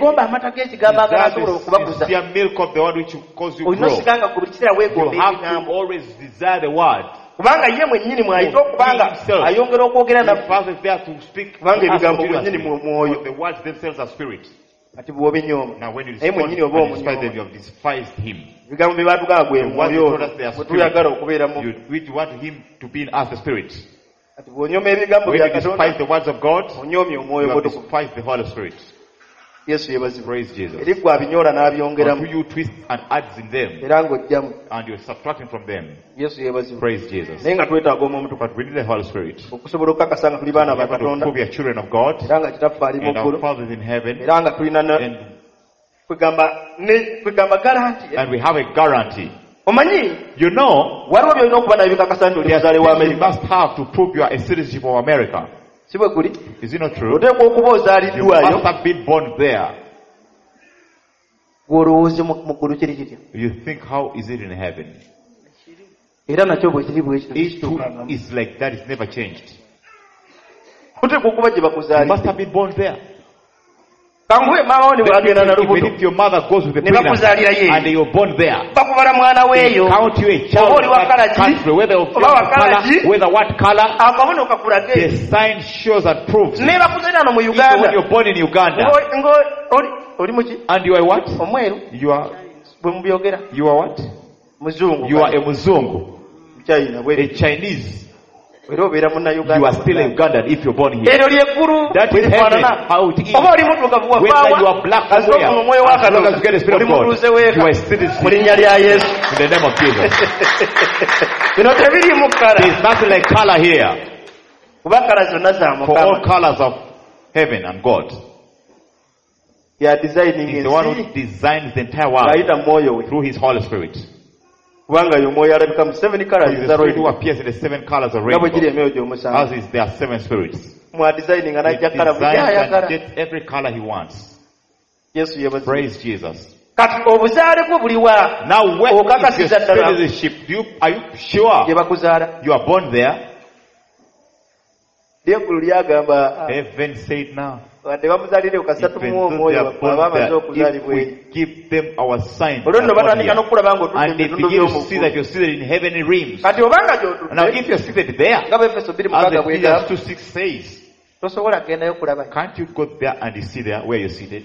the milk of the word which will cause you grow. You have to always desire the word. The Father is there to speak the words themselves are spirit. Now when you respond and despise them, you have despised Him. The words He told us they are spirit. We want Him to be in us the spirit. When you despise the words of God, you have despised the Holy Spirit. Praise Jesus. But who you twist and adds in them, and you're subtracting from them. Praise Jesus. But we need the Holy Spirit. We have to prove we are children of God, and our Father is in heaven, and, and we have a guarantee. You know, you must have to prove you are a citizenship of America. Is it not true? You must have been born there. You think, how is it in heaven? It too is like that, it's never changed. You must have been born there. kanguwe mama woni wagenda na Even if your mother goes with the pregnancy and you're born there, bakubala mwana weyo count you a child of that country, whether of color, whether what color, akabono kakulage. the sign shows and proves. Ne bakuzalira no mu Even Uganda. when you're born in Uganda, Ngo oli oli muki? and you are what? Omweru. You are, Bwe mubyogera. you are what? Muzungu. You are a Muzungu, China. a Chinese. Wero bera munna Uganda. You are still a Ugandan if you're born here. Ero lyekuru. That is heaven, how it is. Oba oli mutuka vuwa Whether you are black or white, as long as you get the Spirit of God, you are still in mulinya lya Yesu. the name of Jesus. Bino tebiri mu kala. There is nothing like color here. Kuba kala zonna za For all Mukama. colors of heaven and God. Ya designing He's the one who ensi. designs the entire world Ayita mwoyo we. through His Holy Spirit. Kubanga yo mwoyo alabika mu seven He colors is za the Spirit who roho. appears in the seven colors of Ngabo giri rainbow. emyoyo gy'omusango. As is there are seven spirits. Mwa designing He anajja kala designs and buyayagala. gets every color He wants. Yesu yebazi. Praise Jesus. Kati obuzaale bwo buli wa. Now where is Okakasiza your ddala. citizenship? Do you, are you sure Gye bakuzaala. you are born there? Lyekulu lyagamba Heaven said now. wadde bamuzaalire okasatu Even mu though they omwoyo are born aba amaze there, okuzaalibwa if eri. we give them our signs, Olwo nno they are born batandika here. n'okulaba ng'otudde And mu they bitundu begin to see that by'omu you're seated in heavenly realms. kati obanga Now gy'otudde if you're seated there, nga befeso bbiri as mukaaga Ephesians bwegamba two six says, tosobola kugendayo kulaba. can't you go there and you see there where you're seated?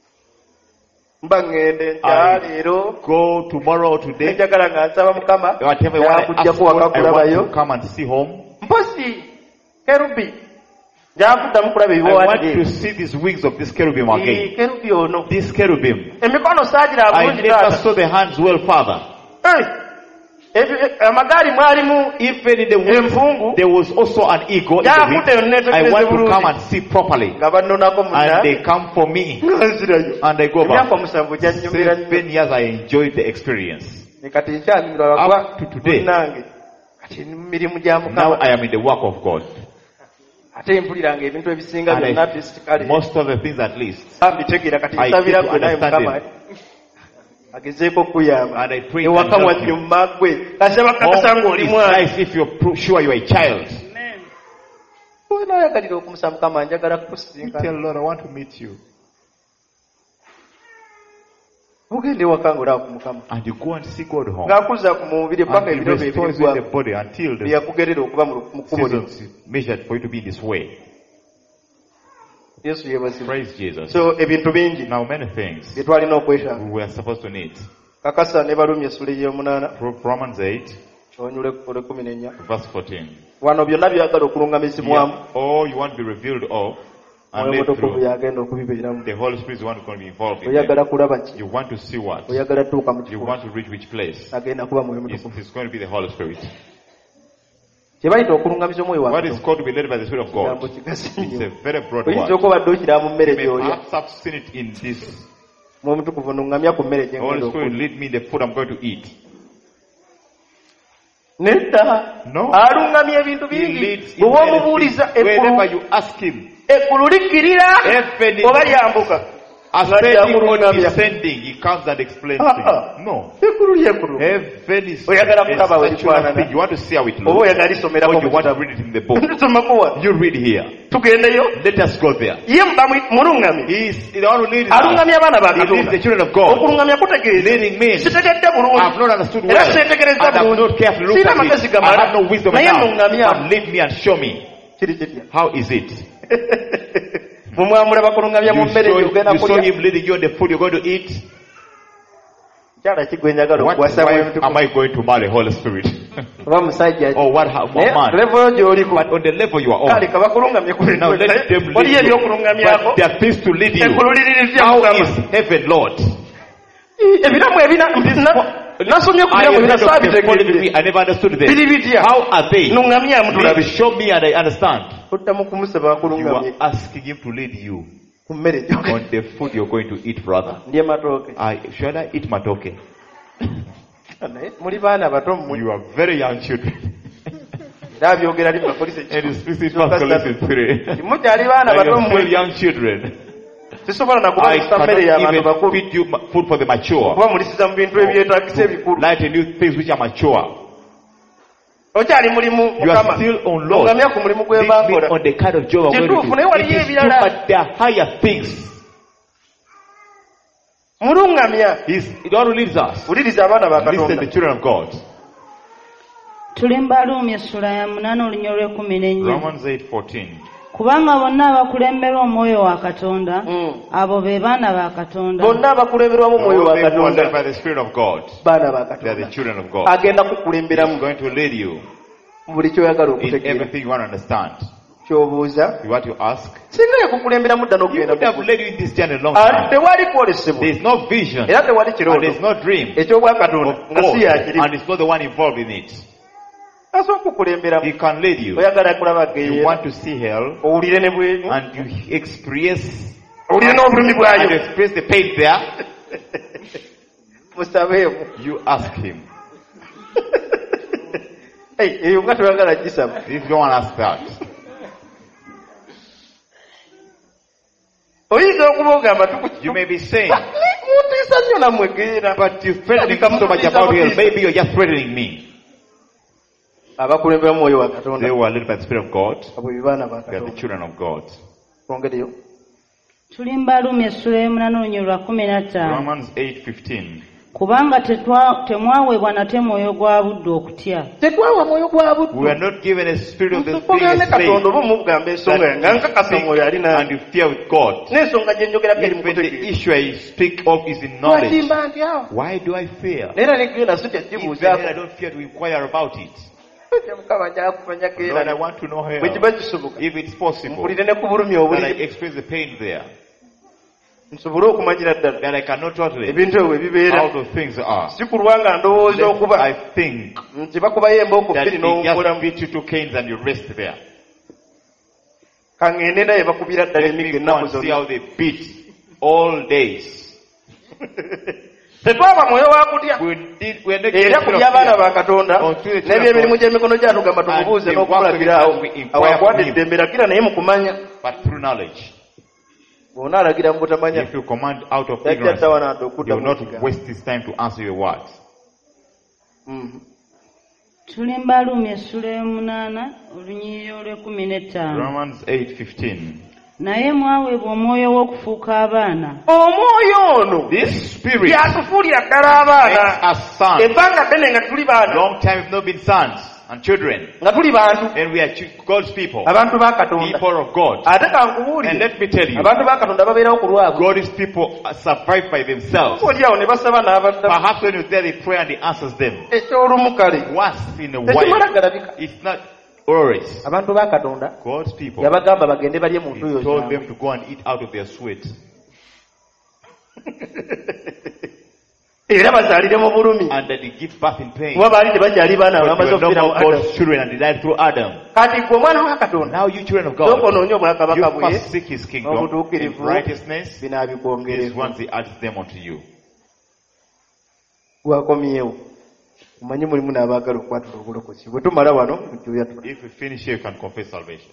Mba ŋŋende nkya leero Go tomorrow or today, njagala nga nsaba Mukama whatever you want, I ask n'akuggyako God, waka I want kulabayo. to come and see home. Mposi kerubi gyakuddamu kulaba I want to ebiwawadde. see these wings of this cherubim again. Kerubi ono This cherubim. emikono saagiraba I bulungi never taata. saw the hands well, Father. Eh, ebyo- amagaali mwalimu Even in the wings, envungu there was also an eagle in the gyakudde wings. I netegereze want to come bulungi and see properly. nga bannonako And munna they come for me. nga nzirayo. And I go Emyaka back. omusanvu gyannyumira nnyo. Seven years I enjoyed the experience. Ne kati nkyanyumirwa bagwa Up to today. munnange kati ndi mu mirimu gya Now Mukama I am in the work of God. ate mpuliranga ebintu ebisinga And byonna I, fisikale most of the things at least. ambitegeera kati I nsabira get to gwe naye understand Mukama it. agezeeko kuyamba And I pray ewaka and help wajju you. mumagwe kasaba kakasa Home ng'oli is mwana nice if you're pro- sure you're a child. nayagalira okumusaba Mukama njagala You kukusinkana tell Lord, I want to meet you. ogenda ewaka ng'olaba ku Mukama And you go and see God home. ng'akuzza ku mubiri paka And He ebiro bye restores you in the ebirigwamu body until the byeyakugerera okuba mu mu kkubo lino. seasons is measured for you to be in this way. Yesu yeebazibwe. Praise Jesus. So ebintu bingi Now many things bye twalina okwetaaga we are supposed to need. kakasa ne balumya essula ey'omunaana Romans eight, onyule ole kumi n'ennya verse fourteen. wano byonna byagala okulungamizibwamu Yeah. All you want to be revealed of and mwoyo led mutukuvu through. yagenda okubibeeramu The Holy Spirit is the one who's going to be involved in oyagala them. kulaba ki You want to see what? oyagala tuuka mu You kifo want to reach which place? agenda kuba mwoyo It's, mutukuvu it's going to be the Holy Spirit. kye bayita okulungamiza omwoyo What wange is called to be led by the Spirit of kigambo God? kigazi It's nnyo a very broad oyinza word. okubadde okiraba mu mmere You may gy'olya perhaps have seen it in this. mwoyo mutukuvu nungamya ku mmere The Holy gyengenda Spirit okulya lead me in the food I'm going to eat. nedda No. alungamya ebintu He bingi leads in bwe many omubuuliza things. Wherever eggulu you ask Him, eggulu likkirira Heaven is oba lyambuka ascending or kulungamya. descending, He comes and explains Ah, things. ah. No. eggulu lyeggulu Heaven is Oyagala a kulaba we statue of lifaanana. thing. You want to see how it oba looks. oyagala lisomerako Or you mu want to kitabo read it in the book. tusomakuwa You read here. tugendeyo Let us go there. ye muba mulungamye He is the one who leads us. alungamya abaana ba He leads the Katonda children of God. okulungamya kutegeeza Leading means sitegedde I have bulungi not understood era well. And seetegereza I have bulungi not carefully looked sirina at magezi it. I gamala have no wisdom naye enough. nungamya But lead me and show me. kiri kitya How is it? mumwamulaba kulungamya mu You mmere saw, gyogenda you saw kulya him leading you on the food you're going to eat. kyala kigwe njagala What okuwasa mwoyo wife am mutukuvu I going to marry, Holy Spirit? oba musajja Or what, ha- what naye man? level gy'oliku But on the level you are kale on. kabakulungamye ku Now bintu let them lead waliyo you. ebyokulungamyako But there are things to lead you. eggulu liri litya How Mukama is heaven, Lord? ebiramu ebina na- nasomye ku I biramu have ebina heard of them following me. saabitegedde I never understood them. biri bitya How are they? nungamyamu Please tulabe show me and I understand. oddamu kumusaba You akulungamye are asking him to lead you ku mmere gyogenda on the food you're going to eat, brother. ndye matooke I, should I eat matoke? naye muli baana bato mmwe You are very young children. era byogera limu bapolisi And it's First Colossians three. mukyali baana And bato you're still mmwe young children. sisobola I nakubalisa mmere cannot y'abantu even bakulu feed you ma- food for the mature. kuba mulisiza mu bintu ebyetagisa ebikulu Lighten you things which are mature. okyali mulimu You are Mukama still on Lord. nungamya ku mulimu gwe Lead me mbankola on the kind of job I'm going to Kituufu, naye do. waliyo It is true, ebirala. but there are higher things. mulungamya. He's God who leads us. Uliriza abaana ba Listen, Katonda. the children of God. tuli mu Baluumi essula ya munaana olunya olw'ekkumi n'ennya. Romans eight fourteen. Kubanga bonna abakulemberwa omwoyo wa Katonda abo be baana ba Katonda. Bonna abakulemberwamu omwoyo wa All they who are led Katonda by the Spirit of God, baana ba they are the Katonda. children of God. Agenda He's kukulemberamu going to lead you mu buli kyoyagala in okutegeera. everything you want to understand. Ky'obuuza What you ask, singa yakukulemberamu dda He n'okugenda would have mu led you in this journey a long Ah, time. tewali kwolesebwa There is no vision, era tewali and kirooto there is no dream eky'obwakatonda of nga God, si yakiri. and it's not the one involved in it. Asobola okukulemberamu He can lead you. oyagala kulaba You geera want to see hell, owulire ne bwenyu and you experience owulire n'obulumi and bwayo experience the pain there. musabeemu. You ask Him. Hey, eyo nga toyagala gisaba. If you don't want to ask that, Oyinza okuba ogamba you may be saying, muntiisa nnyo nammwe geera. but you're threatening so much about hell. Maybe you're just threatening me. Abakulemberamu omwoyo wa They Katonda who are led by the Spirit of God, abo be baana ba they are the Katonda. children of God. Twongereyo. tuli mu Baluumi essula y'omunaana olunya olwa kkumi na ttaano. Romans eight fifteen. Kubanga tetwa- temwaweebwa nate mwoyo gwa budde okutya. Tetwawa mwoyo gwa buddu. We are not given a spirit of the being Tukugane a slave, Katonda oba omugamba ensonga that nga you nkakasa omwoyo ali speak na and you fear with God. n'ensonga gye njogerako eri mu Even the kutegeera. issue I speak of is in knowledge. Twagimba nti awo. Why do I fear? Neera ne genda so Even then I kyakibuuzaako. don't fear to inquire about it. Mukama njala kumanya Lord, I keera. want to know Bwe hell. kiba kisoboka. If it's possible, Mpulire ne ku bulumi that I obuli. experience the pain there, Nsobole okumanyira ddala. that I cannot totally Ebintu ebyo bwe bibeera. how the things are. Si kulwa nga ndowooza Lest okuba I think nti bakubayo embooko that bbiri it n'owukolamu. just beat you two canes and you rest there. Ka ngende naye bakubira ddala Let emiggo me go ennaku and see zonna. how they beat all days. Tetwaba mwoyo wa kutya. We did, we are not Era ku by'abaana ba Katonda Onto the n'ebyemirimu gy'emikono gyatu gamba And tumubuuze the n'okumulagiraawo. work we inquire Awakwata from him. eddembe lakira naye mu kumanya. but through knowledge. Bw'onaalagira mu butamanya If you command out of yajja ignorance, tawa n'adda he okudda will mu not kigambo. waste his time to answer your words. Mhm. tuli mu Baluumi essula y'omunaana olunyiriri olw'ekkumi n'ettaano. Romans eight fifteen. naye mwaweebwa omwoyo w'okufuuka abaana. Omwoyo ono This spirit yatufuulira ddala abaana. makes us sons. Ebbanga ddene nga tuli baana. Long time we've not been sons and children, Nga tuli bantu. and we are ch- God's people, Abantu ba Katonda. people of God. Ate And kankubuulire. let me tell you, Abantu ba Katonda babeerawo ku lwabwe. God's people are survived by themselves. Oli awo ne basaba n'abaddamu. Perhaps when you tell they pray and he answers them Ekyolumu kale. once in a Tekimala while. galabika. It's not always. Abantu ba Katonda God's people, yabagamba bagende balye mu he ntuuyo told zaabwe. them to go and eat out of their sweat. Era bazaalire mu bulumi. And that they give birth in pain. Kuba baali tebakyali baana But bamaze you are no okufiira mu more Adamu. God's children and they died through Adam. Kati gwe omwana wa Katonda. Now you children of Sooka God, onoonye obwakabaka you bwe first seek his kingdom n'obutuukirivu in righteousness. bino These abikwongereko. ones he adds them unto you. Gwakomyewo. Omanyi mulimu n'abaagala okwatula obulokozi. Bwe tumala wano mujjuya tula. If we finish here, you can confess salvation.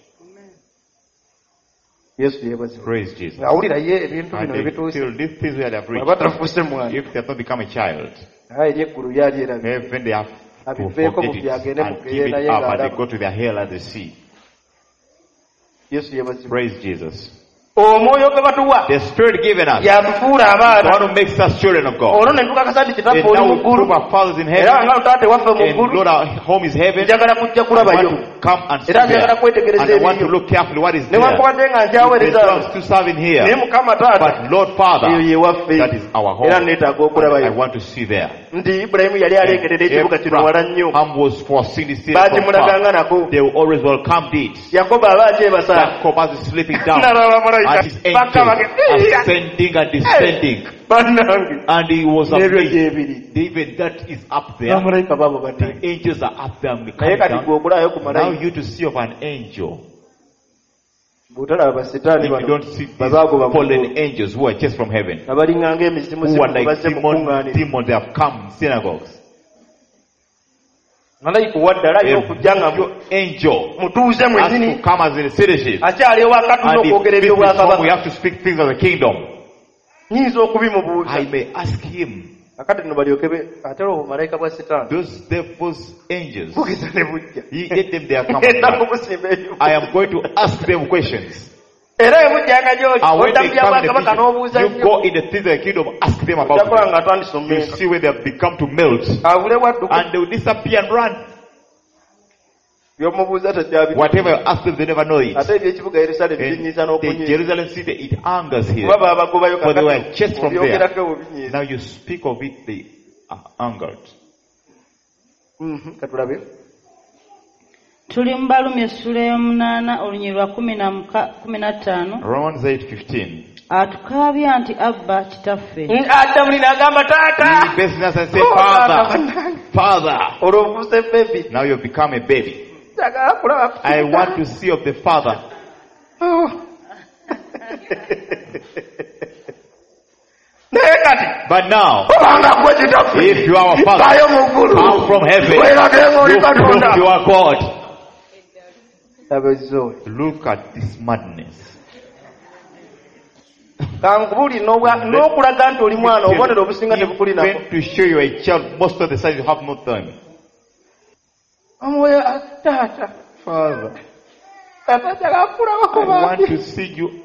Yesu yeebazibwe. Praise Jesus. Awulira ye ebintu And bino they ebituuse. feel these things where they have Bw'aba reached. tafuuse mwana. If they have not become a child, Naye eri eggulu lyali erabye. heaven they have to Abiveeko forget mu it byagende and mu give it naye up and they ng'alaba. go to their hell at the sea. Yesu yeebazibwe. Praise Jesus. Omwoyo gwe batuwa The Spirit given us, yatufuula the abaana. one who makes us children of God. Olwo ne tukakasa nti And kitaffe oli now mu we ggulu. prove our fathers in Era heaven. nga lutaate waffe mu And ggulu. Lord, our home is heaven. Njagala kujja I kulabayo. want to come and see Era there. njagala kwetegereza And I want to ebiriyo. look carefully what is there. Newankubadde nga It nkyaweereza belongs to serving naye here. Mukama Taata But Lord eyo Father, ye waffe. that is our home. Era neetaaga And I okulabayo. want to see there. Nti Ibulayimu yali aleegerera ekibuga kino wala nnyo. Abraham was foreseen the city from Baakimulaganga far. nako. They will always welcome it. Yakobo aba akyebasa. Jacob as is sleeping down. N'alaba malayika. And his Bakka angels bage- ascending and descending. Bannange. And he was N'ebyo amazed. gyebiri. Even that is up there. Bamalayika baabo The bannange. angels are up there. and Naye coming kati down. gwe okulaayo ku Now malayika. you to see of an angel. Bw'otalaba basitaani If you bano don't see these babaagoba mu fallen angels who are just from heaven, abalinganga emizimu who are zimu like bazze mu demon, kuŋŋaaniro. demons, they have come in synagogues. Malayika waddala alina okujja nga Your angel mutuuze has mwennyini to come as in a citizenship. akyali ewaka tulina And okwogera if this is home, we ebyobwakabaka. have to speak things of the kingdom. Nyinza okubimubuuza. I may ask him, Akati nno balyoke be ate olwo bumalayika bwa sitaani those devils, angels, bugeza ne bujja. he let them there come. Ngenda kumusimba ebyo. I am going to ask them questions. And when they come in the vision, you go in the things of the kingdom, ask them about them. You see where they have become to melt. And they will disappear and run. Whatever you ask them, they never know it. And the Jerusalem city, it angers here. For they were chased from there. Now you speak of it, they are angered. Tuli mu Balumi essula y'omunaana olunyiri lwa kumi na ttaano. Romans eight fifteen. Atukaabya nti Abba kitaffe. Adamu n'agamba taata. He business and say father. Father. Now you have become a baby. I want to see of the father. But now, if you are a father, come from heaven. You prove you are God. Look at this madness. Even to show you a child, most of the time you have no time. Father, I want to see you.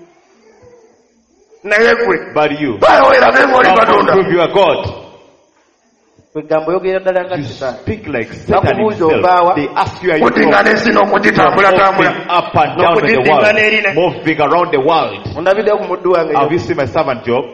But you, come prove you are God. You speak like Satan himself. They ask you, are you moving up and down in the world, moving around the world. Have you seen my servant Job?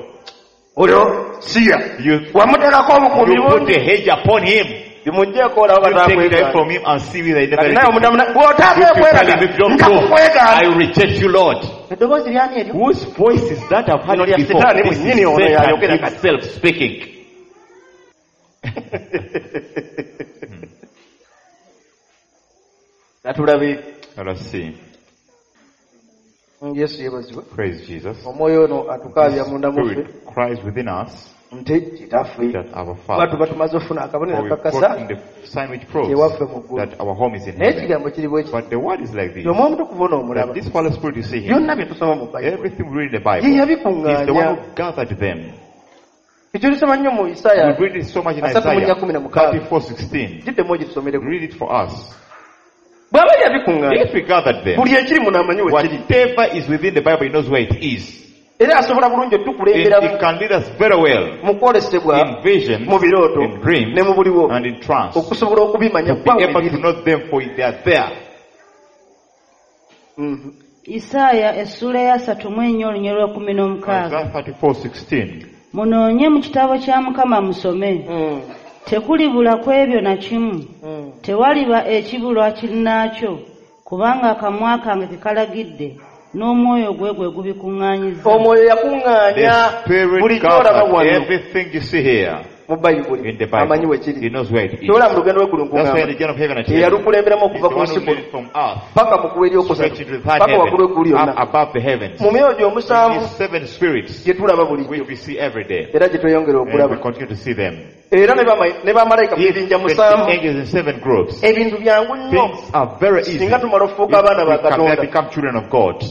You, you put a hedge upon him. You take that from him and see whether he never if you don't go, I will reject you, Lord. Whose voice is that I've heard before? This is Satan himself speaking. Let us see. Praise Jesus. The Spirit cries within us that our Father, for we've gotten the sign which proves that our home is in heaven. But the word is like this, that this Holy Spirit you see here, everything we read in the Bible, is the one who gathered them. We read it so much in Isaiah thirty-four sixteen. Read it for us. If we gathered them, whatever is within the Bible, he knows where it is. And he can lead us very well in visions, in dreams, and in trance, to be able to know them, for they are there. Isaiah essula ya asatu mu ennya olunyiri lwa kumi n'omukaaga. thirty-four sixteen. Munoonye mu kitabo kya Mukama musome. Tekulibula ku ebyo na kimu. Tewaliba ekibulwa kirinaakyo, kubanga akamwa kange tekalagidde. N'omwoyo gwe gwe gubikuŋŋaanyiza. Omwoyo yakuŋŋaanya buli ky'olaba wano. Everything you see here mu Bayibuli in the Bible, he knows where it is. Tola mu lugendo lw'eggulu nkugamba. Yalukulemberamu okuva ku nsi paka mu kuwa eryokusatu paka waggulu eggulu yonna. Mu myoyo gy'omusanvu gye tulaba bulijjo era gye tweyongera okulaba. Era ne bamalayika mu bibinja musanvu ebintu byangu nnyo singa tumala okufuuka abaana ba Katonda.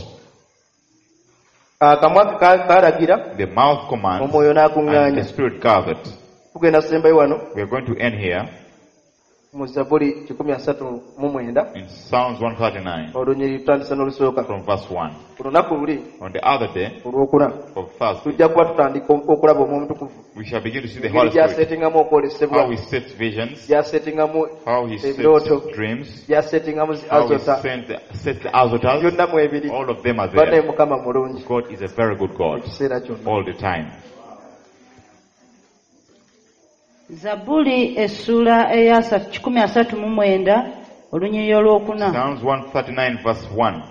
Akamwa kalagira, omwoyo n'akuŋŋaanya. Tugenda sembayo wano. We are going to end here. Mu Zaburi kikumi asatu mu mwenda. In Psalms one thirty-nine. Olunyiri tutandisa n'olusooka. From verse one. Ku lunaku luli. On the other day. Olwokuna. Of Thursday. Tujja kuba tutandika okulaba Omwoyo Omutukuvu. We shall begin to see the Holy Spirit. Gy'aseetingamu okwolesebwa. How he sets visions. Gy'aseetingamu how he sets dreams. Gy'aseetingamu how he sets the azotars. Byonna mu ebiri. All of them are there. Banaye Mukama mulungi. God is a very good God. All the time. Zaburi essula eya kikumi asatu mu mwenda olunyiri olwokuna. Psalms one thirty-nine verse one.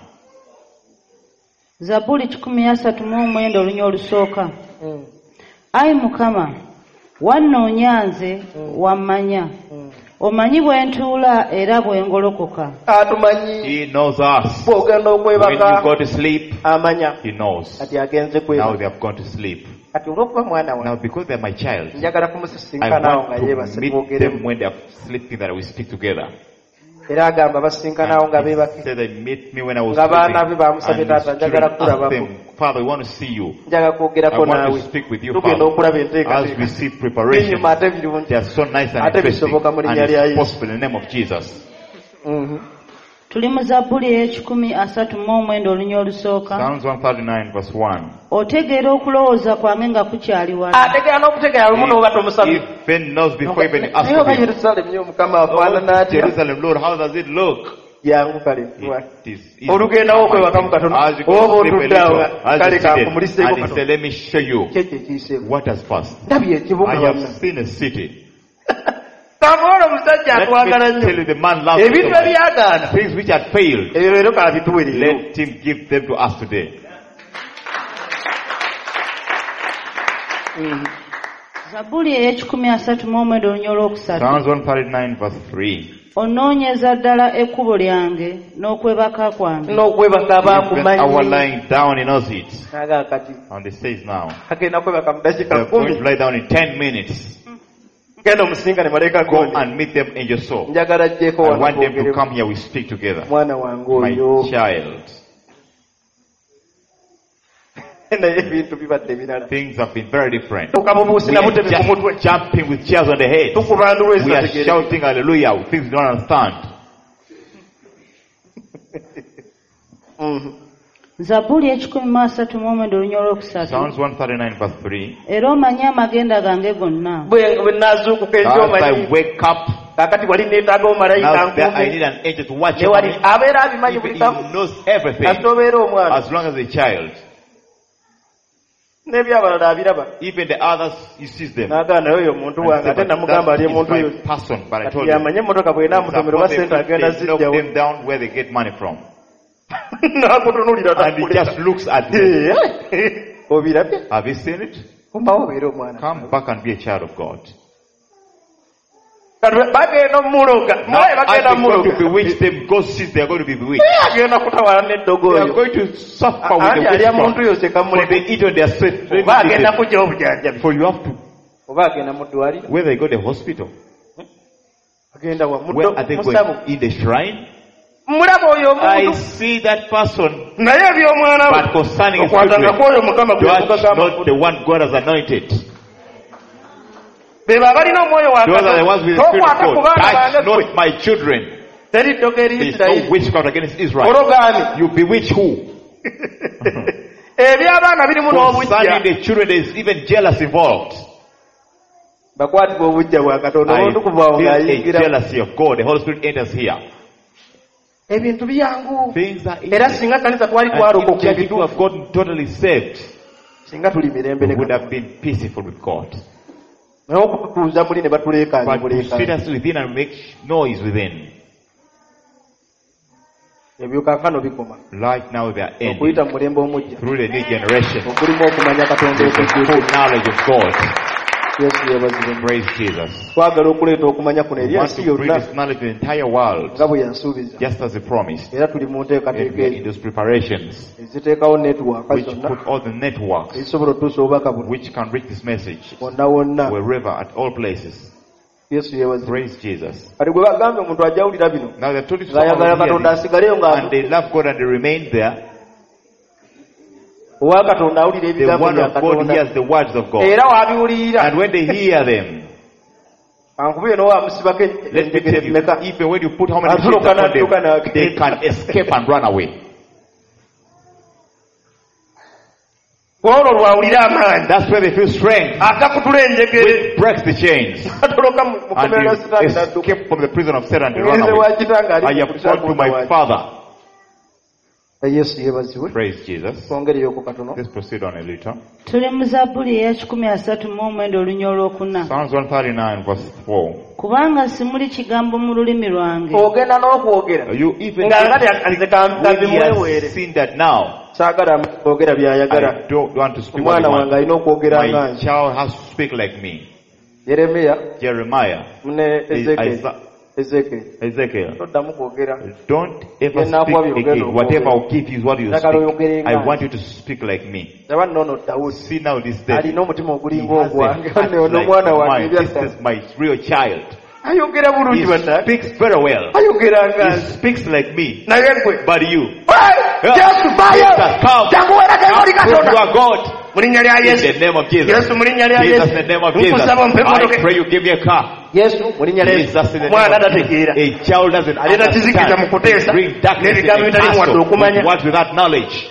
Zaburi kikumi asatu mu mwenda olunyiri olusooka. Ayi Mukama, wannoonya nze wammanya. Omanyi bwe ntuula era bwe ngolokoka. Atumanyi. He knows us. Bw'ogenda okwebaka. When you go to sleep, amanya. He knows. Kati agenze kwebaka. Now they have gone to sleep. Now because they are my child, I want to meet them when they are sleeping, that we speak together. He said they meet me when I was sleeping, and ask them, Father, I want to see you. I want to speak with you, Father. As we see preparation, they are so nice and interesting, and it's possible in the name of Jesus. Tuli mu Zabbuli ekikumi asatu mu omwenda olunya olusooka. Psalms one thirty-nine verse one. Otegeera okulowooza kwange nga kukyali wala. Ategeera n'okutegeera lumu n'oba tomusabye. Even knows before even Naye asking oba him. Yerusaalemu y'Omukama afaanana atya? Jerusalem, Lord, how does it look? Yangu kale. It is easy. Olugendawo okwebaka mu katono. As you Oba go sleep a otuddeawo little, as kale you sit kankumuliseeko and he said, let me show you Kye ekiyiseeko. what has passed. Ndabye ekibuga I have wonna. seen a city. Kamuola omusajja Let atwagala me tell nnyo. you, the man loves me Ebintu so much. ebyagaana. Things which had failed, Ebyo leero kalabituwereyo. let him give them to us today. Zabbuli ey'ekikumi asatu mu omwenda olunya olwokusatu. Psalms one thirty-nine verse three. Onoonyeza ddala ekkubo lyange n'okwebaka kwange. N'okwebaka Even our baakumanyi. lying down, he knows it. Naga kati. And he says now, Agenda kwebaka mu dakiika they're going to kkumi. lie down in ten minutes. Genda omusinga ne baleeka Go gondi. and meet them in your soul. Njagala ajjeko I wano want them to twogeremu. come here, we speak together. Mwana wange My oyo. child. Naye ebintu bibadde birala. Things have been very different. Okamubuusi We na are butebe ku mutwe. just jumping with chairs on the head. Tukuba nduweesi We are tategeere. shouting hallelujah. Things we don't understand. Mhm. Zabbuli ekikumi mu asatu mu omwenda olunya olwokusatu. Psalms one thirty-nine verse three. Era omanyi amagenda gange gonna. Bwe bwe naazuukuka As ekyomanyi. I wake up, Kaakati wali neetaaga omalayika now there I need nkuume. an angel to watch Ne over wali me. abeera abimanyi buli He kamu. knows everything. Kasita obeera omwana. As long as a child. N'ebyabalala abiraba. Even the others, he sees them. N'agaana naye oyo omuntu And wange say, ate but namugamba ali that omuntu is oyo. my person, but I Kati told him. yamanye emmotoka bwe naamutomera oba sente agenda They knock zijjawo. them down where they get money from. N'akutunuulira And he n'akuleka. just looks at them. Obirabye? Have you seen it? Omawo obeere omwana. Come back and be a child of God. Kati bagenda omuloga. Now, Mulabe as bagenda they're going to omuloga. bewitch them, God sees they are going to be bewitched. Agenda kutawala n'eddogo They are oyo. going to suffer with Anti the alya muntu witchcraft. oyo se For kamuleka. they eat on their sweat. Oba agenda kuggyawo obujjanjabi. For you have to, Oba agenda mu ddwaliro. where they go to the hospital. Agenda wa Where muddo are they musabu. going? In the shrine? Mulaba oyo I omuntu. see that person. Naye eby'omwana we. But concerning his Okwatanga children, kw'oyo Mukama gwe judge yavuga not amafuta. the one God has anointed. Be abalina omwoyo wa Those are the ones with the Spirit Tokwata of ku God. baana Touch bange gwe. not my children. Teri ddogo eri There is no Isirayiri. witchcraft against Israel. Ologaani. You bewitch who? Eby'abaana birimu Concerning n'obujja. the children, there is even jealousy involved. Bakwatibwa obujja bwa Katonda. I Omuntu kuva awo feel a ng'ayingira. jealousy of God. The Holy Spirit enters here. Ebintu byangu. Things are easy. Era singa kanisa twali And twalokoka if church to ebituufu. have gotten totally saved, Singa tuli mirembe we ne would Katonda. have been peaceful with God. Naye okututuuza muli ne batuleekaanya But to sit buleekaanya. us within and make noise within. Ebyo kaakano bikoma. Right now they are ending. Okuyita mu mulembe omujja. Through the new generation. Ogulimu okumanya Katonda With the full ekujjuko. knowledge of God. Yesu yeebazibwe. Praise Jesus. Twagala okuleeta okumanya kuno eri We want ensi to bring yonna this knowledge to the entire world, nga bwe yansuubiza. just as He promised. Era tuli mu And we nteekateeka are in ezo those preparations, eziteekawo netiwaaka which zonna put all the networks, ezisobola otuusa obubaka buno which can reach this message wonna wonna. wherever, at all places. Yesu yeebazibwe. Praise Jesus. kati gwe bagambye omuntu ajawulira bino Now they're told you to ng'ayagala come Katonda here, asigaleyo and nga they love God and they remain there. owa Katonda awulira The ebigambo one bya of God Katonda hears the words of God. era w'abiwulira And when they hear them, ankubire n'owamusibako let me enjegere tell you, mmeka even when you put how many sheets Azuluka upon n'adduka them, n'agenda. they can escape and run away. olwo lwawulira amaanyi That's where they feel strength. agakutula enjegere Which breaks the chains. atoloka mu mukomera ga And sitaani you n'adduka escape from the prison of Satan to run ngenze away. wa kitanga ali I have gone to my Father. Yesu yeebazibwe Praise Jesus. twongereyoko katono Let's proceed on a little. Tuli mu Zabbuli ey'ekikumi asatu mu omwenda olunya olwokuna. Psalms one thirty-nine verse four. Kubanga simuli kigambo mu lulimi lwange. ogenda n'okwogera You even nga ngati akanze when he kamwewere has seen that now, saagala kwogera by'ayagala I don't want to speak what omwana I wange want. alina okwogera My ngange child has to speak like me. Yeremiya Jeremiah, ne Ezekiel Isaiah, Ezekiel Ezekiel. toddamu kwogera Don't ever Then now speak what you get again. to Whatever go I'll give you is what you Like I will speak. get in I line. want you to speak like me. laba nnono Dawudi See now this day. alina omutima He ogulinga has a ogwange heart ono like omwana wange mine. This ebyassa is my real child. ayogera He bulungi bannange speaks very well. ayogera He ngange speaks like me. naye gwe But you, Jesu faayo Jesus, come. jangu werage ng'oli prove you are God. In the name of Jesus. Jesus, in the name of Jesus. I pray you give me a car. Yesu Jesus, in the name of Jesus. A child doesn't understand. Bring darkness in the castle with words without knowledge.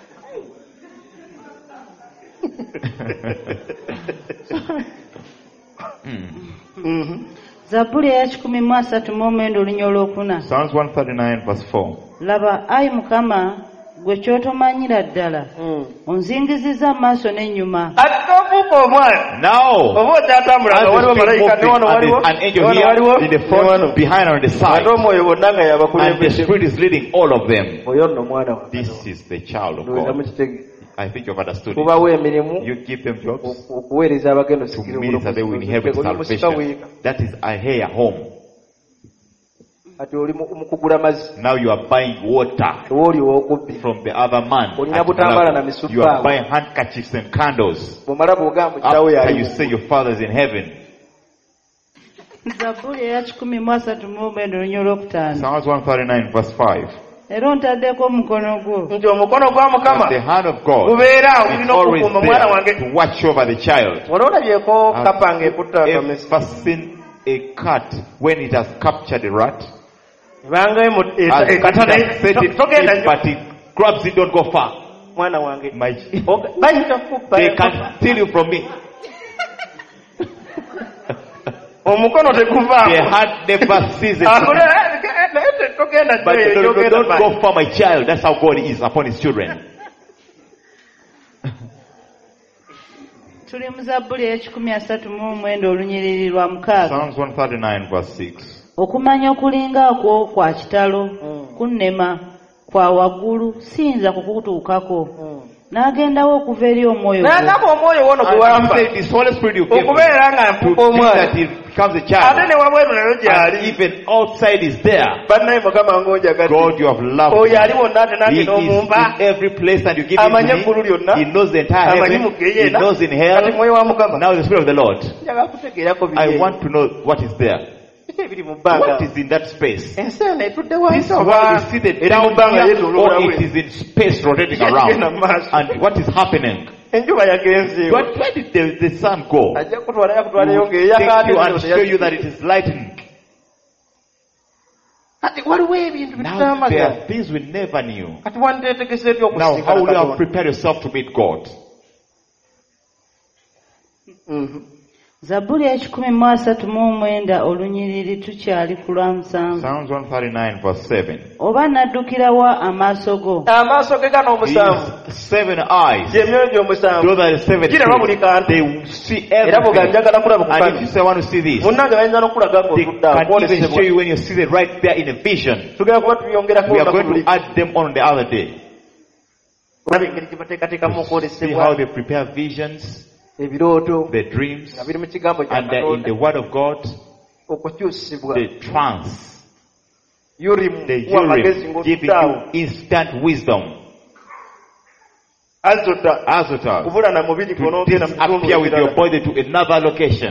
Zaburi ya kikumi mu asatu mu mwenda olunya olwokuna. Psalms one thirty-nine verse four. Laba ayi Mukama gwe kyotomanyira ddala onzingiziza amaaso n'ennyuma. Atovuka omwana. Now, oba otatambulanga waliwo malayika ne wano waliwo an angel here in the front, behind on the side, ate omwoyo bonna nga and the yabakulembeze. Spirit is leading all of them. oyo nno mwana wa This is the child of Ndowooza God. mukitege. I think you've understood it. kubawo emirimu You give them jobs okuweereza abagendo to sikira minister they will inherit salvation. That is a here home. ati oli mu kugula mazzi Now you are buying water owooli ow'okubbi from the other man. olina butambaala na misufaawo. You are buying handkerchiefs and candles. bw'omala bw'ogamba kitaawo After you yali say your father is in heaven. Zaburi eya kikumi mu asatu mu mwenda olunya olwokutaano. Psalms one thirty-nine verse five. Era ontaddeko omukono gwo. Nti omukono gwa Mukama The hand of God gubeeraawo is gulina always okukuuma mwana wange. there to watch over the child. Wali olabyeko kapa ng'ekutta Have akamese. ever seen a cat when it has captured a rat? Banga emu As it has set it, togenda nnyo but it grabs it, don't go far. mwana wange. My, Bayinza kukubba. they can steal you from me. Omukono The teguvaawo. hand never sees it. Akole naye togenda But nnyo don't, yogenda don't bali. go for my child. That's how God is upon his children. Tuli mu Zabbuli ey'ekikumi asatu mu mwenda olunyiriri lwa mukaaga. Psalms one thirty-nine verse six. Okumanya okulinga okwo kwa kitalo kunnema kwa waggulu siyinza kukutuukako. N'agendawo okuva eri omwoyo gwo. N'agamba omwoyo wono gwe And wampa. you say this Holy Spirit you gave me Okubeera nga to mpuka think omwana. that he becomes a Ate child. ne wabweru nayo And gy'ali. even outside is there. Bannaye Mukama ng'onjagadde. God, you have loved Oyo me. ali wonna ate He nange is n'omumpa. in every place that you give him Amanyi to eggulu me. lyonna. He knows the entire Amanyi mu heaven. He geyeena. knows in Kati hell. mwoyo wa Mukama. Now the Spirit of the Lord. Njagala kutegeerako biri I eyo. want to know what is there. Biki ebiri mu bbanga. What is in that space? Ensi eno etudde This wansi world oba is seated eri mu down bbanga here yeetooloola or we. it is in space rotating Genda around. mu maaso. And what is happening? Enjuba yagenzeewo. What, where did the, the sun go? Ajja kutwala yakutwalayo Take you ng'eyakaate and show you that it is lightening. kati waliwo ebintu Now bitutamaga. there are things we never knew. Kati wandeetegese ety Now how will you have okusinkana prepared yourself to meet God? Zabbuli ekikumi mu asatu mu mwenda olunyiriri tukyali ku lwa musanvu. Psalms one thirty-nine verse seven. Oba naddukira wa amaaso go? amaaso ge gano omusanvu These seven eyes, gy'emyoyo gy'omusanvu those are the seven giraba buli things. kantu They will see era bwe everything. ganjagala kulaba ku And if kantu you say I want to see this, munnange bayinza n'okulaga they ng'otudda can even show kwolesebwa you when you're seated right there in a vision. tugenda kuba tuyongerako We are olunaku going luli to add them on the other day. olaba engeri gye bateekateekamu See how okwolesebwa they prepare visions, ebirooto the dreams, nga biri mu kigambo kya and they're in the Katonda Word of God, okukyusibwa the trance, yurimu the kuwa amagezi Urim, giving ng'otuddeawo you instant wisdom. azota Azotas, kubula na mubiri to gw'onoogenda mu kitundu disappear with your ekirala. body to another location.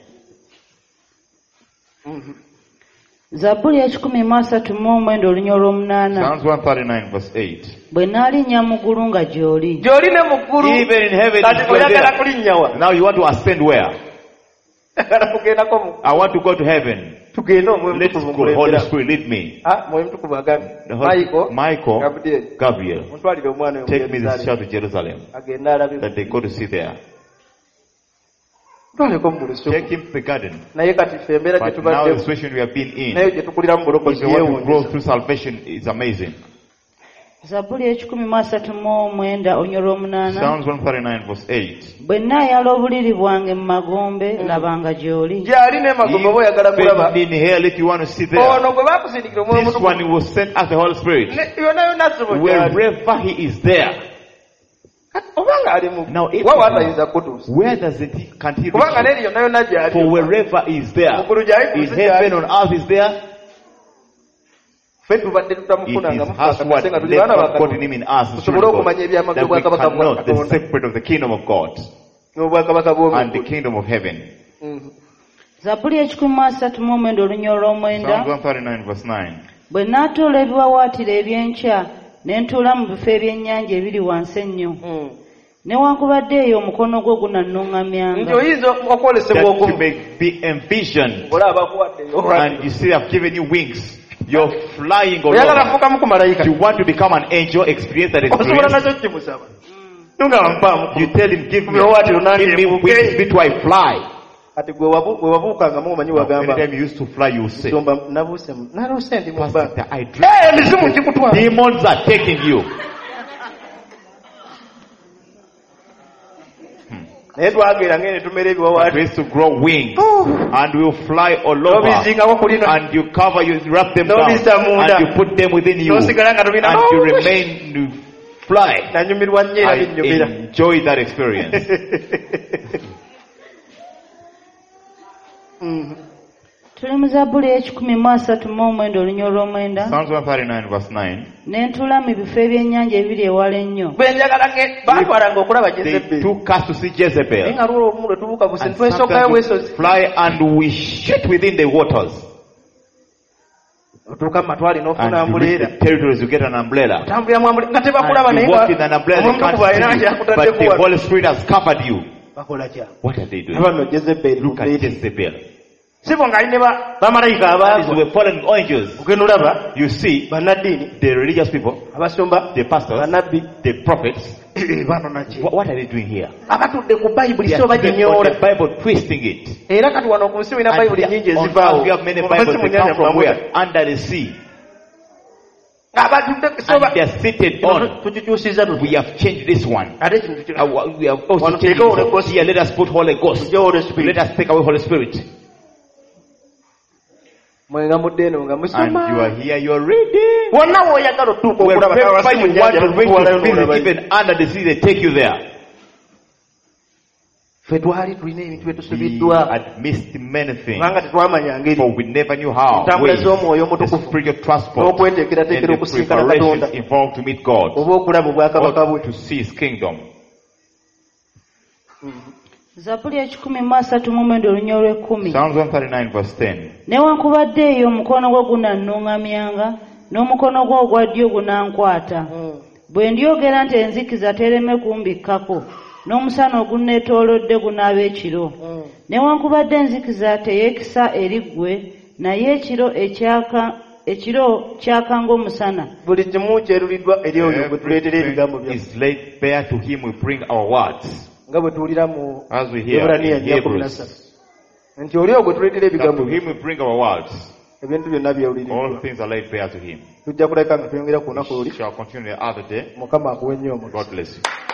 Zabbuli ekikumi mu asatu mu mwenda olunya olw'omunaana. Psalms one thirty-nine verse eight. Bwe naalinnya mu ggulu nga gy'oli. gy'oli ne mu ggulu Even in heaven, kati is God oyagala there. kulinnyawa Now you want to ascend where? oyagala kugendako mu I want to go to heaven. tugende omwoyo Let's mutukuvu go. Holy nkulembera Spirit, lead me. Ah, mwoyo mutukuvu agambye The Holy- Michael Michael, Gabriel Gabriel, muntwalire omwana oyo mu take me this Yerusaalemi. child to Jerusalem agende alabe that they go to see there. twaleko mu lusuku Take him to the garden. naye kati ffe embeera gye But now the tubaddemu situation we have been in, nayo gye tukulira mu if bulokozi we want to grow yeewuunyisa through salvation, is amazing. Zabbuli ekikumi mu asatu mu mwenda olunya olw'omunaana. Psalms one thirty-nine verse eight. Bwe nnaayala obuliri bwange mu magombe labanga gy'oli. gy'ali n'emagombe oba oyagala kulaba Even in hell, if you want to see there, ono gwe bakusindikira omwoyo this mutukuvu one will send us the Holy Spirit. Ne- yonna yonna asibo gy'ali Wherever he is there. Kati obanga ali mu Now, if wawa atayinza kutuusa Where does it, can't he kubanga reach? n'eri yonna yonna gy'ali For wherever he is there, muggulu gy'ali in ku nsi gy'ali heaven, on earth is there, ffe tubadde it tutamufunanga is mufa us what akakase nga tuli let baana God ba put in him in us, the tusobole children of okumanya God, ebyamagero that we bwakabaka can bwa know the Katonda secret of the kingdom of God n'obwakabaka and the bw'omugulu kingdom of heaven. Zabbuli ekikumi mu asatu mu mwenda olunya olw'omwenda. Psalms one thirty-nine verse nine. Bwe naatoola ebiwawaatiro eby'enkya ne ntuula mu bifo ebyennyanja ebiri wansi ennyo. Newankubadde eyo omukono gwo gunannuŋŋamyanga. Nti oyinza okwolesebwa That you okumu. may be envisioned, Olaba akuwaddeyo. and you see I've given you wings. You're flying all Oyagala over. kufuukamu ku malayika. You want to become an angel, experience that Osobola experience. nakyo kimusaba. Tunga wampaamu. You tell him, give me, Bw'owatiro nange give me mbuke. wings, me to I fly. Kati gwe wabu- gwe wabuukangamu omanyi wagamba. Anytime you used to fly, you say, Nsomba nabuuse mu- naluuse ndi mu bbanga. Pastor, I dream. Eh, emizimu gikutwala. Demons are taking you. Naye twagera ngene tumera But ebiwawaati. we used to grow wings, and we will fly all over, N'obizingako ku lino. and you cover, you wrap them No, down, Mister Munda. and you put them within you, and N'osigala nga tubina. you remain, you fly. Nanyumirwa nnyo era I binnyumira. enjoy that experience. Mhm. Tuli mu Zabbuli ekikumi mu asatu mu omwenda olunya olw'omwenda. Psalms one thirty-nine verse nine. Ne ntuula mu bifo ebyennyanja ebiri ewala ennyo. Bwe njagala nge baatwalanga okulaba They Jezeberi. took us to see Naye Jezebel, nga lwo olumu lwe tubuuka busi and twesookayo sometimes weesozi. we fly and we shoot within the waters, Otuuka mu matwale n'ofuna and you reach ambuleera. the territories, you get an umbrella, Otambulira mu ambuleera nga tebakulaba and naye you walk in an umbrella, they omuntu can't kuba alina see nti you, akutadde but the kuwala. Holy Spirit has covered you. Bakola kya? What are they doing? Abano Jezeberi Look at mubeere. Jezebel. Sibo nga ali ne ba- bamalayika These abaagwa. were fallen angels. Ogenda olaba You see, bannaddiini, the religious people, abasumba, the pastors, bannabbi, the prophets, eh, bano nakye. what, what are they doing here? Abatudde ku Bayibuli They so are sitting on baginyoola. the Bible, twisting it. Era kati wano ku nsi olina And Bayibuli they- nnyingi on ezivaawo. earth we have many Mu Bibles, nsi mu they come nnyanja from mwamu. where? Under the sea. Abatudde so And ba- they are seated on. tukikyusiza tutya. We have changed this one. Ate ekintu kino. Uh, we have also One changed take Holy this. Ghost. Here, let us put Holy Ghost. Tujje Holy Spirit. Let us take away Holy Spirit. Mwe nga mudde eno nga And musoma. you are here, you are reading. Wonna w'oyagala otuuka okulaba Wherever kawasi mu you want nnyanja to reach bakutwalayo to visit, n'olabayo. even under the sea, they take you there. Ffe twali tulina ebintu bye We tusubiddwa had missed many things, kubanga tetwamanya ngeri for we never knew how. entambula Ways, z'omwoyo the omutukufu spiritual transport, and n'okweteekerateekera the okusinkana Katonda preparations involved to meet God, oba okulaba obwakabaka or bwe. to see His kingdom. Zabbuli ekikumi mu asatu mu omwenda olunya olw'ekkumi. Psalms one thirty-nine verse ten. Newankubadde eyo omukono gwo gunannuŋŋamyanga, n'omukono gwo ogwa ddyo gunankwata. Bwe ndyogera nti enzikiza tereme kumbikkako, n'omusana ogunneetoolodde gunaaba ekiro. Newankubadde enzikiza teyeekisa eri ggwe, naye ekiro ekyaka ekiro kyaka ng'omusana. Buli kimu kyeruliddwa eri oyo gwe tuleetera ebigambo Everything byaffe is laid bare to Him. We bring our words, nga bwe tuwulira mu as we hear Eburaniya in nnya kumi na ssatu Hebrews. nti oli ogwe tuleetera That ebigambo to bye. Him we bring our words. Ebintu byonna byewuliriddwa. All things are laid bare to Him. Tujja kuleka nga tweyongera ku lunaku luli. We shall continue the other day. Mukama akuwe nnyo omukisa. God bless you.